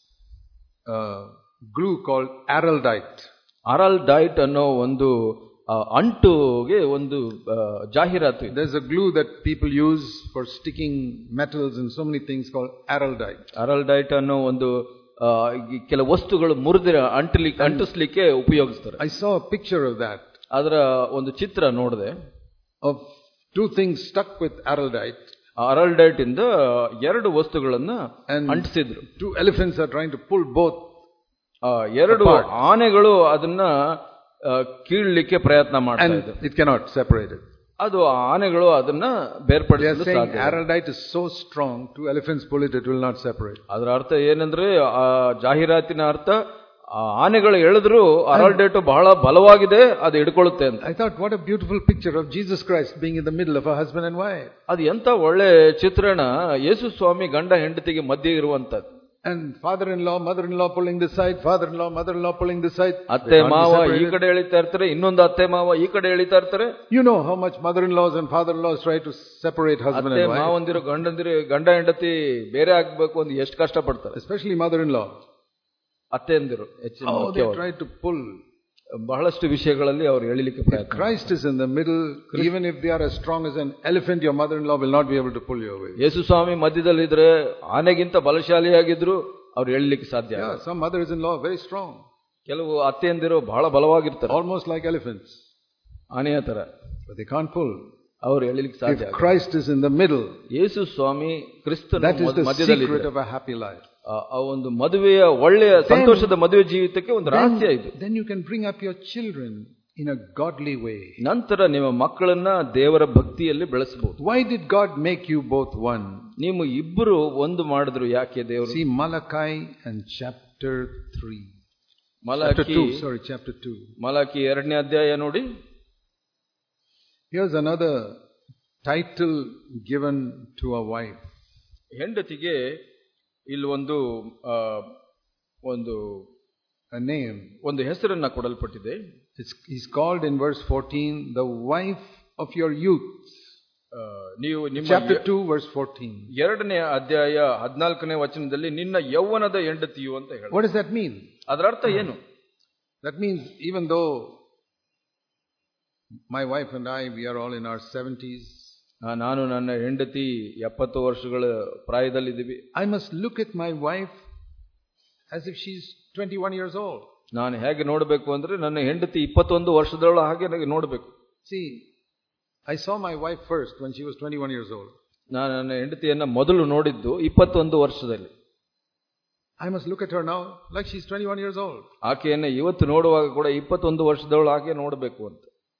Speaker 1: uh, glue called Araldite.
Speaker 2: Araldite ಅನ್ನೋ ಒಂದು ಅಂಟುಗೆ ಒಂದು ಜಾಹೀರಾತು.
Speaker 1: There's a glue that people use for sticking metals and so many things called Araldite.
Speaker 2: Araldite ಅನ್ನೋ ಒಂದು ಕೆಲವು ವಸ್ತುಗಳು ಮುರಿದ್ರೆ ಅಂಟಲಿಕ್ಕೆ ಅಂಟಿಸ್ಲಿಕ್ಕೆ ಉಪಯೋಗಿಸ್ತಾರೆ.
Speaker 1: I saw a picture of that.
Speaker 2: ಅದರ ಒಂದು ಚಿತ್ರ ನೋಡಿದೆ.
Speaker 1: Of two things stuck with Araldite.
Speaker 2: Araldite ಇಂದ ಎರಡು ವಸ್ತುಗಳನ್ನ ಅಂಟಿಸಿದ್ರು.
Speaker 1: Two elephants are trying to pull both.
Speaker 2: ಎರಡು ಆನೆಗಳು ಅದನ್ನ ಕೀಳಲಿಕ್ಕೆ ಪ್ರಯತ್ನ ಮಾಡ್ತಾ ಇದ್ದಾರೆ.
Speaker 1: It cannot separate it.
Speaker 2: ಅದು ಆನೆಗಳು ಅದನ್ನ ಬೇರ್ಪಡಿಸಲು ಸಾಧ್ಯ.
Speaker 1: Araldite is so strong, two elephants pull it, it will not separate.
Speaker 2: ಅದರ ಅರ್ಥ ಏನಂದ್ರೆ, ಆ ಜಾಹೀರಾತಿನ ಅರ್ಥ, ಆನೆಗಳು ಎಳೆದ್ರು ಅರಲ್ಡೇಟ್ ಬಹಳ ಬಲವಾಗಿದೆ, ಅದು ಹಿಡ್ಕೊಳ್ಳುತ್ತೆ ಅಂತ.
Speaker 1: I thought, what a beautiful picture of Jesus Christ being in the middle of a husband and wife.
Speaker 2: ಅದು ಎಂತ ಒಳ್ಳೆ ಚಿತ್ರಣ, ಯೇಸು ಸ್ವಾಮಿ ಗಂಡ ಹೆಂಡತಿಗೆ ಮಧ್ಯೆ ಇರುವಂತದ್ದು.
Speaker 1: And father-in-law, mother-in-law pulling this side, father-in-law, mother-in-law pulling this side.
Speaker 2: ಅತ್ತೆ ಮಾವ ಈ ಕಡೆ ಎಳಿತಾ ಇರ್ತಾರೆ, ಇನ್ನೊಂದು ಅತ್ತೆ ಮಾವ ಈ ಕಡೆ ಎಳಿತಾ ಇರ್ತಾರೆ.
Speaker 1: You know how much mother-in-laws and father-in-laws try to separate husband and wife.
Speaker 2: ಅತ್ತೆ ಮಾವಂದಿರು ಗಂಡಂದಿರು ಗಂಡ ಹೆಂಡತಿ ಬೇರೆ ಆಗ್ಬೇಕು ಅಂತ ಎಷ್ಟು ಕಷ್ಟ ಪಡ್ತಾರೆ.
Speaker 1: Especially mother-in-law.
Speaker 2: ಅತ್ತೆಯಂದಿರು ಹೆಚ್ಚಿನ
Speaker 1: Oh, they try to pull.
Speaker 2: ಬಹಳಷ್ಟು ವಿಷಯಗಳಲ್ಲಿ ಅವರು ಎಳಿಲಿಕ್ಕೆ ಪ್ರಯತ್ನ.
Speaker 1: Christ is in the middle. Even if they are as strong as an elephant, your mother-in-law will not be able to pull you away.
Speaker 2: ಯೇಸು ಸ್ವಾಮಿ ಮಧ್ಯದಲ್ಲಿದ್ರೆ ಆನೆಗಿಂತ ಬಲಶಾಲಿಯಾಗಿದ್ರು ಅವ್ರು ಎಳಿಲಿಕ್ಕೆ ಸಾಧ್ಯ.
Speaker 1: Yeah, some mothers-in-law are very strong.
Speaker 2: ಕೆಲವು ಅತ್ತೆಯಂದಿರು ಬಹಳ ಬಲವಾಗಿರ್ತಾರೆ,
Speaker 1: almost like elephants.
Speaker 2: ಆನೆಯ ತರ.
Speaker 1: But they can't pull.
Speaker 2: ಅವರು ಎಳಿಲಿಕ್ಕೆ ಸಾಧ್ಯ.
Speaker 1: If Christ is in the middle,
Speaker 2: ಯೇಸು ಸ್ವಾಮಿ ಕ್ರಿಸ್ತನ ಮಧ್ಯದಲ್ಲಿ,
Speaker 1: that is the secret of a happy life.
Speaker 2: ಆ ಒಂದು ಮದುವೆಯ ಒಳ್ಳೆಯ ಸಂತೋಷದ ಮದುವೆ ಜೀವಿತಕ್ಕೆ ಒಂದು ರಹಸ್ಯ ಇದೆ.
Speaker 1: Then you can bring up your children in a godly way.
Speaker 2: ನಂತರ ನಿಮ್ಮ ಮಕ್ಕಳನ್ನ ದೇವರ ಭಕ್ತಿಯಲ್ಲಿ ಬೆಳೆಸಬಹುದು.
Speaker 1: Why did God make you both one?
Speaker 2: ನೀವು ಇಬ್ಬರು ಒಂದು ಮಾಡಿದ್ರು ಯಾಕೆ ದೇವರು?
Speaker 1: See Malachi and chapter three.
Speaker 2: Malachi
Speaker 1: two, sorry, chapter two.
Speaker 2: Malachi ಎರಡನೇ ಅಧ್ಯಾಯ ನೋಡಿ.
Speaker 1: Here's another title given to a wife.
Speaker 2: ಹೆಂಡತಿಗೆ ಇಲ್ಲಿ ಒಂದು ಒಂದು
Speaker 1: a name,
Speaker 2: ಒಂದು ಹೆಸರನ್ನ ಕೊಡಲ್ಪಟ್ಟಿದೆ.
Speaker 1: He's called in verse fourteen the wife of your youth.
Speaker 2: ನೀವು ನಿಮ್ಮ
Speaker 1: chapter two verse fourteen.
Speaker 2: ಎರಡನೇ ಅಧ್ಯಾಯ ಹದಿನಾಲ್ಕನೇ ವಚನದಲ್ಲಿ ನಿನ್ನ ಯೌವನದ ಹೆಂಡತಿಯು ಅಂತ ಹೇಳಿ.
Speaker 1: What does that mean?
Speaker 2: ಅದರ ಅರ್ಥ ಏನು?
Speaker 1: That means even though my wife and I, we are all in our seventies.
Speaker 2: ನಾನು ನನ್ನ ಹೆಂಡತಿ ಎಪ್ಪತ್ತು ವರ್ಷಗಳ ಪ್ರಾಯದಲ್ಲಿದ್ದೀವಿ.
Speaker 1: I must look at my wife as if she's twenty-one years old.
Speaker 2: ನಾನು ಹೇಗೆ ನೋಡಬೇಕು ಅಂದ್ರೆ ನನ್ನ ಹೆಂಡತಿ ಇಪ್ಪತ್ತೊಂದು ವರ್ಷದವಳು ಹಾಗೆ ನೋಡಬೇಕು.
Speaker 1: See, I saw my wife first when she was twenty-one years old.
Speaker 2: ನಾನು ನನ್ನ ಹೆಂಡತಿಯನ್ನ ಮೊದಲು ನೋಡಿದ್ದು ಇಪ್ಪತ್ತೊಂದು ವರ್ಷದಲ್ಲಿ.
Speaker 1: I must look at her now like she's twenty-one years old.
Speaker 2: ಆಕೆಯನ್ನ ಇವತ್ತು ನೋಡುವಾಗ ಕೂಡ ಇಪ್ಪತ್ತೊಂದು ವರ್ಷದವಳು ಹಾಗೆ ನೋಡಬೇಕು ಅಂತ.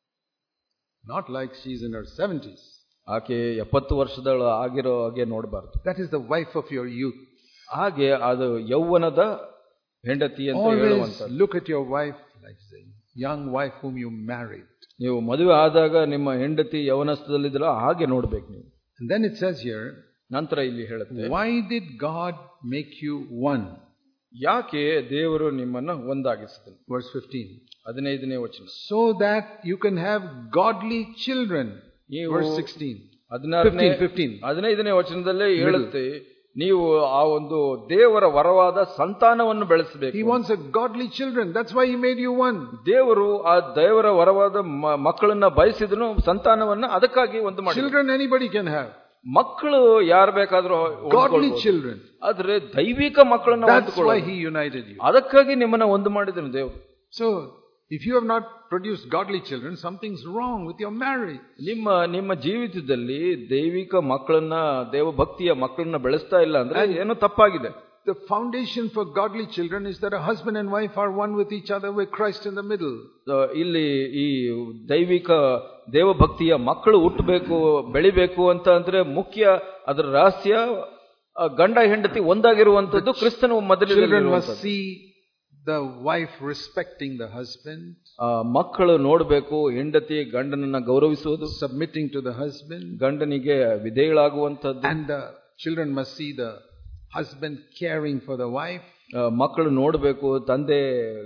Speaker 1: Not like she's in her seventies.
Speaker 2: ಆಕೆ ಎಪ್ಪತ್ತು ವರ್ಷದವಳು ಆಗಿರೋ ಹಾಗೆ ನೋಡಬಾರದು.
Speaker 1: That is the wife of your youth.
Speaker 2: ಹಾಗೆ ಅದು ಯೌವನದ ಹೆಂಡತಿ ಅಂತ ಹೇಳುವಂತ.
Speaker 1: Always look at your wife like the young wife whom you married.
Speaker 2: ನೀವು ಮದುವೆ ಆದಾಗ ನಿಮ್ಮ ಹೆಂಡತಿ ಯೌವನಸ್ಥದಲ್ಲಿದ್ರಲ್ಲ ಹಾಗೆ ನೋಡ್ಬೇಕು ನೀವು.
Speaker 1: And then it says here,
Speaker 2: ನಂತರ ಇಲ್ಲಿ ಹೇಳುತ್ತೆ,
Speaker 1: why did God make you one?
Speaker 2: ಯಾಕೆ ದೇವರು ನಿಮ್ಮನ್ನ ಒಂದಾಗಿಸಿದನು?
Speaker 1: Verse fifteen.
Speaker 2: ಹದಿನೈದನೇ ವಚನ.
Speaker 1: So that you can have godly children. Verse sixteen.
Speaker 2: ಹದಿನಾರನೇ ಹದಿನೈದನೇ ವಚನದಲ್ಲೇ ಹೇಳುತ್ತೆ, ನೀವು ಆ ಒಂದು ದೇವರ ವರವಾದ ಸಂತಾನವನ್ನು ಬೆಳೆಸಬೇಕು.
Speaker 1: He wants a godly children. That's why he made you one.
Speaker 2: ದೇವರು ಆ ದೇವರ ವರವಾದ ಮಕ್ಕಳನ್ನ ಬಯಸಿದನು, ಸಂತಾನವನ್ನ ಅದಕ್ಕಾಗಿ ಒಂದು ಮಾಡಿ.
Speaker 1: Children anybody can have.
Speaker 2: ಮಕ್ಕಳು ಯಾರು ಬೇಕಾದ್ರೂ,
Speaker 1: godly children.
Speaker 2: ಆದ್ರೆ ದೈವಿಕ ಮಕ್ಕಳನ್ನ
Speaker 1: That's why he united you.
Speaker 2: ಅದಕ್ಕಾಗಿ ನಿಮ್ಮನ್ನ ಒಂದು ಮಾಡಿದನು ದೇವರು.
Speaker 1: So if you have not produced godly children, something's wrong with your marriage.
Speaker 2: ನಿಮ್ಮ ನಿಮ್ಮ ಜೀವಿತದಲ್ಲಿ ದೈವಿಕ ಮಕ್ಕಳನ್ನ, ದೇವ ಭಕ್ತಿಯ ಮಕ್ಕಳನ್ನ ಬೆಳೆಸ್ತಾ ಇಲ್ಲ ಅಂದ್ರೆ ಏನೋ ತಪ್ಪಾಗಿದೆ.
Speaker 1: The foundation for godly children is that a husband and wife are one with each other with Christ in the middle.
Speaker 2: ಇಲ್ಲಿ ಈ ದೈವಿಕ ದೇವಭಕ್ತಿಯ ಮಕ್ಕಳು ಹುಟ್ಟಬೇಕು, ಬೆಳಿಬೇಕು ಅಂತ ಅಂದ್ರೆ ಮುಖ್ಯ ಅದರ ರಹಸ್ಯ ಗಂಡ ಹೆಂಡತಿ ಒಂದಾಗಿರುವಂತದ್ದು ಕ್ರಿಸ್ತನ ಮೊದಲಿಗೆ.
Speaker 1: The wife respecting the husband.
Speaker 2: ಮಕ್ಕಳು ನೋಡಬೇಕು ಹೆಂಡತಿ ಗಂಡನನ್ನ ಗೌರವಿಸುವುದು,
Speaker 1: submitting to the husband,
Speaker 2: ಗಂಡನಿಗೆ ವಿಧೇಯಳಾಗುವಂತದ್ದು.
Speaker 1: And the children must see the husband caring for the wife.
Speaker 2: ಮಕ್ಕಳು ನೋಡಬೇಕು ತಂದೆ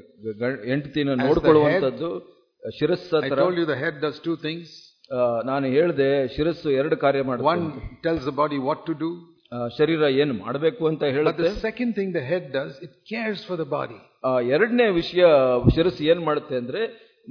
Speaker 2: ಹೆಂಡತಿನ ನೋಡಿಕೊಳ್ಳುವಂತದ್ದು. ಶಿರಸ್ಸು
Speaker 1: I told you the head does two things.
Speaker 2: ನಾನು ಹೇಳಿದೆ ಶಿರಸ್ಸು ಎರಡು ಕಾರ್ಯ ಮಾಡುತ್ತೆ.
Speaker 1: One tells the body what to do.
Speaker 2: ಶರೀರ ಏನು ಮಾಡಬೇಕು ಅಂತ ಹೇಳುತ್ತೆ.
Speaker 1: But the second thing the head does, it cares for the body.
Speaker 2: ಎರಡನೇ ವಿಷಯ ಶಿರಸ್ಸು ಏನ್ ಮಾಡುತ್ತೆ ಅಂದ್ರೆ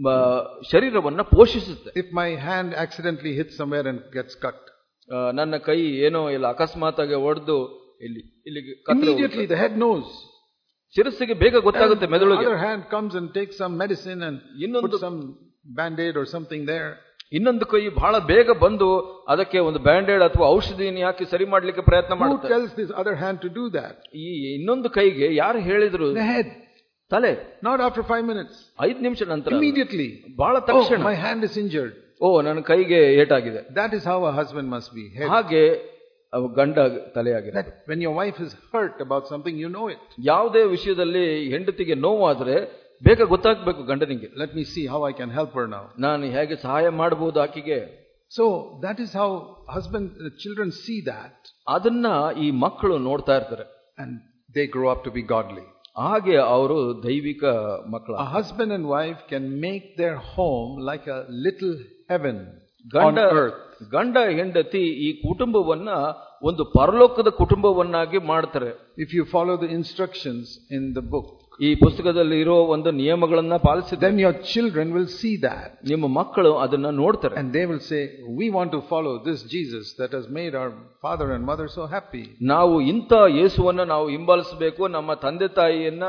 Speaker 2: ಶರೀರವನ್ನ ಪೋಷಿಸುತ್ತೆ.
Speaker 1: If my hand accidentally hits somewhere and gets cut,
Speaker 2: ನನ್ನ ಕೈ ಏನೋ ಇಲ್ಲ ಅಕಸ್ಮಾತ್ ಆಗಿ ಒಡೆದು ಇಲ್ಲಿ ಇಲ್ಲಿಗೆ
Speaker 1: immediately the head knows.
Speaker 2: ಶಿರಸ್ಸಿಗೆ ಬೇಗ ಗೊತ್ತಾಗುತ್ತೆ ಮೆದುಳಿಗೆ.
Speaker 1: The other hand comes and takes some medicine and put some band-aid or something there.
Speaker 2: ಇನ್ನೊಂದು ಕೈ ಬಹಳ ಬೇಗ ಬಂದು ಅದಕ್ಕೆ ಒಂದು ಬ್ಯಾಂಡೇಡ್ ಅಥವಾ ಔಷಧಿಯನ್ನು ಹಾಕಿ ಸರಿ ಮಾಡ್ಲಿಕ್ಕೆ ಪ್ರಯತ್ನ ಮಾಡುತ್ತೆ.
Speaker 1: Who tells this other hand to do that?
Speaker 2: ಈ ಇನ್ನೊಂದು ಕೈಗೆ ಯಾರು ಹೇಳಿದ್ರು?
Speaker 1: The head.
Speaker 2: ತಲೆ.
Speaker 1: Not after five minutes.
Speaker 2: ಐದು ನಿಮಿಷ ನಂತರ.
Speaker 1: Immediately.
Speaker 2: ಬಹಳ ತಕ್ಷಣ.
Speaker 1: Oh, my hand is injured.
Speaker 2: ಓ ನನ್ನ ಕೈಗೆ ಏಟಾಗಿದೆ.
Speaker 1: That is how a husband must be. Head.
Speaker 2: ಹಾಗೆ ಗಂಡ ತಲೆಯಾಗಿದೆ.
Speaker 1: When your wife is hurt about something, you know it.
Speaker 2: ಯಾವುದೇ ವಿಷಯದಲ್ಲಿ ಹೆಂಡತಿಗೆ ನೋವಾದ್ರೆ ಬೇಗ ಗೊತ್ತಾಗಬೇಕು ಗಂಡನಿಗೆ.
Speaker 1: Let me see how I can help her now.
Speaker 2: ನಾನು ಹೇಗೆ ಸಹಾಯ ಮಾಡಬಹುದು ಆಕೆಗೆ.
Speaker 1: So that is how husband the children see that.
Speaker 2: ಅದನ್ನ ಈ ಮಕ್ಕಳು ನೋಡ್ತಾ ಇರ್ತಾರೆ.
Speaker 1: And they grow up to be godly.
Speaker 2: ಹಾಗೆ ಅವರು ದೈವಿಕ ಮಕ್ಕಳು.
Speaker 1: A husband and wife can make their home like a little heaven on earth.
Speaker 2: ಗಂಡ ಹೆಂಡತಿ ಈ ಕುಟುಂಬವನ್ನ ಒಂದು ಪರಲೋಕದ ಕುಟುಂಬವನ್ನಾಗಿ ಮಾಡ್ತಾರೆ.
Speaker 1: If you follow the instructions in the book,
Speaker 2: ಈ ಪುಸ್ತಕದಲ್ಲಿ ಇರೋ ಒಂದು ನಿಯಮಗಳನ್ನ ಪಾಲಿಸಿದ್ರೆ,
Speaker 1: then your children will see that.
Speaker 2: ನಿಮ್ಮ ಮಕ್ಕಳು ಅದನ್ನ ನೋಡ್ತಾರೆ.
Speaker 1: And they will say, we want to follow this Jesus that has made our father and mother so happy.
Speaker 2: ನಾವು ಇಂಥ ಯೇಸುವನ್ನ ನಾವು ಹಿಂಬಾಲಿಸಬೇಕು, ನಮ್ಮ ತಂದೆ ತಾಯಿಯನ್ನ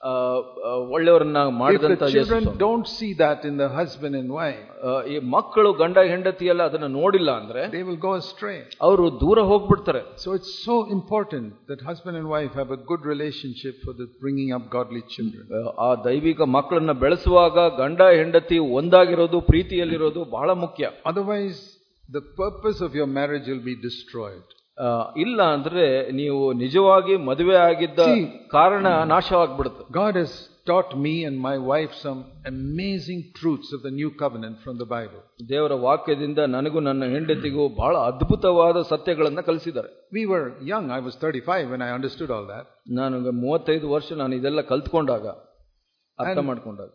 Speaker 2: ಒಳ್ಳೆಯವರನ್ನ ಮಾಡಿದಂತ ಯೇಸು.
Speaker 1: If the children don't see that in the husband and wife,
Speaker 2: ಈ ಮಕ್ಕಳು ಗಂಡ ಹೆಂಡತಿಯಲ್ಲ ಅದನ್ನ ನೋಡಿಲ್ಲ ಅಂದ್ರೆ
Speaker 1: they will go astray.
Speaker 2: ಅವರು ದೂರ ಹೋಗ್ಬಿಡ್ತಾರೆ.
Speaker 1: So it's so important that husband and wife have a good relationship for the bringing up godly children.
Speaker 2: ಆ ದೈವಿಕ ಮಕ್ಕಳನ್ನ ಬೆಳೆಸುವಾಗ ಗಂಡ ಹೆಂಡತಿ ಒಂದಾಗಿರೋದು, ಪ್ರೀತಿಯಲ್ಲಿರೋದು ಬಹಳ ಮುಖ್ಯ.
Speaker 1: Otherwise the purpose of your marriage will be destroyed.
Speaker 2: ಇಲ್ಲ ಅಂದ್ರೆ ನೀವು ನಿಜವಾಗಿ ಮದುವೆ ಆಗಿದ್ದ ಕಾರಣ ನಾಶವಾಗ್ಬಿಡುತ್ತೆ.
Speaker 1: God has taught me and my wife some amazing truths of the new covenant from the Bible.
Speaker 2: ದೇವರ ವಾಕ್ಯದಿಂದ ನನಗೂ ನನ್ನ ಹೆಂಡತಿಗೂ ಬಹಳ ಅದ್ಭುತವಾದ ಸತ್ಯಗಳನ್ನ ಕಲಿಸಿದ್ದಾರೆ.
Speaker 1: We were young. I was thirty-five when I understood all that.
Speaker 2: ನಾನು ಮೂವತ್ತೈದು ವರ್ಷ ನಾನು ಇದೆಲ್ಲ ಕಲ್ತ್ಕೊಂಡಾಗ, ಅರ್ಥ ಮಾಡ್ಕೊಂಡಾಗ.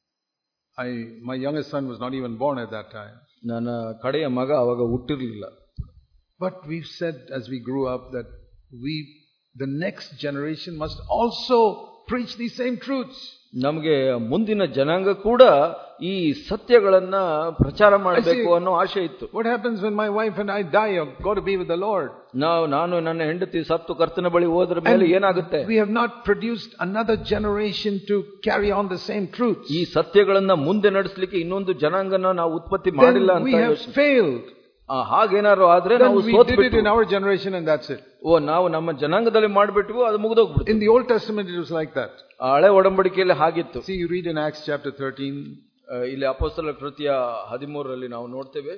Speaker 1: I my youngest son was not even born at that time.
Speaker 2: ನನ್ನ ಕಡೆಯ ಮಗ ಅವಾಗ ಹುಟ್ಟಿರಲಿಲ್ಲ.
Speaker 1: But we've said as we grew up that we, the next generation must also preach these same truths.
Speaker 2: ನಮಗೆ ಮುಂದಿನ ಜನಾಂಗ ಕೂಡ ಈ ಸತ್ಯಗಳನ್ನ ಪ್ರಚಾರ ಮಾಡಬೇಕು ಅನ್ನೋ ಆಶೆ ಇತ್ತು.
Speaker 1: What happens when my wife and I die or go to be with the Lord?
Speaker 2: ನಾವು ನಾನು ನನ್ನ ಹೆಂಡತಿ ಸತ್ತು ಕರ್ತನ ಬಳಿ ಹೋದ್ರ ಮೇಲೆ ಏನಾಗುತ್ತೆ?
Speaker 1: We have not produced another generation to carry on the same truths.
Speaker 2: ಈ ಸತ್ಯಗಳನ್ನ ಮುಂದೆ ನಡೆಸಲಿಕ್ಕೆ ಇನ್ನೊಂದು ಜನಾಂಗನ ನಾವು ಉತ್ಪತ್ತಿ ಮಾಡಿಲ್ಲ ಅಂತ
Speaker 1: we have failed.
Speaker 2: ಹಾಗೇನಾದ್ರು ಆದ್ರೆ ನಾವು
Speaker 1: ಸೋತ್ಬಿಟ್ಟು in our generation and that's it.
Speaker 2: ಓ ನಾವು ನಮ್ಮ ಜನಾಂಗದಲ್ಲಿ ಮಾಡ್ಬಿಟ್ವಿ, ಅದು ಮುಗಿದೋಗ್ಬಿಡ್ತು.
Speaker 1: In the Old Testament it was like that.
Speaker 2: ಹಳೆ ಒಡಂಬಡಿಕೆಯಲ್ಲಿ ಹಾಗಿತ್ತು.
Speaker 1: See, you read in Acts chapter thirteen.
Speaker 2: ಇಲ್ಲಿ ಅಪೊಸ್ತಲರ ಕೃತ್ಯ ಹದಿಮೂರರಲ್ಲಿ ನಾವು ನೋಡ್ತೇವೆ.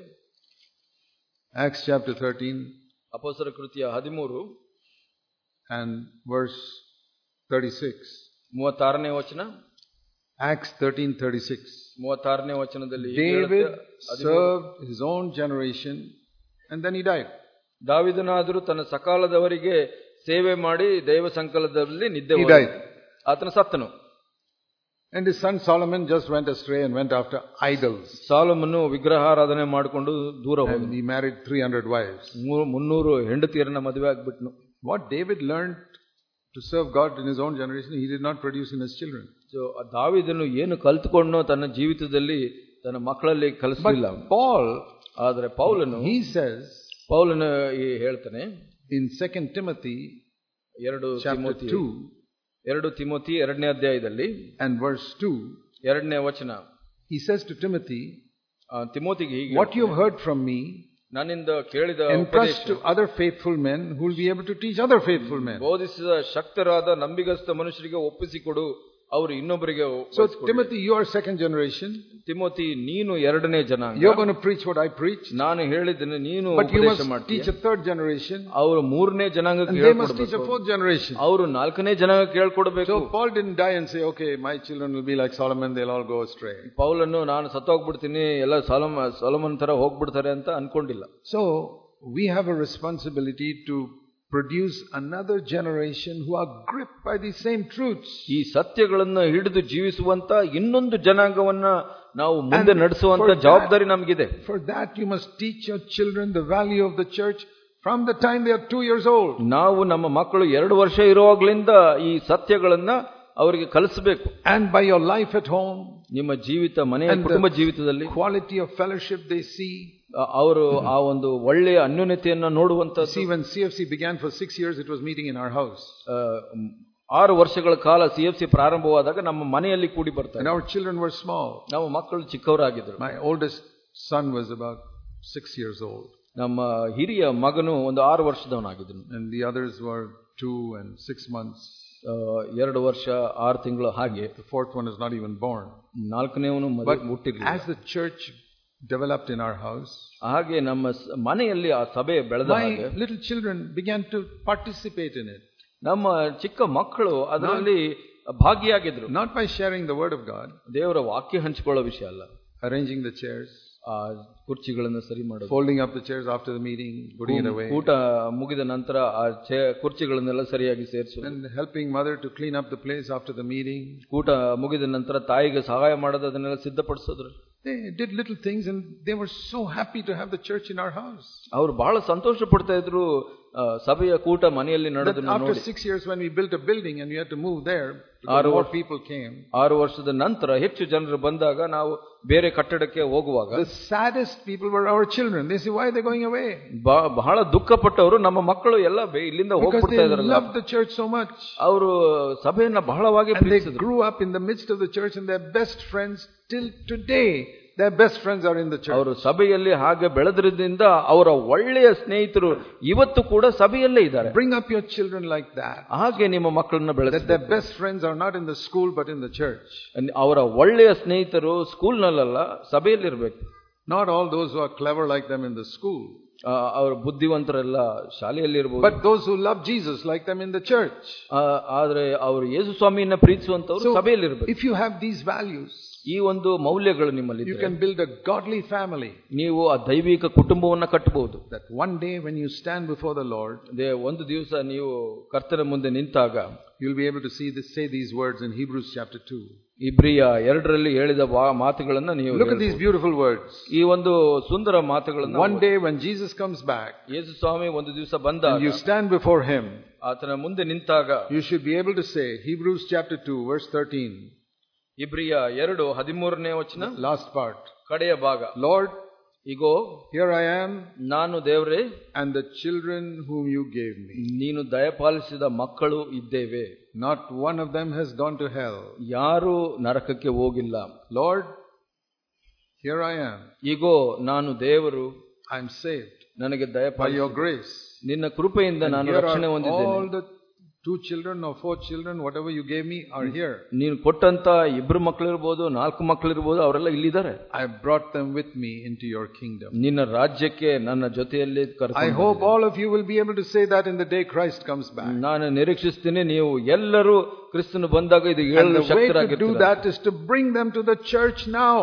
Speaker 1: Acts chapter thirteen.
Speaker 2: ಅಪೊಸ್ತಲರ ಕೃತ್ಯ ಹದಿಮೂರು
Speaker 1: and verse thirty-six.
Speaker 2: ಮೂವತ್ತಾರನೇ ವಚನ.
Speaker 1: Acts thirteen thirty-six.
Speaker 2: ಮೂವತ್ತಾರನೇ ವಚನದಲ್ಲಿ
Speaker 1: David served his own generation and then he died.
Speaker 2: ದಾವೀದನಾದರೂ ತನ್ನ ಸಕಾಲದವರಿಗೆ ಸೇವೆ ಮಾಡಿ ದೈವ ಸಂಕಲದಲ್ಲಿ ನಿದ್ದೆ
Speaker 1: he died.
Speaker 2: ಆತನ ಸತ್ತನು.
Speaker 1: And his son Solomon just went astray and went after idols.
Speaker 2: ಸಾಲೊಮೋನನು ವಿಗ್ರಹಾರಾಧನೆ ಮಾಡಿಕೊಂಡು ದೂರ ಹೋದನು.
Speaker 1: And he married three hundred wives.
Speaker 2: ಮುನ್ನೂರು ಹೆಂಡತಿಯರನ್ನ ಮದುವೆ ಆಗಿಬಿಟ್ನು.
Speaker 1: What David learned to serve God in his own generation, he did not produce in his children.
Speaker 2: So ದಾವೀದನು ಏನು ಕಲ್ತುಕೊಂಡನೋ ತನ್ನ ಜೀವಿತದಲ್ಲಿ ತನ್ನ ಮಕ್ಕಳಲ್ಲಿ ಕಲಿಸಲಿಲ್ಲ.
Speaker 1: Paul,
Speaker 2: ಆದರೆ ಪೌಲನು
Speaker 1: he says,
Speaker 2: ಪೌಲನು ಹೇಳ್ತಾನೆ
Speaker 1: in Second Timothy
Speaker 2: ಎರಡು
Speaker 1: chapter two,
Speaker 2: ಎರಡು ತಿಮೋತಿ ಎರಡನೇ ಅಧ್ಯಾಯದಲ್ಲಿ
Speaker 1: and verse two,
Speaker 2: ಎರಡನೇ ವಚನ,
Speaker 1: he says to Timothy,
Speaker 2: ತಿಮೋತಿಗೆ ಹೀಗೆ,
Speaker 1: what you have heard from me,
Speaker 2: ನನ್ನಿಂದ ಕೇಳಿದ
Speaker 1: entrust to other faithful men who will be able to teach other faithful men.
Speaker 2: ಬೋಧಿಸಿದ ಶಕ್ತರಾದ ನಂಬಿಗಸ್ತ ಮನುಷ್ಯರಿಗೆ ಒಪ್ಪಿಸಿಕೊಡು, ಅವರು ಇನ್ನೊಬ್ಬರಿಗೆ.
Speaker 1: So Timothy, you are second generation.
Speaker 2: Timothy, ನೀನು ಎರಡನೇ ಜನಾಂಗ.
Speaker 1: You are going to preach what I preach.
Speaker 2: ನಾನು ಹೇಳಿದ್ದನ್ನು ನೀನು
Speaker 1: ಉಪದೇಶ ಮಾಡ್ತೀಯ. But you must teach a third generation.
Speaker 2: ಅವರು ಮೂರನೇ ಜನಾಂಗಕ್ಕೆ
Speaker 1: ಹೇಳ್ಕೊಡಬೇಕು. And they must teach a fourth generation.
Speaker 2: ಅವರು ನಾಲ್ಕನೇ ಜನಾಂಗಕ್ಕೆ ಹೇಳ್ಕೊಡಬೇಕು.
Speaker 1: So Paul didn't die and say, okay, my children will be like Solomon, they'll all go astray.
Speaker 2: ಪೌಲನು ನಾನು ಸತ್ತೋಗ್ಬಿಡ್ತೀನಿ, ಎಲ್ಲ ಸೊಲೊಮ Solomon ತರ ಹೋಗ್ಬಿಡ್ತಾರೆ ಅಂತ ಅನ್ಕೊಂಡಿಲ್ಲ.
Speaker 1: So we have a responsibility to produce another generation who are gripped by these same truths. ಈ
Speaker 2: ಸತ್ಯಗಳನ್ನು ಹಿಡಿದು ಜೀವಿಸುವಂತ ಇನ್ನೊಂದು ಜನಾಂಗವನ್ನ ನಾವು ಮುಂದೆ ನಡೆಸುವಂತ ಜವಾಬ್ದಾರಿ ನಮಗಿದೆ.
Speaker 1: For that you must teach your children the value of the church from the time they are two years old.
Speaker 2: ನಾವು ನಮ್ಮ ಮಕ್ಕಳು ಎರಡು ವರ್ಷ ಇರುವಾಗಲಿಂದ ಈ ಸತ್ಯಗಳನ್ನ ಅವರಿಗೆ ಕಲಿಸಬೇಕು.
Speaker 1: And by your life at home,
Speaker 2: ನಿಮ್ಮ ಜೀವಿತ ಮನೆಯ ಕುಟುಂಬ ಜೀವಿತದಲ್ಲಿ
Speaker 1: quality of fellowship they see,
Speaker 2: ಅವರು ಆ ಒಂದು ಒಳ್ಳೆಯ ಅನ್ಯೋನ್ಯತೆಯನ್ನು ನೋಡುವಂತ.
Speaker 1: See, when C F C began for six years, it was meeting in our house.
Speaker 2: ಆರು ವರ್ಷಗಳ ಕಾಲ ಸಿ ಎಫ್ ಸಿ ಪ್ರಾರಂಭವಾದಾಗ ನಮ್ಮ ಮನೆಯಲ್ಲಿ ಕೂಡಿ ಬರ್ತಾರೆ.
Speaker 1: And our children were small.
Speaker 2: ನಮ್ಮ ಮಕ್ಕಳು ಚಿಕ್ಕವರಾಗಿದ್ದರು.
Speaker 1: My oldest son was about six years old.
Speaker 2: ನಮ್ಮ ಹಿರಿಯ ಮಗನು ಒಂದು ಆರು ವರ್ಷದವನಾಗಿದ್ದನು.
Speaker 1: And the others were two and six months.
Speaker 2: ಎರಡು ವರ್ಷ ಆರು ತಿಂಗಳು ಹಾಗೆ.
Speaker 1: The fourth one is not even born.
Speaker 2: ನಾಲ್ಕನೇವನು ಹುಟ್ಟಿರಲಿಲ್ಲ.
Speaker 1: As the church developed in our house,
Speaker 2: ಹಾಗೆ ನಮ್ಮ ಮನೆಯಲ್ಲಿ ಆ ಸಭೆ ಬೆಳೆದ ಹಾಗೆ
Speaker 1: my little children began to participate in it.
Speaker 2: ನಮ್ಮ ಚಿಕ್ಕ ಮಕ್ಕಳು ಅದರಲ್ಲಿ ಭಾಗಿಯಾಗಿದ್ರು.
Speaker 1: Not by sharing the word of God,
Speaker 2: ದೇವರ ವಾಕ್ಯ ಹಂಚಿಕೊಳ್ಳೋ ವಿಷಯ ಅಲ್ಲ,
Speaker 1: arranging the chairs,
Speaker 2: ಆ ಕುರ್ಚಿಗಳನ್ನು ಸರಿ ಮಾಡೋದು,
Speaker 1: folding up the chairs after the meeting, putting it away,
Speaker 2: ಊಟ ಮುಗಿದ ನಂತರ ಆ ಕುರ್ಚಿಗಳನ್ನೆಲ್ಲ ಸರಿಯಾಗಿ ಸೇರಿಸೋದು,
Speaker 1: and helping mother to clean up the place after the meeting.
Speaker 2: ಊಟ ಮುಗಿದ ನಂತರ ತಾಯಿಗೆ ಸಹಾಯ ಮಾಡೋದು, ಅದನ್ನೆಲ್ಲ ಸಿದ್ಧಪಡಿಸೋದ್ರು.
Speaker 1: They did little things and they were so happy to have the church in our house.
Speaker 2: ಅವರು ಬಹಳ ಸಂತೋಷ ಪಡ್ತಾ ಇದ್ರು ಸಭೆಯ ಕೂಟ ಮನೆಯಲ್ಲಿ ನಡೆದನ್ನು ನೋಡಿ.
Speaker 1: After six years when we built a building and we had to move there, more people came.
Speaker 2: ಆರು ವರ್ಷದ ನಂತರ ಹೆಚ್ಚು ಜನರು ಬಂದಾಗ ನಾವು ಬೇರೆ ಕಟ್ಟಡಕ್ಕೆ ಹೋಗುವಾಗ
Speaker 1: the saddest people were our children. They say, why are they going away?
Speaker 2: ಬಹಳ ದುಃಖಪಟ್ಟವರು ನಮ್ಮ ಮಕ್ಕಳು ಎಲ್ಲ ಇಲ್ಲಿಂದ ಹೋಗ್ಬಿಡ್ತಾ ಇದ್ರಲ್ಲ.
Speaker 1: They loved the church so much.
Speaker 2: ಅವರು ಸಭೆಯನ್ನ ಬಹಳವಾಗಿ ಪ್ರೀತಿಸಿದ್ರು.
Speaker 1: They grew up in the midst of the church and their best friends till today, their best friends are in the church.
Speaker 2: ಅವರು ಸಭೆಯಲ್ಲಿ ಹಾಗೆ ಬೆಳೆದ್ರಿಂದ ಅವರ ಒಳ್ಳೆಯ ಸ್ನೇಹಿತರು ಇವತ್ತು ಕೂಡ ಸಭೆಯಲ್ಲೇ ಇದ್ದಾರೆ.
Speaker 1: Bring up your children like that.
Speaker 2: ಹಾಗೆ ನಿಮ್ಮ ಮಕ್ಕಳನ್ನ ಬೆಳೆಸಿ.
Speaker 1: That their best friends are not in the school but in the church.
Speaker 2: ಅವರ ಒಳ್ಳೆಯ ಸ್ನೇಹಿತರು ಸ್ಕೂಲ್ ನಲ್ಲಲ್ಲ, ಸಭೆಯಲ್ಲಿ ಇರಬೇಕು.
Speaker 1: Not all those who are clever like them in the school.
Speaker 2: ಅವರು ಬುದ್ಧಿವಂತರೆಲ್ಲ ಶಾಲೆಯಲ್ಲಿ ಇರಬಹುದು.
Speaker 1: But those who love Jesus like them in the church.
Speaker 2: ಆದ್ರೆ ಅವರು ಯೇಸು ಸ್ವಾಮಿಯನ್ನ ಪ್ರೀತಿಸುವಂತವರು ಸಭೆಯಲ್ಲಿ ಇರಬೇಕು.
Speaker 1: If you have these values,
Speaker 2: ಈ ಒಂದು ಮೌಲ್ಯಗಳು ನಿಮ್ಮಲ್ಲಿ
Speaker 1: you can build a godly family.
Speaker 2: ನೀವು ಆ ದೈವಿಕ ಕುಟುಂಬವನ್ನ ಕಟ್ಟಬಹುದು.
Speaker 1: That one day when you stand before the Lord,
Speaker 2: ಒಂದು ದಿವಸ ನೀವು ಕರ್ತನ ಮುಂದೆ ನಿಂತಾಗ
Speaker 1: you'll be able to see this, say these words in Hebrews chapter two.
Speaker 2: ಇಬ್ರಿಯ ಎರಡರಲ್ಲಿ ಹೇಳಿದ ಮಾತುಗಳನ್ನು ನೀವು
Speaker 1: look at these beautiful words.
Speaker 2: ಈ ಒಂದು ಸುಂದರ ಮಾತುಗಳನ್ನು
Speaker 1: One day when Jesus comes back,
Speaker 2: ಯೇಸು ಸ್ವಾಮಿ ಒಂದು ದಿವಸ ಬಂದಾಗ
Speaker 1: and you stand before him,
Speaker 2: ಆತನ ಮುಂದೆ ನಿಂತಾಗ
Speaker 1: you should be able to say, Hebrews chapter two verse thirteen,
Speaker 2: ಇಬ್ರಿಯ ಎರಡು ಹದಿಮೂರನೇ ವಚನ,
Speaker 1: last part,
Speaker 2: ಕಡೆಯ ಭಾಗ,
Speaker 1: Lord,
Speaker 2: ಇಗೋ
Speaker 1: here I am,
Speaker 2: ನಾನು ದೇವರೇ,
Speaker 1: and the children whom you gave me.
Speaker 2: ನೀನು ದಯಪಾಲಿಸಿದ ಮಕ್ಕಳು ಇದ್ದೇವೆ.
Speaker 1: Not one of them has gone to hell.
Speaker 2: ಯಾರು ನರಕಕ್ಕೆ ಹೋಗಿಲ್ಲ.
Speaker 1: Lord, here I am.
Speaker 2: ಇಗೋ ನಾನು ದೇವರು,
Speaker 1: I am saved
Speaker 2: ನನಗೆ
Speaker 1: by
Speaker 2: ದಯಪಾಲಿಸಿ
Speaker 1: your grace.
Speaker 2: ನಿನ್ನ ಕೃಪೆಯಿಂದ
Speaker 1: And
Speaker 2: ನಾನು
Speaker 1: here
Speaker 2: ರಕ್ಷಣೆ
Speaker 1: are
Speaker 2: ಹೊಂದಿದ್ದೇನೆ.
Speaker 1: all the two children or four children, whatever you gave me, are here.
Speaker 2: ನೀನು ಕೊಟ್ಟಂತ ಇಬ್ರು ಮಕ್ಕಳಿರ್ಬೋದು, ನಾಲ್ಕು ಮಕ್ಕಳಿರ್ಬೋದು, ಅವರೆಲ್ಲ ಇಲ್ಲಿದ್ದಾರೆ.
Speaker 1: I brought them with me into your kingdom.
Speaker 2: ನಿನ್ನ ರಾಜ್ಯಕ್ಕೆ ನನ್ನ ಜೊತೆಯಲ್ಲಿ ಕರೆದುಕೊಂಡು
Speaker 1: I hope all of you will be able to say that in the day Christ comes back.
Speaker 2: ನಾನು ನಿರೀಕ್ಷಿಸ್ತೀನಿ ನೀವು ಎಲ್ಲರೂ ಕ್ರಿಸ್ತನು ಬಂದಾಗ ಇದು
Speaker 1: And
Speaker 2: ಹೇಳಲು
Speaker 1: the way to do
Speaker 2: ಶಕ್ತರಾಗಿರ್ತೀರ.
Speaker 1: that is to bring them to the church now.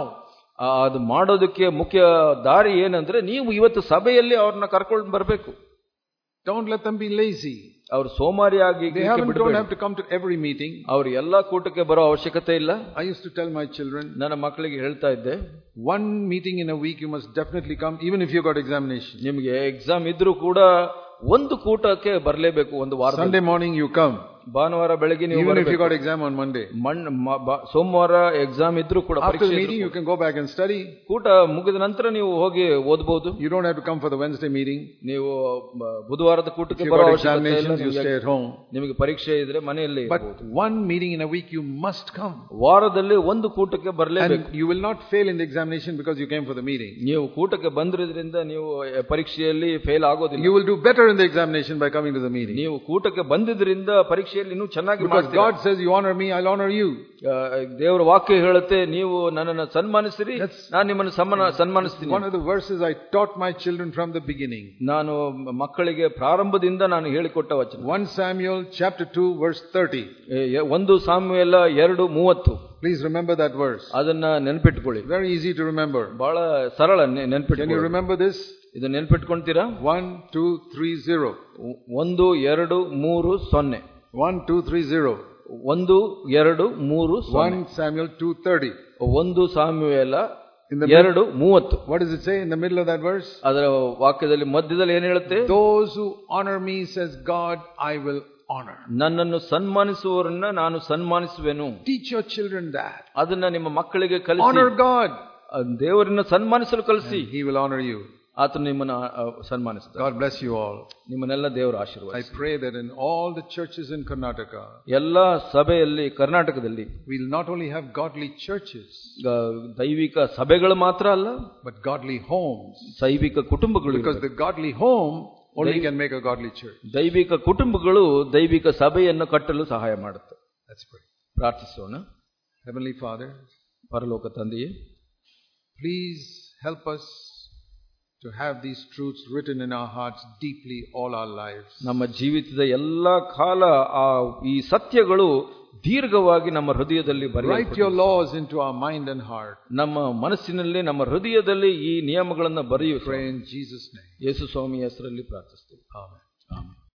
Speaker 2: ಅದು ಮಾಡೋದಕ್ಕೆ ಮುಖ್ಯ ದಾರಿ ಏನಂದ್ರೆ ನೀವು ಇವತ್ತು ಸಭೆಯಲ್ಲಿ ಅವ್ರನ್ನ ಕರ್ಕೊಂಡು ಬರಬೇಕು.
Speaker 1: Don't let them be lazy.
Speaker 2: ಅವರು ಸೋಮಾರಿಯಾಗಿ
Speaker 1: They haven't, don't have to come to every meeting.
Speaker 2: ಅವರು ಎಲ್ಲಾ ಕೂಟಕ್ಕೆ ಬರೋ ಅವಶ್ಯಕತೆ ಇಲ್ಲ.
Speaker 1: I used to tell my children,
Speaker 2: ನನ್ನ ಮಕ್ಕಳಿಗೆ ಹೇಳ್ತಾ ಇದ್ದೆ,
Speaker 1: one meeting in a week you must definitely come, even if you got examination.
Speaker 2: ನಿಮಗೆ ಎಕ್ಸಾಮ್ ಇದ್ರೂ ಕೂಡ ಒಂದು ಕೂಟಕ್ಕೆ ಬರಲೇಬೇಕು ಒಂದು ವಾರ.
Speaker 1: Sunday morning you come,
Speaker 2: ಭಾನುವಾರ ಬೆಳಗ್ಗೆ ನೀವು
Speaker 1: even if you
Speaker 2: ಬರಬೇಕು.
Speaker 1: got exam on Monday.
Speaker 2: ಮಣ್ಣು ಸೋಮವಾರ ಎಕ್ಸಾಮ್ ಇದ್ರೂ ಕೂಡ
Speaker 1: After the
Speaker 2: ಪರೀಕ್ಷೆ
Speaker 1: meeting you can go back and study.
Speaker 2: ಕೂಟ ಮುಗಿದ ನಂತರ ನೀವು ಹೋಗಿ ಓದಬಹುದು.
Speaker 1: You don't have to come for the Wednesday meeting.
Speaker 2: ನೀವು ಬುಧವಾರದ ಕೂಟಕ್ಕೆ
Speaker 1: If you
Speaker 2: ಬರೋ
Speaker 1: got
Speaker 2: ಅವಶ್ಯಕತೆ ಇಲ್ಲ.
Speaker 1: examinations, you stay at home.
Speaker 2: ನಿಮಗೆ ಪರೀಕ್ಷೆ ಇದ್ರೆ ಮನೆಯಲ್ಲಿ
Speaker 1: But one meeting in a week you must come.
Speaker 2: ವಾರದಲ್ಲಿ ಒಂದು ಕೂಟಕ್ಕೆ ಬರಲೇಬೇಕು.
Speaker 1: And you will not fail in the examination because you came for the meeting.
Speaker 2: ನೀವು ಕೂಟಕ್ಕೆ ಬಂದ್ರಿಂದ ನೀವು ಪರೀಕ್ಷೆಯಲ್ಲಿ ಫೇಲ್ ಆಗೋದಿಲ್ಲ.
Speaker 1: You will do better in the examination by coming to the meeting.
Speaker 2: ನೀವು ಕೂಟಕ್ಕೆ ಬಂದಿದ್ರಿಂದ ಪರೀಕ್ಷೆಯಲ್ಲಿ ಇನ್ನೂ ಚೆನ್ನಾಗಿ
Speaker 1: Because God says you honor me, I'll honor you.
Speaker 2: ದೇವರ ವಾಕ್ಯ ಹೇಳುತ್ತೆ, ನೀವು ನನ್ನನ್ನು ಸನ್ಮಾನಿಸಿರಿ, ನಾನು ನಿಮ್ಮನ್ನು ಸನ್ಮಾನಿಸ್ತೀನಿ.
Speaker 1: One of the verses I taught my children from the beginning.
Speaker 2: ನಾನು ಮಕ್ಕಳಿಗೆ ಪ್ರಾರಂಭದಿಂದ ನಾನು ಹೇಳಿಕೊಟ್ಟ ವಚನ.
Speaker 1: First Samuel chapter two verse thirty.
Speaker 2: ಒಂದು ಸಾಮುವೇಲ ಎರಡು ಮೂವತ್ತು.
Speaker 1: Please remember that verse.
Speaker 2: ಅದನ್ನ ನೆನಪಿಟ್ಕೊಳ್ಳಿ.
Speaker 1: Very easy to remember.
Speaker 2: ಬಹಳ ಸರಳ ನೆನಪಿಟ್ಕೊಳ್ಳಿ.
Speaker 1: Can you remember this?
Speaker 2: ಇದು ನೆನಪಿಟ್ಕೊಂತೀರಾ?
Speaker 1: one two three zero.
Speaker 2: ಒಂದು ಎರಡು ಮೂರು ಸೊನ್ನೆ.
Speaker 1: one two three zero.
Speaker 2: ಒಂದು ಎರಡು ಮೂರು
Speaker 1: First Samuel two thirty.
Speaker 2: ಒಂದು ಸಾಮುವೇಲ ಎರಡು ಮೂವತ್ತು.
Speaker 1: What does it say in the middle of that verse?
Speaker 2: ಅದರ ವಾಕ್ಯದಲ್ಲಿ ಮಧ್ಯದಲ್ಲಿ ಏನು ಹೇಳುತ್ತೆ?
Speaker 1: Those who honor me, says God, I will honor.
Speaker 2: ನನ್ನನ್ನು ಸನ್ಮಾನಿಸುವವರನ್ನ ನಾನು ಸನ್ಮಾನಿಸುವೆನು.
Speaker 1: Teach your children that.
Speaker 2: ಅದನ್ನ ನಿಮ್ಮ ಮಕ್ಕಳಿಗೆ ಕಲಿಸಿ.
Speaker 1: Honor God.
Speaker 2: ದೇವರನ್ನ ಸನ್ಮಾನಿಸಲು ಕಲಿಸಿ.
Speaker 1: He will honor you.
Speaker 2: ಆತನು ನಿಮ್ಮನ್ನು ಸನ್ಮಾನಿಸುತ್ತಾನೆ.
Speaker 1: God bless you all.
Speaker 2: ನಿಮ್ಮನ್ನೆಲ್ಲ ದೇವರ ಆಶೀರ್ವಾದ.
Speaker 1: I pray that in all the churches in Karnataka,
Speaker 2: ಎಲ್ಲಾ ಸಭೆಯಲ್ಲಿ ಕರ್ನಾಟಕದಲ್ಲಿ
Speaker 1: we'll not only have godly churches,
Speaker 2: ದೈವಿಕ ಸಭೆಗಳು ಮಾತ್ರ ಅಲ್ಲ,
Speaker 1: but godly homes.
Speaker 2: ದೈವಿಕ ಕುಟುಂಬಗಳು.
Speaker 1: Because the godly home only can make a godly church.
Speaker 2: ದೈವಿಕ ಕುಟುಂಬಗಳು ದೈವಿಕ ಸಭೆಯನ್ನು ಕಟ್ಟಲು ಸಹಾಯ ಮಾಡುತ್ತೆ.
Speaker 1: Let's pray.
Speaker 2: ಪ್ರಾರ್ಥಿಸೋಣ.
Speaker 1: Heavenly Father,
Speaker 2: ಪರಲೋಕ ತಂದೆಯೇ,
Speaker 1: please help us to have these truths written in our hearts deeply all our lives.
Speaker 2: ನಮ್ಮ ಜೀವಿತದ ಎಲ್ಲಾ ಕಾಲ ಆ ಈ ಸತ್ಯಗಳು ದೀರ್ಘವಾಗಿ ನಮ್ಮ ಹೃದಯದಲ್ಲಿ ಬರೆಯಲ್ಪಡಲಿ.
Speaker 1: Write your laws into our mind and heart.
Speaker 2: ನಮ್ಮ ಮನಸ್ಸಿನಲ್ಲಿ ನಮ್ಮ ಹೃದಯದಲ್ಲಿ ಈ ನಿಯಮಗಳನ್ನು ಬರೆಯು.
Speaker 1: Pray in Jesus' name.
Speaker 2: ಯೇಸು ಸ್ವಾಮಿಯ ಹೆಸರಲ್ಲಿ ಪ್ರಾರ್ಥಿಸ್ತೇವೆ.
Speaker 1: Amen.
Speaker 2: ಆಮೆನ್.